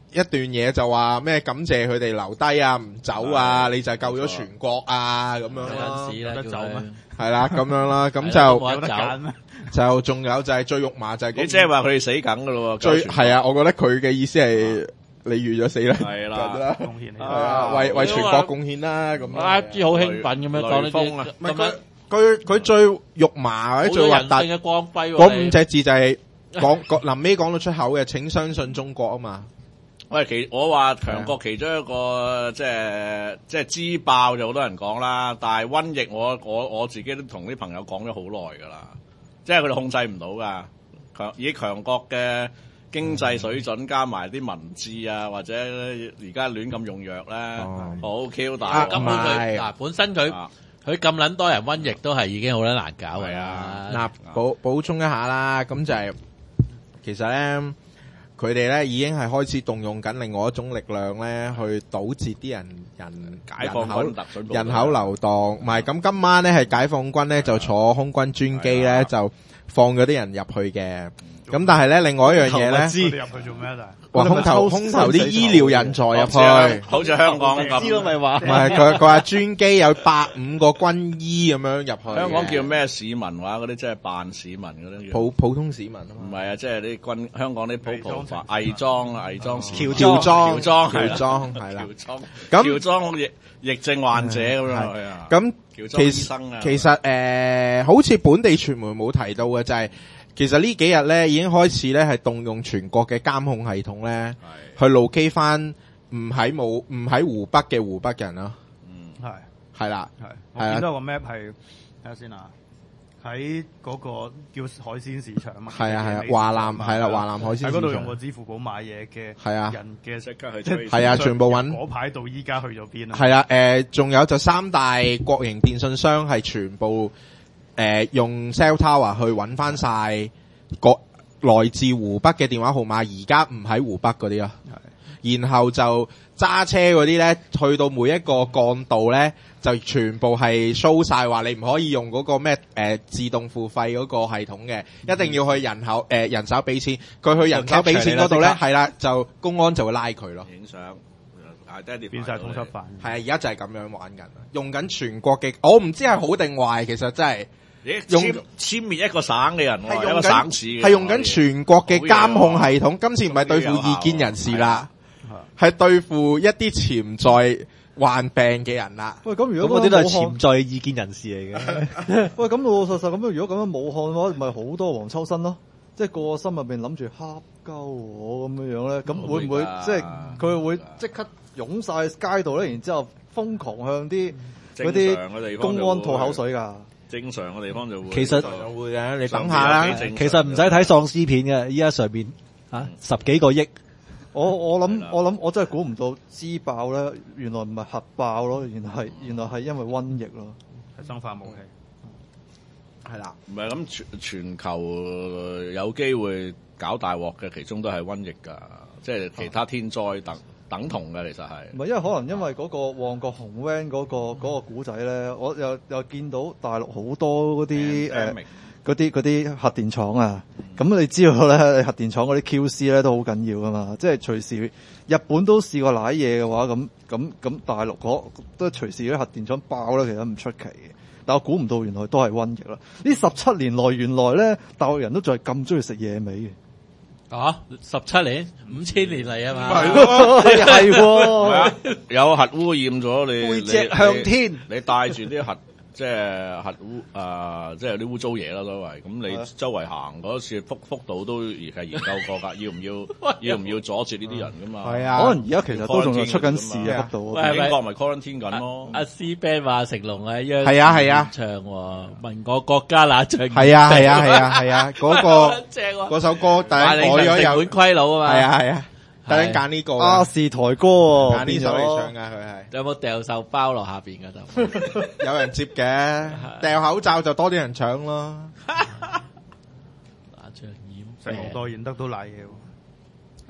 一段嘢就話咩感謝佢哋留低啊，唔走啊，你就救咗全國啊咁樣咯。 有得走咩？ 係啦，咁樣啦，咁就冇得揀咩？ 就仲有就係最肉麻就係你即係話佢哋死梗噶咯喎。 最係啊，我覺得佢嘅意思係你預咗死啦， 係啦， 貢獻係啊，為為全國貢獻啦咁。 I G 好興奮咁樣講呢啲， 唔係佢佢佢最肉麻或者最核突嘅光輝嗰五隻字就係講講臨尾講到出口嘅，請相信中國啊嘛。 喂，其我話強國其中一個即係即係支爆就好多人講啦，但係瘟疫我我我自己都同啲朋友講咗好耐㗎啦，即係佢哋控制唔到㗎。強以強國嘅經濟水準加埋啲文字啊，或者而家亂咁用藥咧，好 Q 大。 根本佢嗱本身佢佢咁撚多人瘟疫都係已經好撚難搞㗎啦。 嗱，補補充一下啦，咁就係其實咧。佢哋咧已經係開始動用緊另外一種力量咧，去堵截啲人人解放軍特準部人口流動。唔係咁今晚咧係解放軍咧就坐空軍專機咧就放咗啲人入去嘅。咁但係咧另外一樣嘢咧， 佢哋入去做咩啊？ 話空投空投啲醫療人才入去， 好似香港咁。 知咯咪話， 唔係佢佢話專機有百五個軍醫咁樣入去。 香港叫咩市民話嗰啲即係扮市民嗰啲普普通市民啊嘛。唔係啊，即係啲軍香港啲普普化偽裝啊，偽裝喬裝喬裝喬裝係啦。 喬裝咁喬裝疫疫症患者咁樣係啊。 咁喬裝醫生啊。 其實誒，好似本地傳媒冇提到嘅就係。其實呢幾日咧已經開始咧係動用全國嘅監控系統咧，去路基翻唔喺冇唔喺湖北嘅湖北人咯。 嗯， 係係啦， 係。我見到個 map 係睇下先啊，喺嗰個叫海鮮市場啊嘛。 係啊係啊，華南係啦，華南海鮮市場。 喺嗰度用個支付寶買嘢嘅係啊人嘅即刻去即係啊，全部揾嗰排到依家去咗邊啊？ 係啊，誒，仲有就三大國營電信商係全部。誒、呃，用 cell tower 去揾翻晒個來自湖北嘅電話號碼，而家唔喺湖北嗰啲咯。然後就揸車嗰啲咧，去到每一個幹道咧，就全部係 show 晒話你唔可以用嗰個咩誒、呃、自動付費嗰個系統嘅，一定要去人口誒、呃、人手俾錢。佢去人手俾錢嗰度咧，係啦，就公安就會拉佢咯。 影相， 變晒通緝犯。 係啊，而家就係咁樣玩緊，用緊全國嘅，我唔知係好定壞，其實真係。 用殲滅一個省嘅人，係一個省市嘅， 係用緊全國嘅監控系統。今次唔係對付異見人士啦，係對付一啲潛在患病嘅人啦。 喂，咁如果嗰啲都係潛在異見人士嚟嘅。喂，咁老老實實咁樣，如果咁樣武漢嘅話，咪好多黃秋生咯，即係個心入邊諗住蝦鳩我咁樣樣咧，咁會唔會即係佢會即刻湧晒街道咧？然之後瘋狂向啲嗰啲公安吐口水㗎？ 正常嘅地方就會， 其實會嘅，你等下啦。 其實唔使睇喪屍片嘅，依家上邊啊十幾個億，我我諗我諗我真係估唔到支爆咧，原來唔係核爆咯，原來係原來係因為瘟疫咯， 係生化武器。 係啦， 唔係咁全全球有機會搞大鑊嘅，其中都係瘟疫㗎，即係其他天災等。等同嘅其實係， 唔係因為可能因為嗰個旺角紅 van 嗰個嗰個古仔咧，我又又見到大陸好多嗰啲誒嗰啲嗰啲核電廠啊，咁、嗯、你知道咧核電廠嗰啲 Q C 咧都好緊要噶嘛，即係隨時日本都試過瀨嘢嘅話，咁咁咁大陸嗰都隨時啲核電廠爆咧，其實唔出奇嘅。但我估唔到原來都係瘟疫啦！呢十七年來原來咧大陸人都仲係咁中意食野味嘅。 啊！十七年、五千年嚟啊嘛， 係咯，係喎， 有核污染咗你， 背脊向天， 你，你帶住啲核。即係核污啊！即係啲污糟嘢啦，所謂咁你周圍行嗰次福福島都係研究過㗎，要唔要要唔要阻住呢啲人㗎嘛？ 係啊，可能而家其實都仲係出緊事啊，福島。 英國咪 quarantine 緊咯。 阿 C Ben 話成龍啊， 係啊係啊， 唱喎問我國家哪唱？ 係啊係啊係啊係啊，嗰個嗰首歌第一改咗有本虧佬啊嘛。 係啊係啊。突然揀呢個亞視台歌喎， 揀呢首嚟唱噶佢係。 有冇掉手包落下邊嗰度？ 有人接嘅，掉口罩就多啲人搶咯。 拿張染， 成龍代言得到賴嘢喎。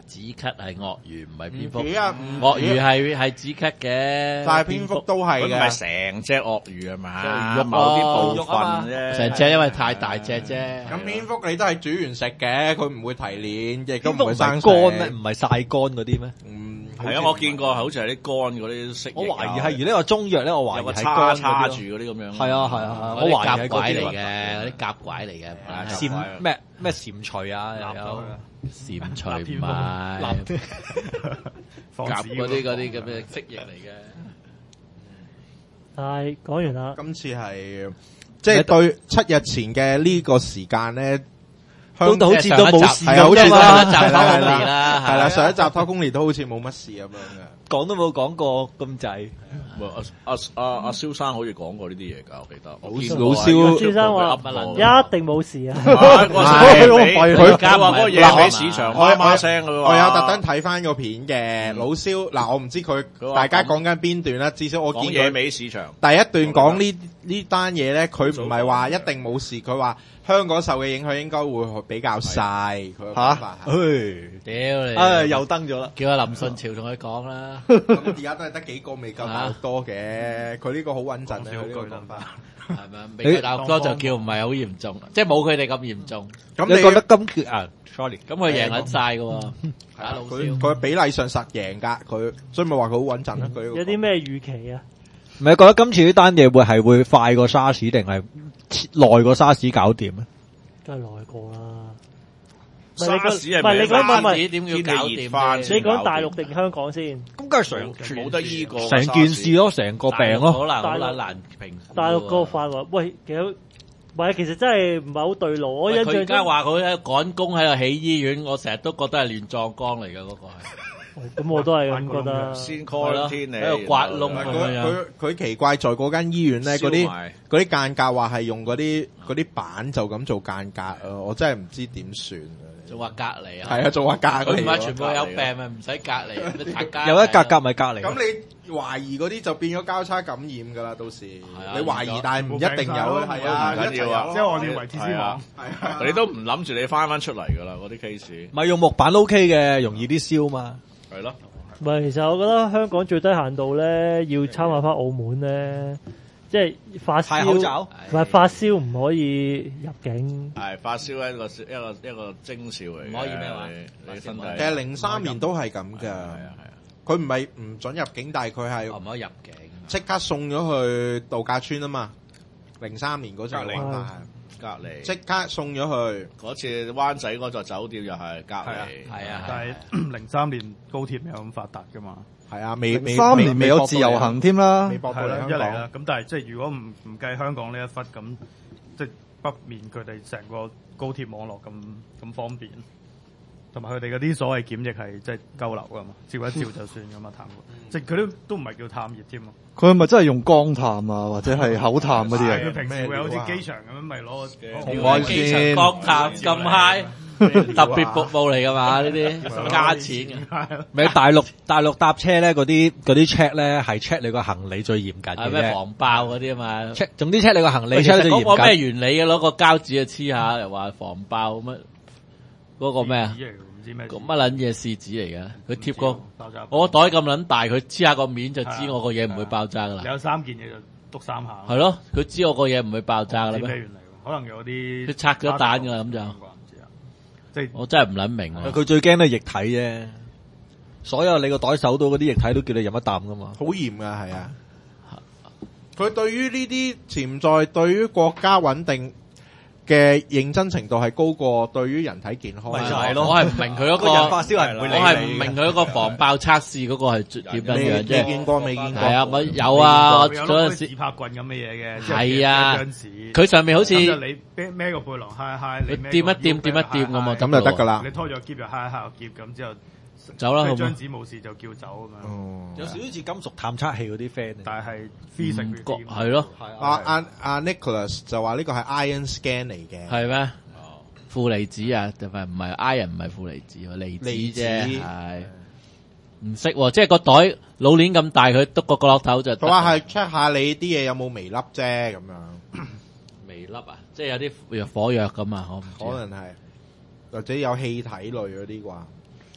止咳係鱷魚，唔係蝙蝠。 唔止啊唔止鱷魚係係止咳嘅， 但係蝙蝠都係佢唔嘅。 係成隻鱷魚係嘛？ 肉某啲部咯分啫， 成隻因為太大隻啫。 咁蝙蝠你都係煮完食嘅，佢唔會提煉，亦都蝙蝠唔唔會生係乾咩？ 食。 唔係曬乾嗰啲咩？ 嗯， 係啊，我見過，好似係啲乾嗰啲蜥蜴啊。 我懷疑係，如果呢個中藥咧，我懷有個疑係叉叉乾嗰啲咯。 住嗰啲咁樣。 係啊係啊係啊，我嗰啲懷疑係甲拐嚟嗰啲嘅，嗰啲甲拐嚟嘅， 蟾咩咩蟾蜍啊，又有蟾蜍唔係甲嗰啲嗰啲咁嘅蜥蜴嚟嘅。 係講完啦。 今次係即係對七日前嘅呢個時間咧， 都好似都冇事係啊，好似咁嘛。 集偷工年啦， 係啦，上一集偷工年都好似冇乜事咁樣嘅。 講都冇講過咁滯。 阿阿阿阿蕭生好似講過呢啲嘢㗎，我記得。 老我見老蕭過蕭生話佢噏過一定冇事啊！ 佢佢佢話嗰個嘢俾市場我媽媽聲㗎喎。 我有特登睇翻個片嘅老蕭嗱，我唔知佢佢話大家講緊邊段啦，至少我見講嘢佢俾市場。 第一段講呢呢單嘢咧，佢唔係話一定冇事，佢話香港受嘅影響應該會比較細。佢嘅講法係屌你！ 唉，又登咗啦。 叫阿林順潮同佢講啦。 咁而家都係得幾個未夠大陸多嘅，佢呢個好穩陣啊！佢呢個講法係咪？美國大陸多就叫唔係好嚴重，即係冇佢哋咁嚴重。 咁你覺得金缺啊？Sorry， 咁佢贏緊晒㗎喎。打老佢蕭。 佢比例上實贏㗎，佢所以咪話佢好穩陣啦。佢呢個有啲咩預期啊？ 唔係覺得今次呢單嘢會係會快過沙士定係耐過沙士搞掂咧？ 梗係耐過啦。 沙士係唔係你講唔係唔係點要搞掂？ 你講大陸定香港先？ 咁梗係成冇得醫過成件事咯，成個病咯。 好難好大陸難難評。 大陸個範圍，喂，其實唔係，其實真係唔係好對路。我印象佢而家中， 話佢喺趕工喺度起醫院，我成日都覺得係亂葬崗嚟嘅嗰個係。 咁我都係咁覺得。 先 call 天你喺度刮窿咁佢樣。 佢佢奇怪在嗰間醫院咧，嗰啲燒埋嗰啲間隔話係用嗰啲嗰啲板就咁做間隔啊！我真係唔知點算。 仲話隔離啊？ 係啊，做下隔離。 佢唔係全部有病咪唔使隔離，你大家有一格格咪隔離。 咁你懷疑嗰啲就變咗交叉感染㗎啦，到時啊你懷疑，但係唔一定有，係啊， 唔緊要啊即係我哋為 T C 網， 係啊， 你都唔諗住你翻翻出嚟㗎啦，嗰啲 case 咪用木板 OK 嘅，容易啲燒嘛。 係咯。 唔係，其實我覺得香港最低限度咧，要參考翻澳門咧，即係發戴口燒， 罩唔係發燒唔可以入境。 係發燒係一個一個一個徵兆嚟嘅， 唔可以咩話你你身體其實零三年都係咁㗎， 係啊係啊， 佢唔係唔準入境，但係佢係唔可以入境。 即刻送咗去度假村啊嘛。零三年嗰陣隔離玩法隔離。 即刻送咗去。 嗰次灣仔嗰座酒店又係隔離， 係啊， 但係零三年高鐵未有咁發達噶嘛， 係啊，未未三年未有自由行添啦未，博到係啦， 嚟香港一嚟啦，咁但係即係如果唔唔計香港呢一忽咁，即係北面佢哋成個高鐵網絡咁咁方便，同埋佢哋嗰啲所謂檢疫係即係鳩流噶嘛，照一照就算噶嘛，探即係佢都都唔係叫探熱添啊。 佢係咪真係用光探啊，或者係口探嗰啲佢啊？ 平時會好似機場咁樣，咪攞個紅外機場線光探咁 high，特別服務嚟㗎嘛？呢啲加錢嘅。 咪大陸大陸搭車咧，嗰啲嗰啲 check 咧係 check 你個行李最嚴謹嘅係咩啫。 防爆嗰啲啊嘛？ check 總之 check 你個行李其 check 實得最嚴嗰個咩謹。 原理嘅？攞個膠紙去黐下，又話防爆咁乜？嗰個咩啊？ 唔知咩個乜撚嘢試紙嚟嘅？佢貼個爆炸， 我個袋咁撚大，佢黐下個面就知我個嘢唔會爆炸噶啦。 有三件嘢就篤三下。 係咯，佢知我個嘢唔會爆炸噶啦咩？ 唔知咩原理喎？可能有啲佢拆咗彈㗎啦咁就唔知啊，即係我真係唔撚明啊！ 佢最驚都係液體啫。所有你個袋手到嗰啲液體都叫你飲一啖噶嘛。 好嚴㗎，係啊。佢對於呢啲潛在對於國家穩定嘅認真程度係高過對於人體健康。 咪就係咯我係唔明佢嗰個個人發燒係唔會理你我係唔明佢嗰個防爆測試嗰個係點樣你樣啫。 你見過未見過？ 係啊，我有啊，我有嗰陣時攞自拍棍咁嘅嘢嘅， 係啊一張紙佢上面好似咁就你孭孭個背囊揩一揩，你佢掂一掂掂一掂咁啊咁就得㗎啦你拖咗個篋就揩一揩個篋，咁之後走啦好冇即係張紙冇事就叫走咁樣。 哦有少少似金屬探測器嗰啲 friend， 但係 physics 覺係咯， 阿阿阿 Nicholas 就話呢個係 iron scan 嚟嘅。 係咩？負離子啊，定係唔係 iron 唔係負離子喎，離子離子啫，係唔識喎，即係個袋老鏈咁大，佢篤個角落頭就得。 佢話係 check 下你啲嘢有冇微粒啫，咁樣微粒啊，即係有啲藥火藥咁啊，我唔知可能係或者有氣體類嗰啲啩。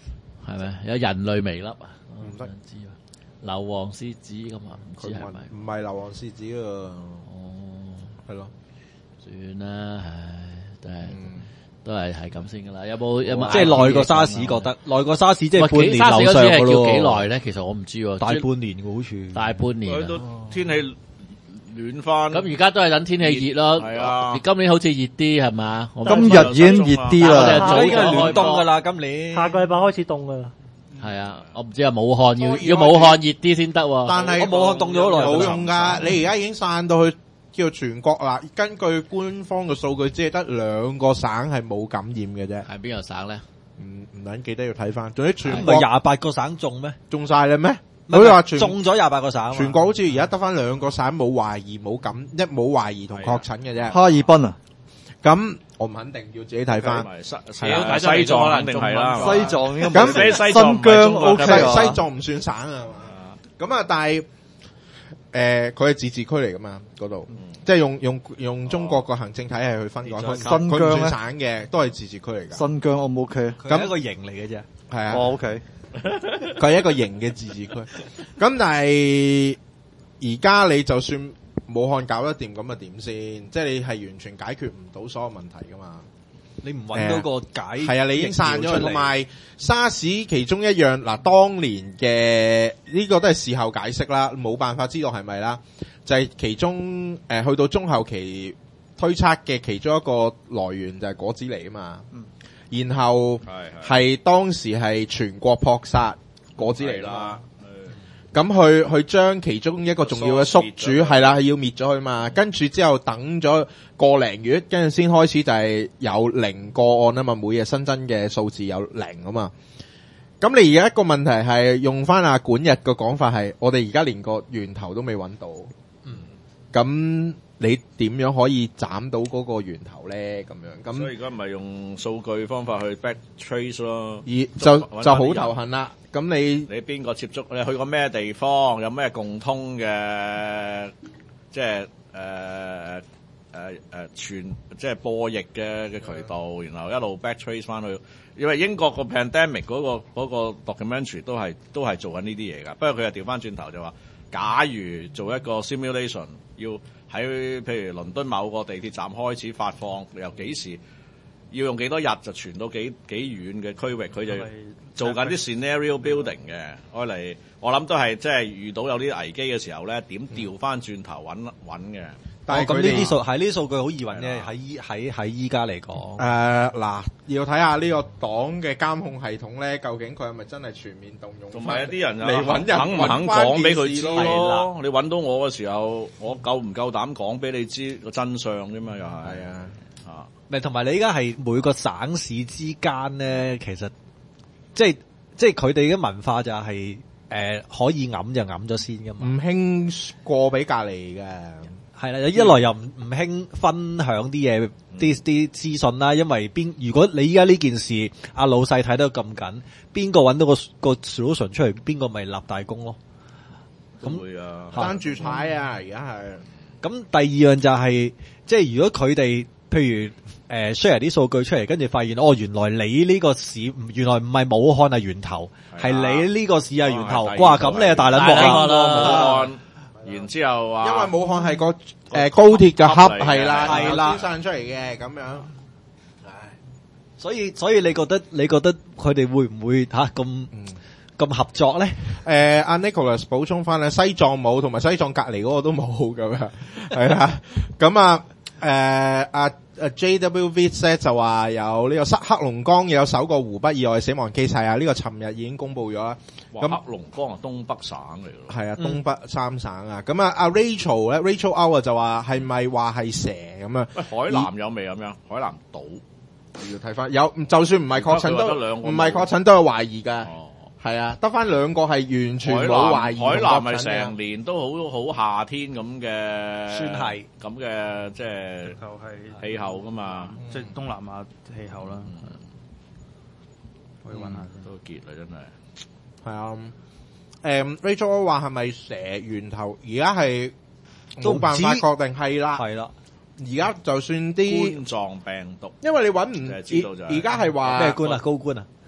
係咪？有人類微粒啊？ 唔得知啊！硫磺獅子咁啊，唔知係咪？ 唔係硫磺獅子啊！ 哦， 係咯， 算啦，唉，都係。都係係咁先噶啦，有冇有冇？ 即係耐過沙士，覺得耐過沙士即係半年樓上噶咯。 叫幾耐咧？其實我唔知喎， 大半年嘅好似。 大半年。 去到天氣暖翻。 咁而家都係等天氣熱咯。 係啊。 今年好似熱啲係嘛？ 今日已經熱啲啦。 早已經暖冬噶啦，今年。 下個禮拜開始凍噶啦。 係啊，我唔知啊，武漢要要武漢熱啲先得。 但係我武漢凍咗好耐。 冇用㗎，你而家已經散到去。叫全國啦，根據官方嘅數據，只係得兩個省係冇感染嘅啫。 係邊個省咧？ 唔唔撚記得要睇翻。仲有全國唔係廿八個省中咩？ 中晒啦咩？好似話中咗廿八個省。 全國好似而家得翻兩個省冇懷疑冇感，一冇懷疑同確診嘅啫。 哈爾濱啊， 咁我唔肯定，要自己睇翻。 西西藏肯定係啦， 西藏咁新疆 O K 啊，西藏唔算省啊嘛。咁啊，但係。誒，佢係自治區嚟噶嘛？嗰度，即係用用用中國個行政體系去分割。 新疆咧， 佢唔算省嘅，都係自治區嚟噶。 新疆 O 唔 O K？ 佢係一個營嚟嘅啫。 係啊。 哦 O K。 佢係一個營嘅自治區。咁但係而家你就算武漢搞得掂，咁啊點先？即係你係完全解決唔到所有問題噶嘛？ 你唔揾到個解係啊，你已經散咗，同埋沙士其中一樣嗱，當年嘅呢個都係事後解釋啦，冇辦法知道係咪啦，就係其中誒去到中後期推測嘅其中一個來源就係果子狸啊嘛，然後係當時係全國撲殺果子狸啦。咁去去將其中一個重要嘅宿主係啦，係要滅咗佢嘛，跟住之後等咗個零月，跟住先開始就係有零個案啊嘛，每日新增嘅數字有零啊嘛。咁你而家一個問題係用翻阿管日嘅講法係，我哋而家連個源頭都未揾到，嗯，咁你點樣可以斬到嗰個源頭咧？咁樣咁， 所以而家咪用數據方法去 back trace 咯， 而就就好頭痕啦。咁你你邊個接觸？你去過咩地方？有咩共通嘅，即係誒誒誒傳，即係播疫嘅嘅渠道，然後一路 back trace 翻去。因為英國個 pandemic 嗰個嗰個 documentary 都係都係做緊呢啲嘢㗎。不過佢又調翻轉頭就話，假如做一個 simulation，要喺譬如倫敦某個地鐵站開始發放，由幾時？要用幾多日就傳到幾幾遠嘅區域，佢就做緊啲 scenario building 嘅，愛嚟我諗都係即係遇到有啲危機嘅時候咧，點調翻轉頭揾揾嘅。 但係咁呢啲數係呢啲數據好易揾嘅，喺依喺喺依家嚟講。 誒嗱，要睇下呢個黨嘅監控系統咧，究竟佢係咪真係全面動用？ 同埋有啲人嚟揾人肯唔肯講俾佢知咯？你揾到我嘅時候，我夠唔夠膽講俾你知個真相啫嘛？又係係啊。 咪同埋你而家係每個省市之間咧，其實即係即係佢哋嘅文化就係、是、誒、呃、可以揞就揞咗先噶嘛， 唔興過俾隔離嘅。 係啦，一來又唔唔興分享啲嘢啲啲資訊啦，因為邊如果你依家呢件事阿老細睇得咁緊，邊個揾到個個 solution 出嚟，邊個咪立大功咯。 咁會啊， 單住踩啊，而家係。 咁第二樣就係、是、即係如果佢哋譬如。誒 share 啲數據出嚟，跟住發現哦，原來你呢個市原來唔係武漢係源頭，係、啊、你呢個市係源頭。哇！咁你係大撚鑊啦，然之後啊， 因為武漢係個誒、呃、高鐵嘅盒係啦，係啦，生出嚟嘅咁樣。唉， 所以所以你覺得你覺得佢哋會唔會嚇咁咁合作咧？ 誒，阿 Nicholas 補充翻咧，西藏冇，同埋西藏隔離嗰個都冇咁樣，係啦。咁啊，誒阿。誒 J W V 咧就話有呢個黑龍江有首個湖北意外死亡 case 啊，呢個尋日已經公布咗啦。 咁黑龍江係東北省嚟咯， 係啊，東北三省啊。咁、嗯、啊，阿 Rachel 咧 ，Rachel O 啊就話係咪話係蛇咁啊？ 喂，海南有未咁樣？海南島要睇翻，有就算唔係確診都唔係確診都有懷疑㗎。哦係啊，得翻兩個係完全冇懷疑。 海南咪成年都好好夏天咁嘅， 算係咁嘅即係氣候噶嘛， 即係東南亞氣候啦。可以揾下都結啦，真係。 係啊，誒 Rachel 話係咪蛇源頭？而家係冇辦法確定係啦， 係啦。 而家就算啲冠狀病毒， 因為你揾唔，而家係話咩官啊？高官啊？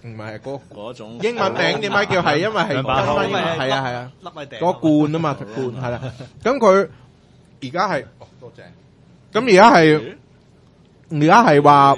唔係嗰嗰種英文名點解叫係？因為係跟翻英文係啊係啊， 粒米頂嗰個罐啊嘛罐係啦。咁佢而家係哦多謝。咁而家係而家係話。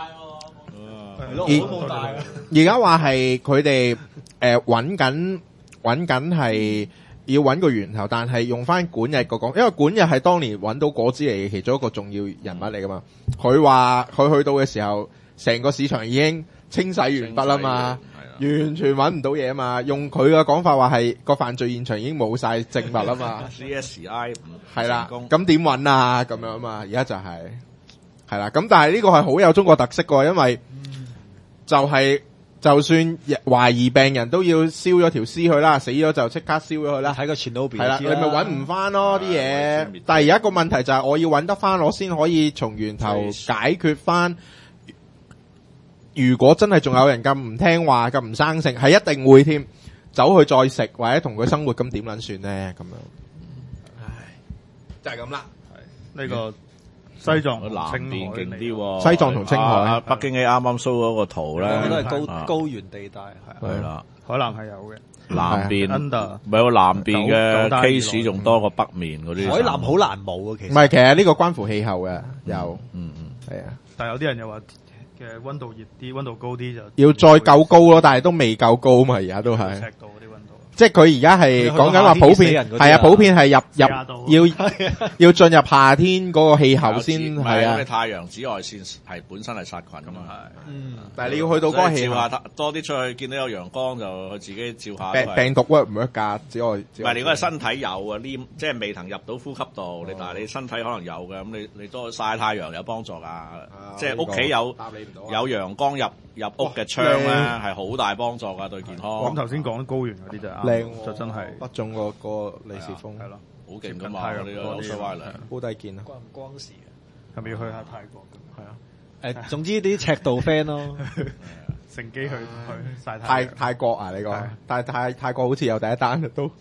而而家話係佢哋誒揾緊揾緊係要揾個源頭，但係用翻管日個講，因為管日係當年揾到果子狸嘅其中一個重要人物嚟噶嘛。佢話佢去到嘅時候，成個市場已經清洗完畢啦嘛，完全揾唔到嘢嘛。用佢嘅講法話係個犯罪現場已經冇晒證物啦嘛。 C S I 係啦，咁點揾啊？咁樣嘛，而家就係係啦。咁但係呢個係好有中國特色噶，因為就係、是、就算懷疑病人都要燒咗條屍去啦，死咗就即刻燒咗佢啦。 睇個前腦邊係啦，你咪揾唔翻咯啲嘢。但係而家個問題就係我要揾得翻，我先可以從源頭解決翻。如果真係仲有人咁唔聽話、咁唔生性，係一定會添，走去再食或者同佢生活，咁點撚算咧？咁樣，唉，就係咁啦。 係呢個。西藏南邊勁啲喎， 西藏同青海， 啊、北京你啱啱 show 嗰個圖咧， 都係高、啊、高原地帶， 係啦， 海南係有嘅， 南邊唔係有南邊嘅 case 仲多過北面嗰啲。 海南好難冇啊，其實唔係，其實呢個關乎氣候嘅，有， 嗯嗯， 係啊， 但係有啲人又話嘅溫度熱啲，溫度高啲就要再夠高咯，但係都未夠高嘛，而家都係。即係佢而家係講緊話普遍係啊，普遍係入入要要進入夏天嗰個氣候先係啊。 你太陽紫外線係本身係殺菌噶嘛，係。 嗯，但係你要去到嗰個氣候， 照下多啲出去，見到有陽光就自己照下。 病病毒 work 唔 work 㗎？紫外唔係，你如果係身體有啊，黏即係未曾入到呼吸道，你但係你身體可能有嘅，咁你你多曬太陽有幫助㗎。即係屋企有有陽光入入屋嘅窗咧，係好大幫助㗎對健康。 我諗頭先講高原嗰啲就啱。 靚就真係北種個個利是風係咯， 好勁噶嘛！呢個歐洲歪梁高低見啊， 關唔關事啊？ 係咪要去下泰國？係啊， 誒，總之啲赤道 friend 咯， 乘機去去曬泰泰國啊！你講，但係泰泰國好似有第一單都。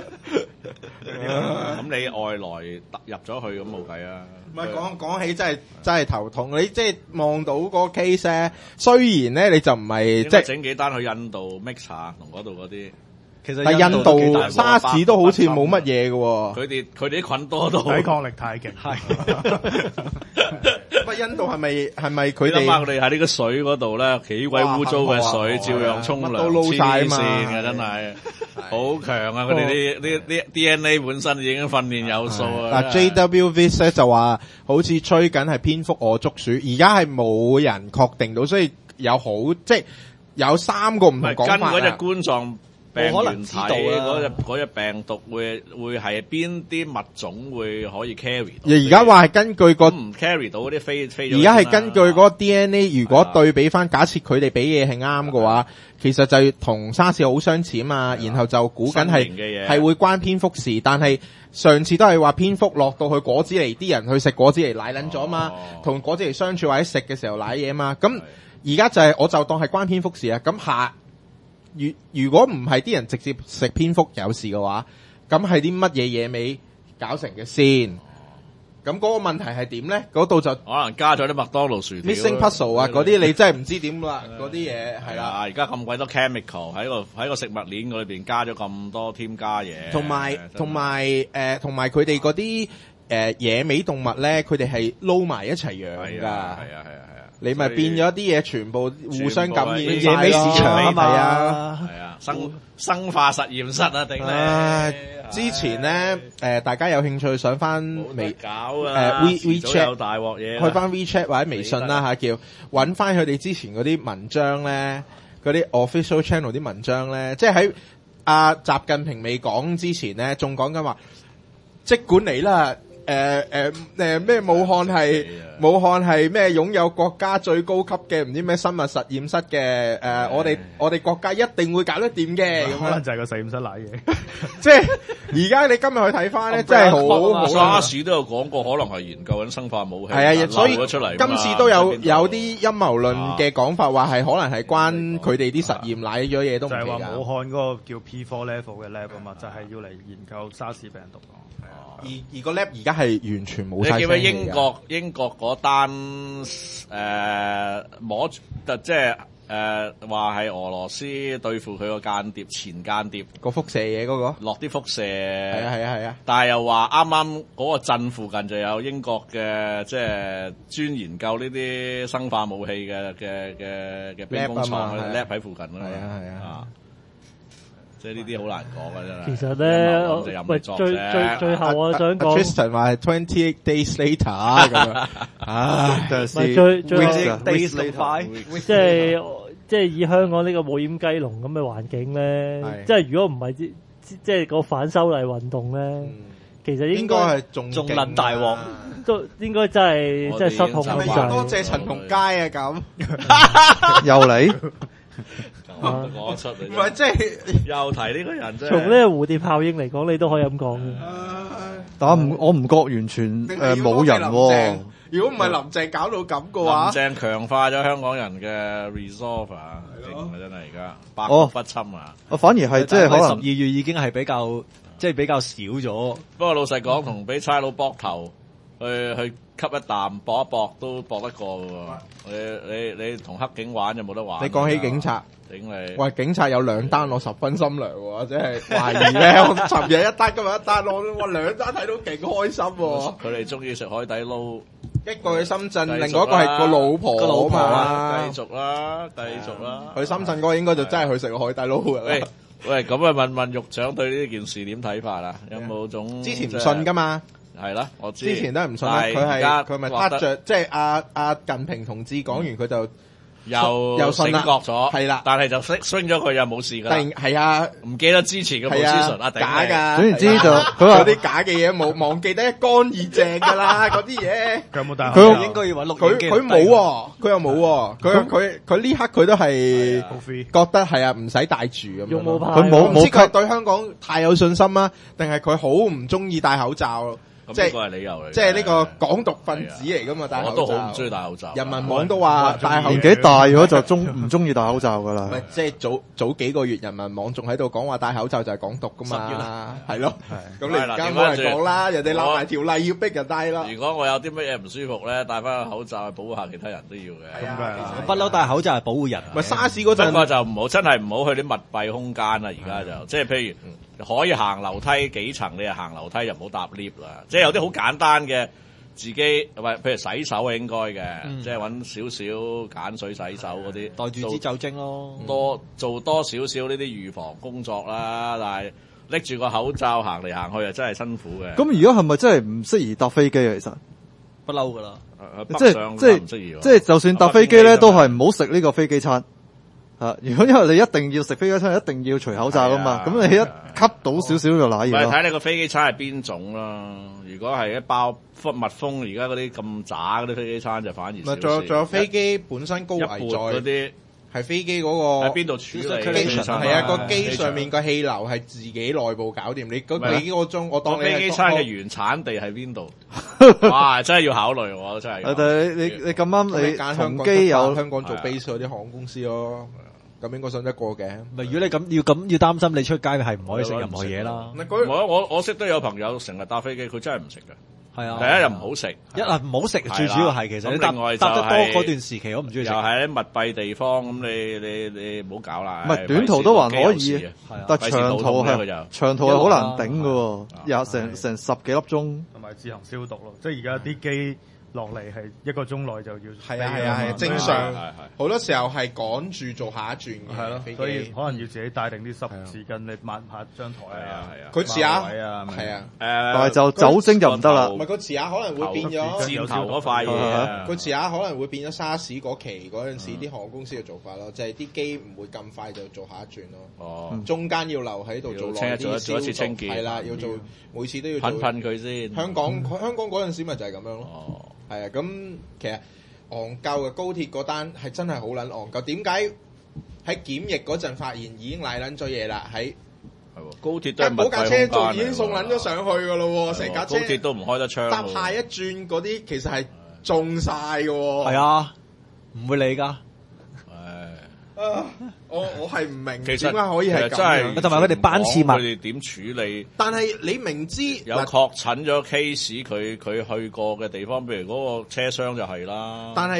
咁你外來入咗去咁冇計啊！ 唔係講講起真係真係頭痛，你即係望到個 case 咧，雖然咧你就唔係即係整幾單去印度 mix 下同嗰度嗰啲。 其實但印度沙士都好似冇乜嘢嘅喎， 佢哋佢哋啲菌多到抵抗力太勁。 係， 不過印度係咪係咪佢哋？ 你諗下佢哋喺呢個水嗰度咧，幾鬼污糟嘅水，照樣沖涼， 都撈晒啊嘛， 黐線嘅真係好強啊！佢哋啲啲啲 D N A 本身已經訓練有素啊。 嗱 J W Vis 咧就話好似吹緊係蝙蝠餓竹鼠，而家係冇人確定到，所以有好即係有三個唔同講法啊。 跟嗰隻冠狀病可能知道嗰隻嗰隻病毒會會係邊啲物種會可以 carry 到？ 而家話係根據個唔 carry 到嗰啲飛飛咗。 而家係根據嗰個 D N A， 如果對比翻，假設佢哋俾嘢係啱嘅話，其實就同沙士好相似啊嘛。然後就估緊係係會關蝙蝠事，但係上次都係話蝙蝠落到去果子狸，啲人去食果子狸奶撚咗嘛，同、哦、果子狸相處或者食嘅時候奶嘢嘛。咁而家就係、是、我就當係關蝙蝠事啊。咁下。如如果唔係啲人直接食蝙蝠有事嘅話，咁係啲乜嘢嘢未搞成嘅先？咁嗰個問題係點咧？嗰度就可能加咗啲麥當勞薯條、 Missing Puzzle 啊，嗰啲你真係唔知點啦。嗰啲嘢係啦， 而家咁鬼多 chemical 喺個喺個食物鏈裏邊加咗咁多添加嘢， 同埋同埋誒同埋佢哋嗰啲誒野味動物咧，佢哋係撈埋一齊養㗎。係啊係啊。你咪變咗啲嘢，全部互相感染晒咯。 野味市場啊嘛， 係啊， 係啊，生生化實驗室啊，定咧。之前咧，誒，大家有興趣上翻微搞啊， 誒 We WeChat 有大鑊嘢， 去翻 WeChat 或者微信啦吓，叫揾翻佢哋之前嗰啲文章咧，嗰啲 official channel 啲文章咧，即係喺阿習近平未講之前咧，仲講緊話，即管嚟啦。誒誒誒咩？武漢係武漢係咩？擁有國家最高級嘅唔知咩生物實驗室嘅誒、呃，我哋我哋國家一定會搞得掂嘅。 可能就係個實驗室瀨嘢。 即係而家你今日去睇翻咧，真係好好。 沙士都有講過，可能係研究緊生化武器。 係啊，所以出嚟今次都有有啲陰謀論嘅講法，話係可能係關佢哋啲實驗瀨咗嘢都唔奇㗎。 就係話武漢嗰個叫 P 四 level 嘅 lab 啊嘛，就係要嚟研究沙士病毒。 而而個 lab 而家係完全冇晒。 你記唔記得英國英國嗰單誒摸即係誒話係俄羅斯對付佢個間諜前間諜個輻射嘢嗰個， 落啲輻射， 係啊係啊係啊， 但係又話啱啱嗰個鎮附近就有英國嘅即係專研究呢啲生化武器嘅嘅嘅嘅兵工廠 lab 喺附近咯， 係啊係啊。 即係呢啲好難講嘅真係。 其實咧，喂，最最最後我想講 ，Tristan 話係 twenty eight days later 咁樣，啊， 唔係最最後 days later， 即係即係以香港呢個冇掩雞籠咁嘅環境咧，即係如果唔係即即係個反修例運動咧，其實應該係仲仲撚大鑊， 都應該真係真係失控咁滯。 多謝陳同佳啊咁， 又嚟。 講出嚟， 唔係即係又提呢個人啫。 從呢個蝴蝶效應嚟講，你都可以咁講嘅。 但我唔我唔覺完全誒冇人喎。 如果唔係林鄭搞到咁嘅話， 林鄭強化咗香港人嘅 resolve 啊，勁啊真係而家百毒不侵啊。 我反而係即係可能十二月已經係比較即係比較少咗。 不過老實講，同俾差佬膊頭去去吸一啖搏一搏都搏得過嘅喎。你你你同黑警玩就冇得玩。 你講起警察。 頂你！ 喂，警察有兩單我十分心涼喎，即係懷疑咧。我尋日一單，今日一單，我哇兩單睇到勁開心喎。 佢哋中意食海底撈， 一個去深圳，另外一個係個老婆個老婆嘛。 繼續啦，繼續啦。 去深圳嗰個應該就真係去食個海底撈嘅。 喂喂，咁啊問問獄長對呢件事點睇法啊？有冇種之前唔信噶嘛？ 係啦，我知。 之前都係唔信啦。佢係佢咪撻着，即係阿阿近平同志講完佢就。 又又醒覺咗， 係啦， 但係就升升咗佢又冇事噶啦。 係啊， 唔記得之前嘅冇資訊啊， 假噶。 總言之就佢話啲假嘅嘢冇忘記得一乾二淨噶啦，嗰啲嘢。 佢有冇帶？ 佢應該要揾錄佢佢冇，佢又冇。佢佢佢呢刻佢都係覺得係啊，唔使帶住咁樣。 佢冇冇佢對香港太有信心啊，定係佢好唔中意戴口罩？ 即係個係理由嚟， 即係呢個港獨分子嚟噶嘛？戴口罩我都好唔中意戴口罩。 人民網都話戴口罩年紀大咗就中唔中意戴口罩噶啦。 唔係即係早早幾個月，人民網仲喺度講話戴口罩就係港獨噶嘛？係咯。咁你而家冇人講啦，人哋立埋條例要逼人戴啦。 如果我有啲乜嘢唔舒服咧，戴翻個口罩去保護下其他人都要嘅。 咁嘅， 不嬲戴口罩係保護人。 咪沙士嗰陣， 不過就唔好真係唔好去啲密閉空間啦。而家就即係譬如。可以行樓梯幾層，你就行樓梯就唔好搭 lift 啦。即係有啲好簡單嘅，自己喂，譬如洗手係應該嘅，嗯、即係揾少少鹼水洗手嗰啲， 袋住支酒精咯， 多做多少少呢啲預防工作啦。但係拎住個口罩行嚟行去啊，真係辛苦嘅。 咁而家係咪真係唔適宜搭飛機啊？其實不嬲噶啦， 即係即係即係，就算搭飛機咧，都係唔好食呢個飛機餐。啊！如果因為你一定要食飛機餐，一定要除口罩噶嘛，咁、啊、你一吸到少少就瀨嘢咯。 咪睇你個飛機餐係邊種啦？如果係一包密封，而家嗰啲咁渣嗰啲飛機餐就反而少少。 仲有仲有飛機本身高危載嗰啲， 係飛機嗰個喺邊度處理？ 係啊，個機上面個氣流係自己內部搞掂。你嗰幾個鐘，我當你飛機餐嘅原產地喺邊度？哇！真係要考慮喎，真係。 但係你你咁啱你同機有香港做 base 嗰啲航空公司咯。咁應該信得過嘅。 咪如果你咁要咁要擔心，你出街係唔可以食任何嘢啦。 我我我識得有朋友成日搭飛機，佢真係唔食嘅。係啊，第一日唔好食， 一啊唔好食，最主要係其實你搭搭得多嗰段時期，我唔中意食。 又係喺密閉地方，咁你你你唔好搞啦。 唔係短途都還可以，但係長途係長途係好難頂嘅，有成成十幾粒鐘。 同埋自行消毒咯，即係而家啲機。落嚟係一個鐘內就要係啊係啊係正常，好多時候係趕住做下一轉嘅， 係咯，所以可能要自己帶定啲濕紙巾，你抹下張台啊， 係啊， 佢遲下係啊， 係啊，誒， 但係就酒精就唔得啦， 唔係佢遲下可能會變咗箭頭嗰塊嘢， 佢遲下可能會變咗沙士嗰期嗰陣時啲航空公司嘅做法咯，就係啲機唔會咁快就做下一轉咯， 哦， 中間要留喺度做耐啲做一次清潔， 係啦，要做每次都要噴噴佢先， 香港香港嗰陣時咪就係咁樣咯。係啊，咁其實戇鳩嘅高鐵嗰單係真係好撚戇鳩。點解喺檢疫嗰陣發現已經賴撚咗嘢啦？喺高鐵都係密閉空間嚟㗎。 架車仲已經送撚咗上去㗎咯喎，成架車高鐵都唔開得窗。 搭下一轉嗰啲其實係中晒㗎喎。 係啊，唔會理㗎。 啊！我我係唔明點解可以係咁樣， 同埋佢哋班次密， 佢哋點處理？ 但係你明知有確診咗 case，佢佢去過嘅地方，譬如嗰個車廂就係啦。 但係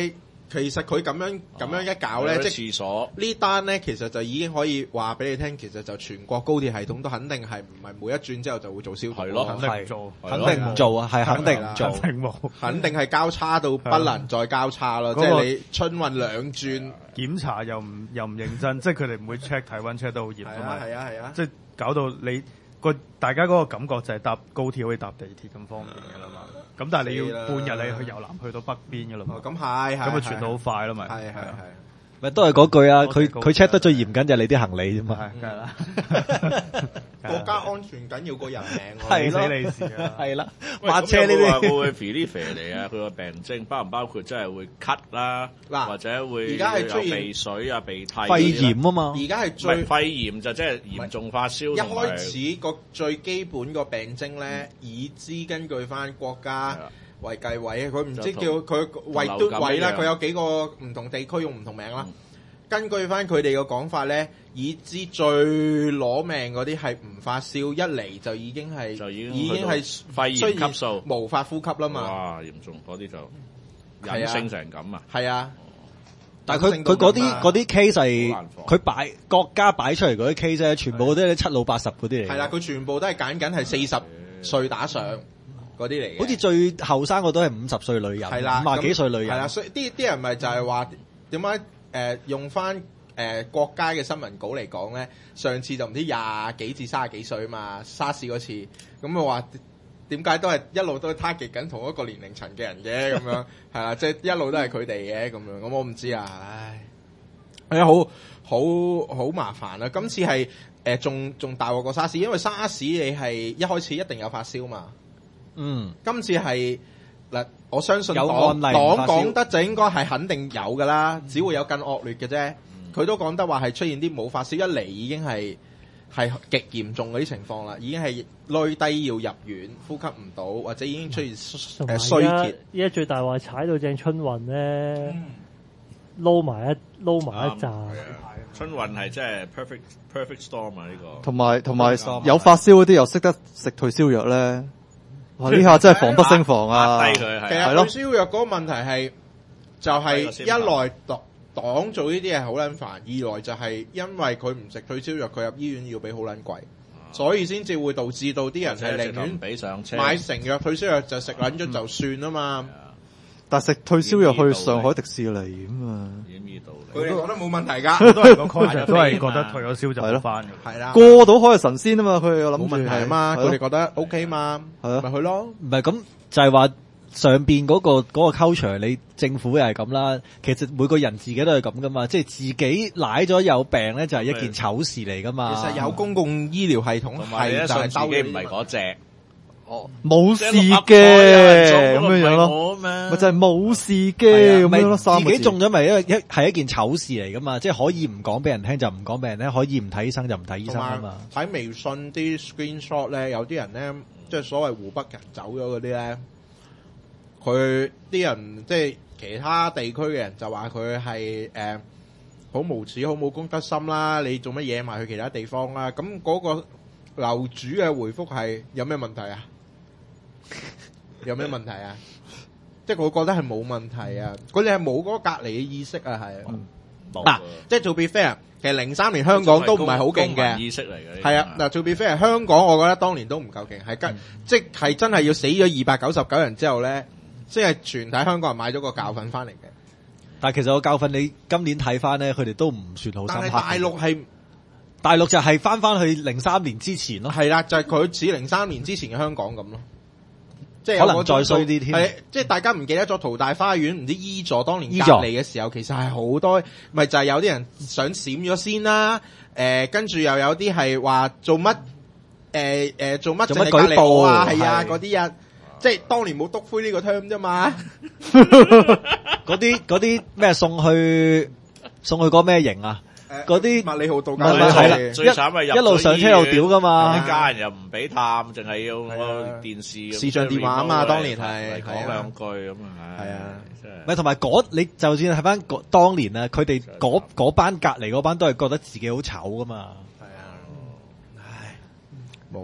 其實佢咁樣咁樣一搞咧， 哦即係廁所呢單咧，其實就已經可以話俾你聽，其實就全國高鐵系統都肯定係唔係每一轉之後就會做消毒， 係咯肯定唔做， 肯定唔做啊，係肯定唔做。 肯定冇肯定係交叉到不能再交叉咯，即嗰個係你春運兩轉， 檢查又唔又唔認真，即係佢哋唔會 check 體温 check 得好嚴係啊㗎嘛。 係啊係啊， 即係搞到你個大家嗰個感覺就係搭高鐵可以搭地鐵咁方便㗎啦嘛。咁但係你要半日你去由南去到北邊㗎啦嘛哦。咁係係咁啊傳到好快咯咪。 係係係。 咪都係嗰句啊，佢多謝高佢 check 得最嚴謹就係你啲行李啫嘛。 係，梗係啦。 國家安全緊要過人命喎。 係咯死你事啊！ 係啦， 喂抹車呢咁有冇話啲。 會肥呢肥嚟啊？佢個病徵包唔包括真係會咳啦， 嗱或者會而家係出現有鼻水啊、鼻涕嗰啲肺啦炎啊嘛。 而家係唔最係肺炎就即係嚴重發燒一同埋開始個最基本個病徵咧，已知根據翻國家衛計委，佢唔知叫佢衛同都委啦， 流感一樣佢有幾個唔同地區用唔同名啦。根據翻佢哋嘅講法咧，已知最攞命嗰啲係唔發燒，一嚟就已經係就已經已經係肺炎級數無法呼吸啦嘛。 哇嚴重嗰啲就係啊隱性成咁啊！ 係啊， 但係佢佢嗰啲嗰啲 case 係好難防佢擺國家擺出嚟嗰啲 case 咧，全部都係七老八十嗰啲嚟嘅。 係啦，佢全部都係揀緊係四十歲打上嗰啲嚟嘅。 好似最後生個都係五十歲女人， 係啦， 五廿幾歲女係啦， 人。 所以啲啲人咪就係話點解誒用翻誒、呃、國家嘅新聞稿嚟講咧？上次就唔知廿幾至三十幾歲啊嘛，沙士嗰次咁啊話點解都係一路都 target 緊同一個年齡層嘅人嘅咁樣係啦，即係一路都係佢哋嘅咁樣，咁我唔知啊，唉，係啊，好好好麻煩啊！今次係誒仲仲大鑊過沙士，因為沙士你係一開始一定有發燒嘛。 嗯， 今次係嗱，我相信有黨案例黨發燒講得就應該係肯定有噶啦，只會有更惡劣嘅啫。佢都講得話係出現啲冇發燒，一嚟已經係係極嚴重嗰啲情況啦，已經係累低要入院，呼吸唔到，或者已經出現同埋誒衰而家竭。 而家最大話踩到正春運咧，撈埋一撈埋一紮。 春運係真係 perfect perfect storm 啊！呢個同埋同埋有發燒嗰啲又識得食退燒藥咧，哇！呢下真係防不勝防啊！ 壓低佢係其實係咯退燒藥嗰個問題係就係一來黨黨做呢啲嘢好撚煩，二來就係因為佢唔食退燒藥，佢入醫院要俾好撚貴，所以先至會導致到啲人係寧願唔俾上車買成藥退燒藥就食撚咗就算啊嘛。 但食退燒藥去上海迪士尼咁啊， 佢哋講得冇問題㗎， 都係個 concept 都係覺得退咗燒就好翻嘅。 係啦， 過到海係神仙啊嘛，佢哋諗住冇問題啊嘛， 係咯佢哋覺得 OK 嘛， 係啊咪去咯。 唔係咁就係話上邊嗰個嗰個 culture，你政府又係咁啦。其實每個人自己都係咁噶嘛，即係自己舐咗有病咧，就係一件醜事嚟噶嘛。 其實有公共醫療系統同埋你係就係一信自兜呢啲己唔係嗰隻， 哦冇事即係六合彩嘅有人中咁樣樣咯， 我嘛咪就係冇事係嘅啊咪咁樣咯，三個字自己中咗咪一一係一件醜事嚟噶嘛，即係可以唔講俾人聽就唔講俾人聽，可以唔睇醫生就唔睇醫生啊嘛。 喺微信啲 screenshot 咧，有啲人咧，即係所謂湖北人走咗嗰啲咧，佢啲人即係其他地區嘅人就話佢係誒好無恥、好冇公德心啦！你做乜嘢埋去其他地方啦？咁嗰個樓主嘅回覆係有咩問題啊？有咩問題啊？即係我覺得係冇問題啊！佢哋係冇嗰個隔離嘅意識啊，係嗱，即係 to be fair，其實零三年香港都唔係好勁嘅意識嚟嘅， 係啊，嗱 to be fair，香港我覺得當年都唔夠勁，係跟即係真係要死咗二百九十九人之後咧，即係全體香港人買咗個教訓翻嚟嘅。 但係其實個教訓你今年睇翻咧，佢哋都唔算好深刻。 但係大陸係大陸就係翻翻去零三年之前咯， 係啦，就係佢似零三年之前嘅香港咁咯。即係可能再衰啲添。 係即係大家唔記得咗淘大花園唔知 E 座當年隔 E 座離嘅時候，其實係好多，咪就係有啲人想閃咗先啦。誒，跟住又有啲係話做乜誒誒做乜做乜淨係隔離我啊？ 舉報係啊， 係嗰啲人即係當年冇篤灰呢個 term 啫嘛。 嗰啲嗰啲咩送去送去嗰咩營啊？嗰啲麥理浩道咪咪係啦， 最慘係入一路上車又屌噶嘛， 一家人又唔俾探，淨係要個電視視像電話啊嘛，當年係講兩句咁啊， 係啊， 咪同埋嗰你就算睇翻嗰當年啊，佢哋嗰嗰班隔離嗰班都係覺得自己好醜噶嘛。 係啊，唉，冇啊，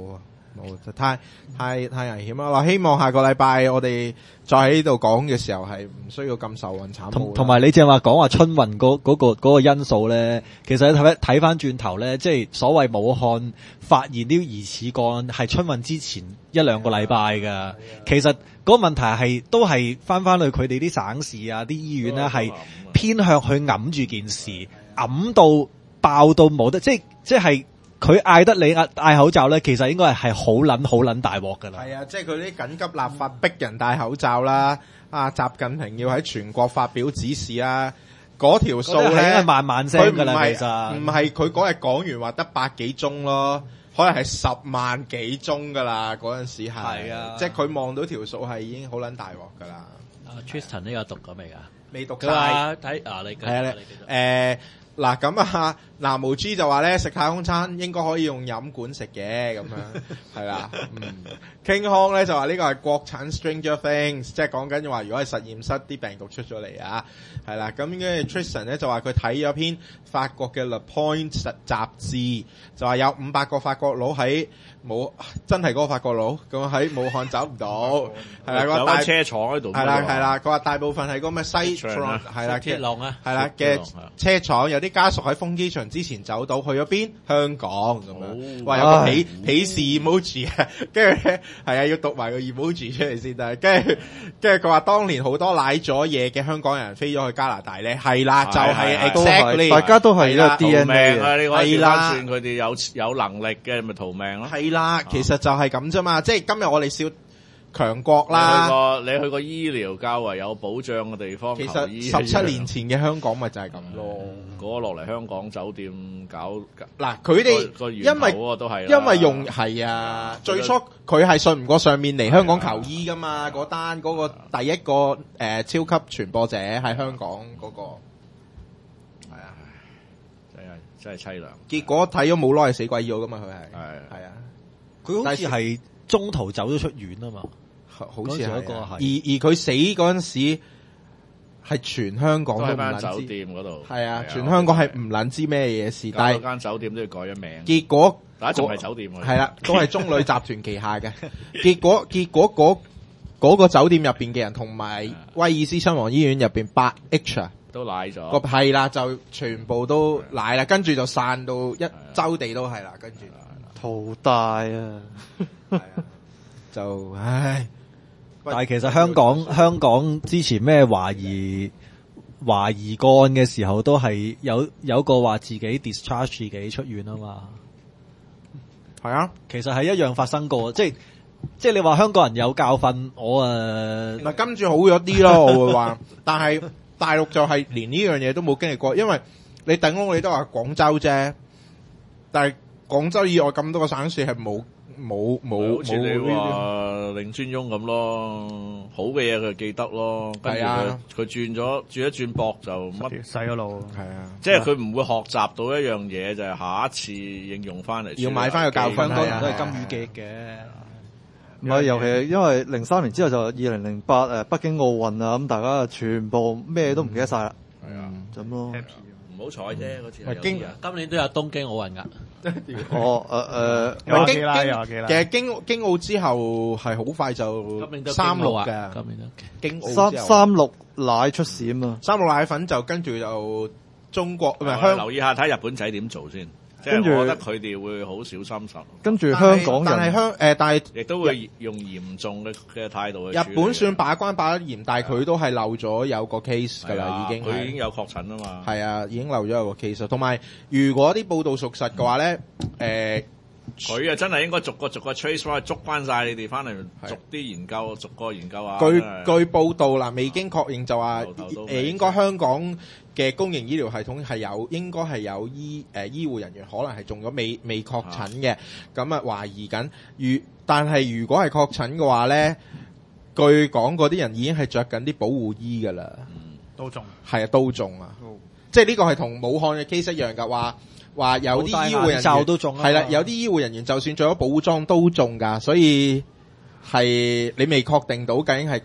冇，就太太太危險啦！我希望下個禮拜我哋再喺呢度講嘅時候係唔需要咁愁雲慘霧。 同同埋你正話講話春運嗰嗰個嗰個因素咧，其實你睇睇翻轉頭咧，即係所謂武漢發現啲疑似個案係春運之前一兩個禮拜㗎。其實嗰個問題係都係翻翻去佢哋啲省市啊、啲醫院咧係偏向去揞住件事，揞到爆到冇得，即係即係。佢嗌得你嗌嗌口罩咧，其實應該係係好撚好撚大鑊噶啦。 係啊，即係佢啲緊急立法逼人戴口罩啦。啊，習近平要喺全國發表指示啦。嗰條數咧， 係慢慢聲噶啦，其實唔係佢嗰日講完話得百幾宗咯，可能係十萬幾宗噶啦。嗰陣時係，係啊，即係佢望到條數係已經好撚大鑊噶啦。 啊 Tristan 呢個讀過未㗎？ 未讀晒。 睇啊，你係啊，誒。嗱咁啊，嗱毛 G 就話咧食太空餐應該可以用飲管食嘅咁樣，係啦，嗯，King Kong 咧就話呢個係國產 Stranger Things，即係講緊話如果係實驗室啲病毒出咗嚟啊，係啦，咁跟住 Tristan 咧就話佢睇咗篇法國嘅 Le Point 雜誌，就話有五百個法國佬喺武真係嗰個法國佬咁喺武漢走唔到，係啦， 有間車廠喺度， 係啦係啦，佢話大部分係嗰咩西係啦鐵龍啊， 係啦嘅車廠有啲家屬喺風機場之前走到去咗邊香港咁樣，話有個鄙鄙視 emoji 啊，跟住咧係啊要讀埋個 emoji 出嚟先得，跟住跟住佢話當年好多賴咗嘢嘅香港人飛咗去加拿大咧，係啦就係 exactly， 大家都係啦 D N A 啊，你話調翻轉佢哋有有能力嘅咪逃命咯， 係啦，其實就係咁啫嘛，即係今日我哋笑強國啦， 你去過你去過醫療較為有保障嘅地方， 其實十七年前嘅香港咪就係咁咯。 嗰個落嚟香港酒店搞嗱，佢哋因為都係因為用係啊，最初佢係信唔過上面嚟香港求醫噶嘛，嗰單嗰個第一個誒、呃、超級傳播者喺香港嗰、嗰個係啊， 真係真係凄涼。 結果睇咗冇耐係死鬼咗噶嘛，佢係係係啊， 佢好似係中途走咗出院啊嘛。 好似係， 嗰個係而而佢死嗰陣時係全香港都唔撚知， 酒店嗰度係啊，全香港係唔撚知咩嘢事，但係間酒店都要改咗名。 結果但係仲係酒店喎， 係啦，都係中旅集團旗下嘅。結果結果嗰嗰個酒店入邊嘅人同埋威爾斯親王醫院入邊八 H 啊， 都賴咗。 個係啦，就全部都賴啦，跟住就散到一周地都係啦，跟住淘大啊， 係啊，就唉。 但係其實香港香港之前咩懷疑懷疑個案嘅時候，都係有有個話自己 discharge 自己出院啊嘛。 係啊， 其實係一樣發生過，即係即係你話香港人有教訓，我誒嗱跟住好咗啲咯，我會話。但係大陸就係連呢樣嘢都冇經歷過，因為你頂多你都話廣州啫，但係廣州以外咁多個省市係冇。冇冇好似你話令尊翁咁咯，好嘅嘢佢記得咯，跟住佢佢轉咗轉一轉膊就乜細咗路， 係啊， 即係佢唔會學習到一樣嘢，就係、是、下一次應用翻嚟， 要買翻個教訓。 香港人都係金魚記嘅， 唔係，尤其係因為零三年之後就二零零八誒北京奧運啊，咁大家全部咩都唔記得晒啦，係啊，咁咯。 唔好彩啫，嗰次。 今今年都有東京奧運噶。 哦，誒誒， 經經其實經經奧之後係好快就三六嘅， 今年都經奧三三六奶出事啊嘛， 三六奶粉就跟住就中國唔係香留意下睇日本仔點做先。跟住，我覺得佢哋會好小心實。 跟住香港人， 但係香誒，但係亦都會用嚴重嘅嘅態度去處理。 日本算把關把得嚴，但係佢都係漏咗有個 case 㗎啦，已經佢已經有確診啊嘛。 係啊，已經漏咗有個 case。同埋，如果啲報道屬實嘅話咧，誒， 佢啊真係應該逐個逐個 trace 翻去捉翻晒你哋翻嚟，逐啲研究，逐個研究啊。 據據報道啦，未經確認就話誒，應該香港嘅公營醫療系統係有，應該係有醫誒、呃、醫護人員可能係中咗未未確診嘅，咁啊懷疑緊。如但係如果係確診嘅話咧，據講嗰啲人已經係着緊啲保護衣㗎啦， 嗯，都中， 係啊，都中啊， 哦、即係呢個係同武漢嘅 case 一樣㗎，話話有啲醫護人員都中， 係啦，有啲醫護人員就算着咗保護裝都中㗎，所以係你未確定到究竟係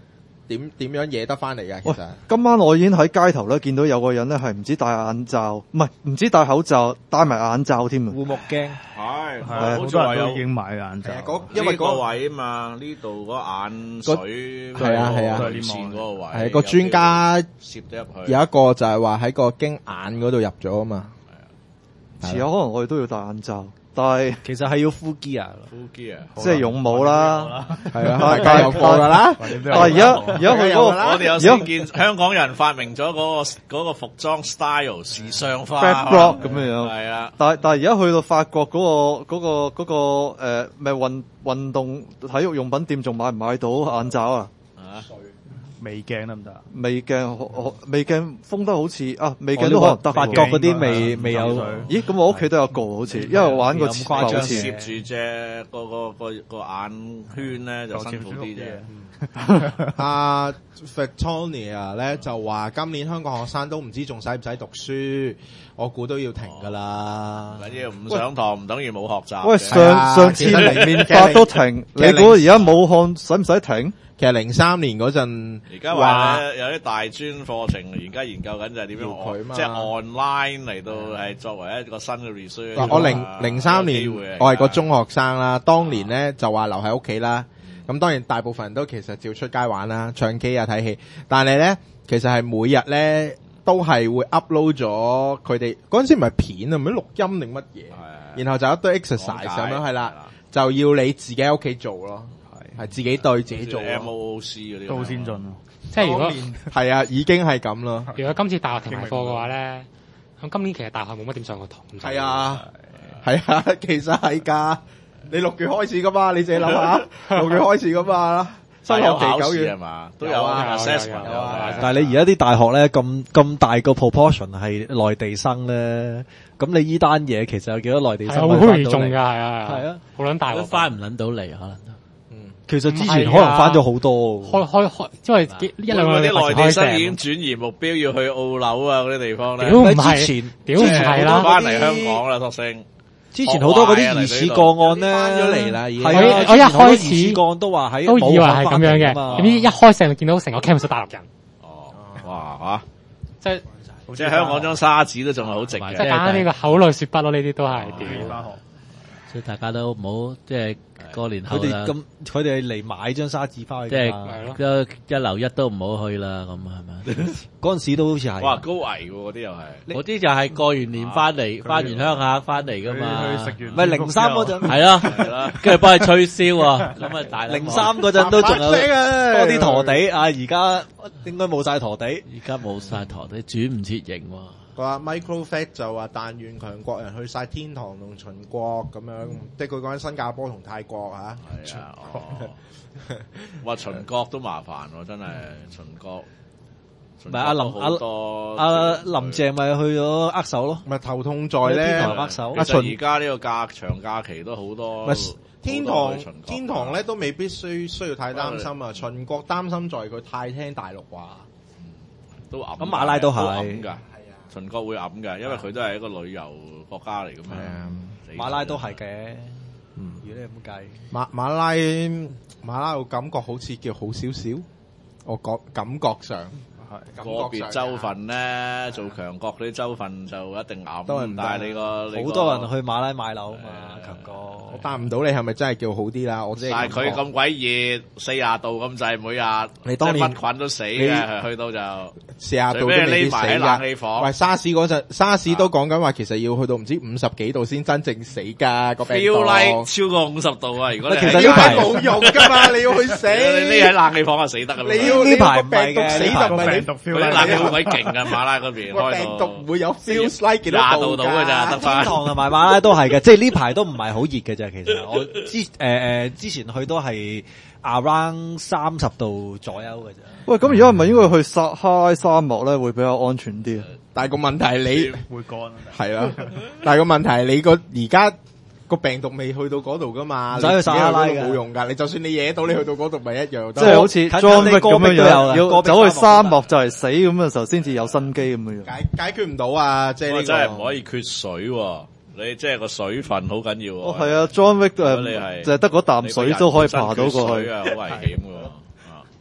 點點樣惹得翻嚟嘅？其實今晚我已經喺街頭咧見到有個人咧係唔止戴眼罩，唔係唔止戴口罩，戴埋眼罩添啊！ 護目鏡係係好多人都已經買眼罩， 因為嗰個位啊嘛，呢度嗰眼水係啊係啊， 前嗰個位係個專家攝得入去， 有一個就係話喺個經眼嗰度入咗啊嘛。 遲下可能我哋都要戴眼罩，但係其實係要 full gear，full gear， 即係勇武啦， 係啊，大家有過噶啦。 但係而家而家佢嗰個， 我哋有先見香港人發明咗嗰個嗰個服裝 style 時尚化 back block 咁樣樣， 係啊。 但係但係而家去到法國嗰個嗰個嗰個誒咩運運動體育用品店，仲買唔買到眼罩啊？ 微鏡得唔得？ 微鏡微鏡封得好似啊，微鏡都可能得。 法國嗰啲未未有。 咦？咁我屋企都有個好似，因為我玩過咁誇張，攝住隻個個個個眼圈咧就辛苦啲啫。 阿 Victoria 咧就話今年香港學生都唔知仲使唔使讀書，我估都要停噶啦。 緊要唔上堂唔等於冇學習。 喂，上上次零面法都停，你估而家武漢使唔使停？ 其實零三年嗰陣， 而家話咧有啲大專課程，而家研究緊就係點樣，即係 online 嚟到係作為一個新嘅 research。 我零零三年我係個中學生啦，當年咧就話留喺屋企啦。咁當然大部分人都其實照出街玩啦、唱 K 啊、睇戲，但係咧其實係每日咧都係會 upload 咗佢哋嗰陣時唔係片啊，唔係錄音定乜嘢，然後就一堆 exercise 咁樣係啦，就要你自己喺屋企做咯。係自己對自己做 M O C 嗰啲都好先進咯。 即係如果係啊，已經係咁咯。 如果今次大學停埋課嘅話咧，咁今年其實大學冇乜點上過堂。 係啊，係啊，其實係㗎。你六月開始㗎嘛？你自己諗下，六月開始㗎嘛。新學期九月係嘛？都有啊 assessment 有啊。 但係你而家啲大學咧咁咁大個 proportion 係內地生咧，咁你依單嘢其實有幾多內地生？ 好容易中㗎，係啊， 係啊， 好撚大鑊， 翻唔撚到嚟可能。 其實之前可能翻咗好多， 開開開，因為一兩個啲內地生已經轉移目標要去澳樓啊嗰啲地方咧。 屌唔係，屌唔係啦， 翻嚟香港啦，索性。 之前好多嗰啲疑似個案咧， 翻咗嚟啦，已經。 我我一開始疑似個案都話喺都以為係咁樣嘅，點知一開成見到成個 campus 都大陸人。 哦，哇嚇！ 即係即係香港張沙紙都仲係好直嘅。 即係打呢個口淚雪筆咯，呢啲都係屌。 所以大家都唔好即係過年後佢哋咁，佢哋嚟買張沙紙翻去， 即係一樓一都唔好去啦，咁係咪？ 嗰陣時都好似係。 哇，高危喎嗰啲又係， 嗰啲就係過完年翻嚟，翻完鄉下翻嚟噶嘛。 食完唔係零三嗰陣， 係咯，係咯，跟住幫佢吹簫啊，咁啊大。 零三嗰陣都仲有多啲陀地啊，而家應該冇晒陀地， 而家冇晒陀地，轉唔切型喎。 佢話 Microfact 就話但願強國人去晒天堂同秦國咁樣，即係佢講緊新加坡同泰國嚇。 係啊，哇秦國都麻煩喎，真係秦國。 唔係阿林阿阿林鄭咪去咗握手咯， 咪頭痛在咧天堂握手。 其實而家呢個假長假期都好多。 天堂天堂咧都未必需需要太擔心啊，秦國擔心在佢太聽大陸話， 都揞。 咁馬拉都係㗎。秦國會揞㗎，因為佢都係一個旅遊國家嚟㗎嘛。 馬拉都係嘅，如果你咁計， 馬馬拉馬拉，我感覺好似叫好少少，我覺感覺上係個別州份咧做強國嗰啲州份就一定揞，但係你個好多人去馬拉買樓啊嘛，強國。 我答唔到你係咪真係叫好啲啦？我但係佢咁鬼熱，四廿度咁滯，每日你當年乜菌都死嘅，去到就四廿度都未必死㗎。 冷氣房喂，沙士嗰陣，沙士都講緊話，其實要去到唔知五十幾度先真正死㗎個病毒。 feel like 超過五十度啊！如果你其實呢排冇用㗎嘛，你要去死。 你匿喺冷氣房啊，死得㗎啦！ 你要呢排唔病毒死就唔係你。 佢啲冷氣好鬼勁㗎，馬拉嗰邊開病毒唔會有 feels like 幾多廿度到㗎咋，得翻。 天堂同埋馬拉都係嘅，即係呢排都唔係好熱嘅啫。其實我之誒誒之前去都係 around 三十度左右嘅啫。 喂，咁而家係咪應該去撒哈拉沙漠咧會比較安全啲啊？ 但係個問題係你會乾係啦，但係個問題係你個而家個病毒未去到嗰度噶嘛， 唔使去撒哈拉嘅冇用㗎。你就算你惹到你去到嗰度咪一樣， 即係好似 John Wick 咁樣樣，要走去沙漠就係死咁嘅時候先至有生機咁樣樣。 解解決唔到啊！即係呢個真係唔可以缺水喎。你即係個水分好緊要喎。 哦，係啊，John Wick 誒， 你係就係得嗰啖水都可以爬到過去啊，好危險㗎喎。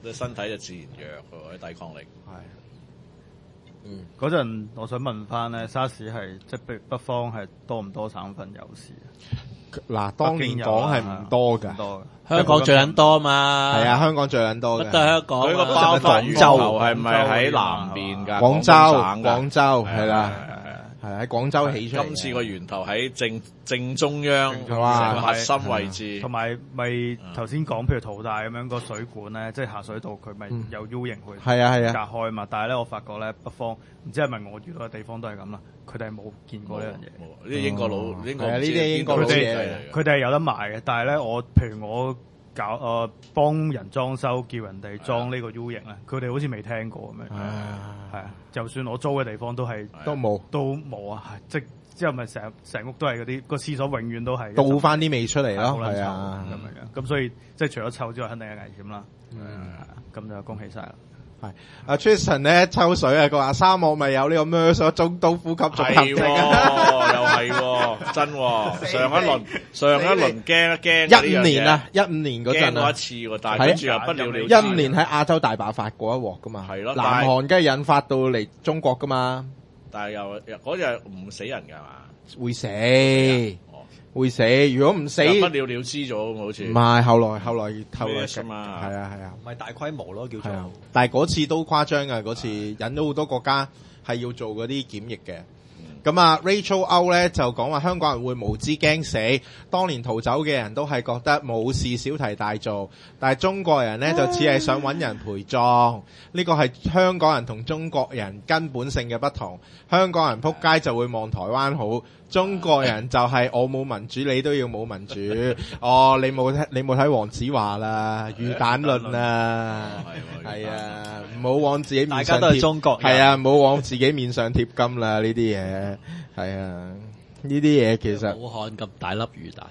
你身體就自然弱嘅啲抵抗力。 係。嗯，嗰陣我想問翻咧，沙士係即係北北方係多唔多省份有事？ 嗱，當年講係唔多㗎， 香港最撚多嘛。 係啊，香港最撚多嘅。 乜都係香港。 佢個爆發源頭係咪喺南邊㗎？ 廣州，廣州係啦。係喺廣州起出嚟。 今次個源頭喺正正中央，成哇個核心位置。 同埋咪頭先講，譬如淘大咁樣個水管咧，即係下水道佢咪有 U 型去係啊係啊隔開嘛。但係咧，我發覺咧北方唔知係咪我遇到嘅地方都係咁啦，佢哋係冇見過呢樣嘢。 呢啲英國佬，英國呢啲英國佬嘢嚟。 佢哋係有得賣嘅，但係咧我譬如我搞誒幫人裝修，叫人哋裝呢個 U 型咧，佢哋好似未聽過咁樣。係啊，就算我租嘅地方都係都冇， 都冇啊！即之後咪成成屋都係嗰啲個廁所永遠都係倒翻啲味出嚟咯，係啊，咁樣樣。咁所以即係除咗臭之外，肯定係危險啦。咁就恭喜晒啦。 係阿 Tristan 咧抽水啊！佢話沙漠咪有呢個 MERS 中度呼吸綜合症啊，又係真喎。上一輪上一輪驚一驚， 一五年啊，一五年嗰陣啊， 驚過一次喎，但係跟住又不了了之。 一五年喺亞洲大爆發過一鑊噶嘛， 係咯， 南韓梗係引發到嚟中國噶嘛， 但係又嗰日唔死人㗎嘛， 會死。會死，如果唔死， 不了了之咗，好似唔係後來後來後來嘅嘛， 係啊係啊， 唔係大規模咯，叫做。 但係嗰次都誇張㗎，嗰次引咗好多國家係要做嗰啲檢疫嘅。咁啊 Rachel O 咧就講話香港人會無知驚死，當年逃走嘅人都係覺得冇事小題大做，但係中國人咧就只係想揾人陪葬，呢個係香港人同中國人根本性嘅不同。香港人撲街就會望台灣好，中國人就係我冇民主，你都要冇民主。哦，你冇睇你冇睇黃子華啦，魚蛋論啊，係啊，唔好往自己面上貼， 大家都係中國人， 係啊，唔好往自己面上貼金啦，呢啲嘢係啊，呢啲嘢其實武漢咁大粒魚蛋，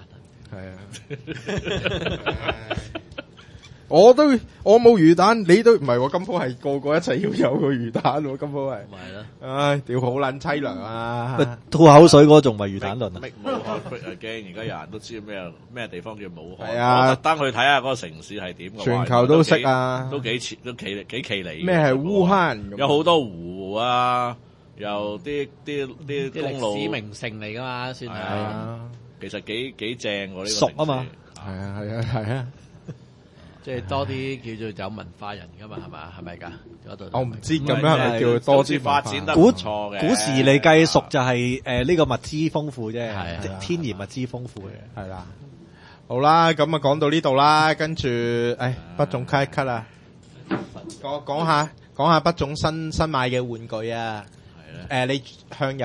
係啊。我都我冇魚蛋，你都唔係喎。金鋪係個個一齊要有個魚蛋喎。金鋪係， 咪咯， 唉，屌好撚凄涼啊！ 吐口水嗰仲唔係魚蛋論啊？ 武漢逼啊驚，而家有人都知咩咩地方叫武漢。 係啊， 我特登去睇下嗰個城市係點嘅。 全球都識啊， 都幾似都幾幾奇離。 咩係烏漢？ 有好多湖啊，又啲啲啲公路。 歷史名城嚟噶嘛，算係。 其實幾幾正喎呢個。 熟啊嘛， 係啊係啊係啊。 即係多啲叫做有文化人噶嘛，係嘛？係咪㗎？嗰度我唔知咁樣係咪叫多啲發展得唔錯嘅。 古時你計熟就係誒呢個物資豐富啫， 係天然物資豐富嘅。 係啦，好啦，咁啊講到呢度啦，跟住誒北總 cut 一 cut 啊，講講下講下北總新新買嘅玩具啊，誒你向右。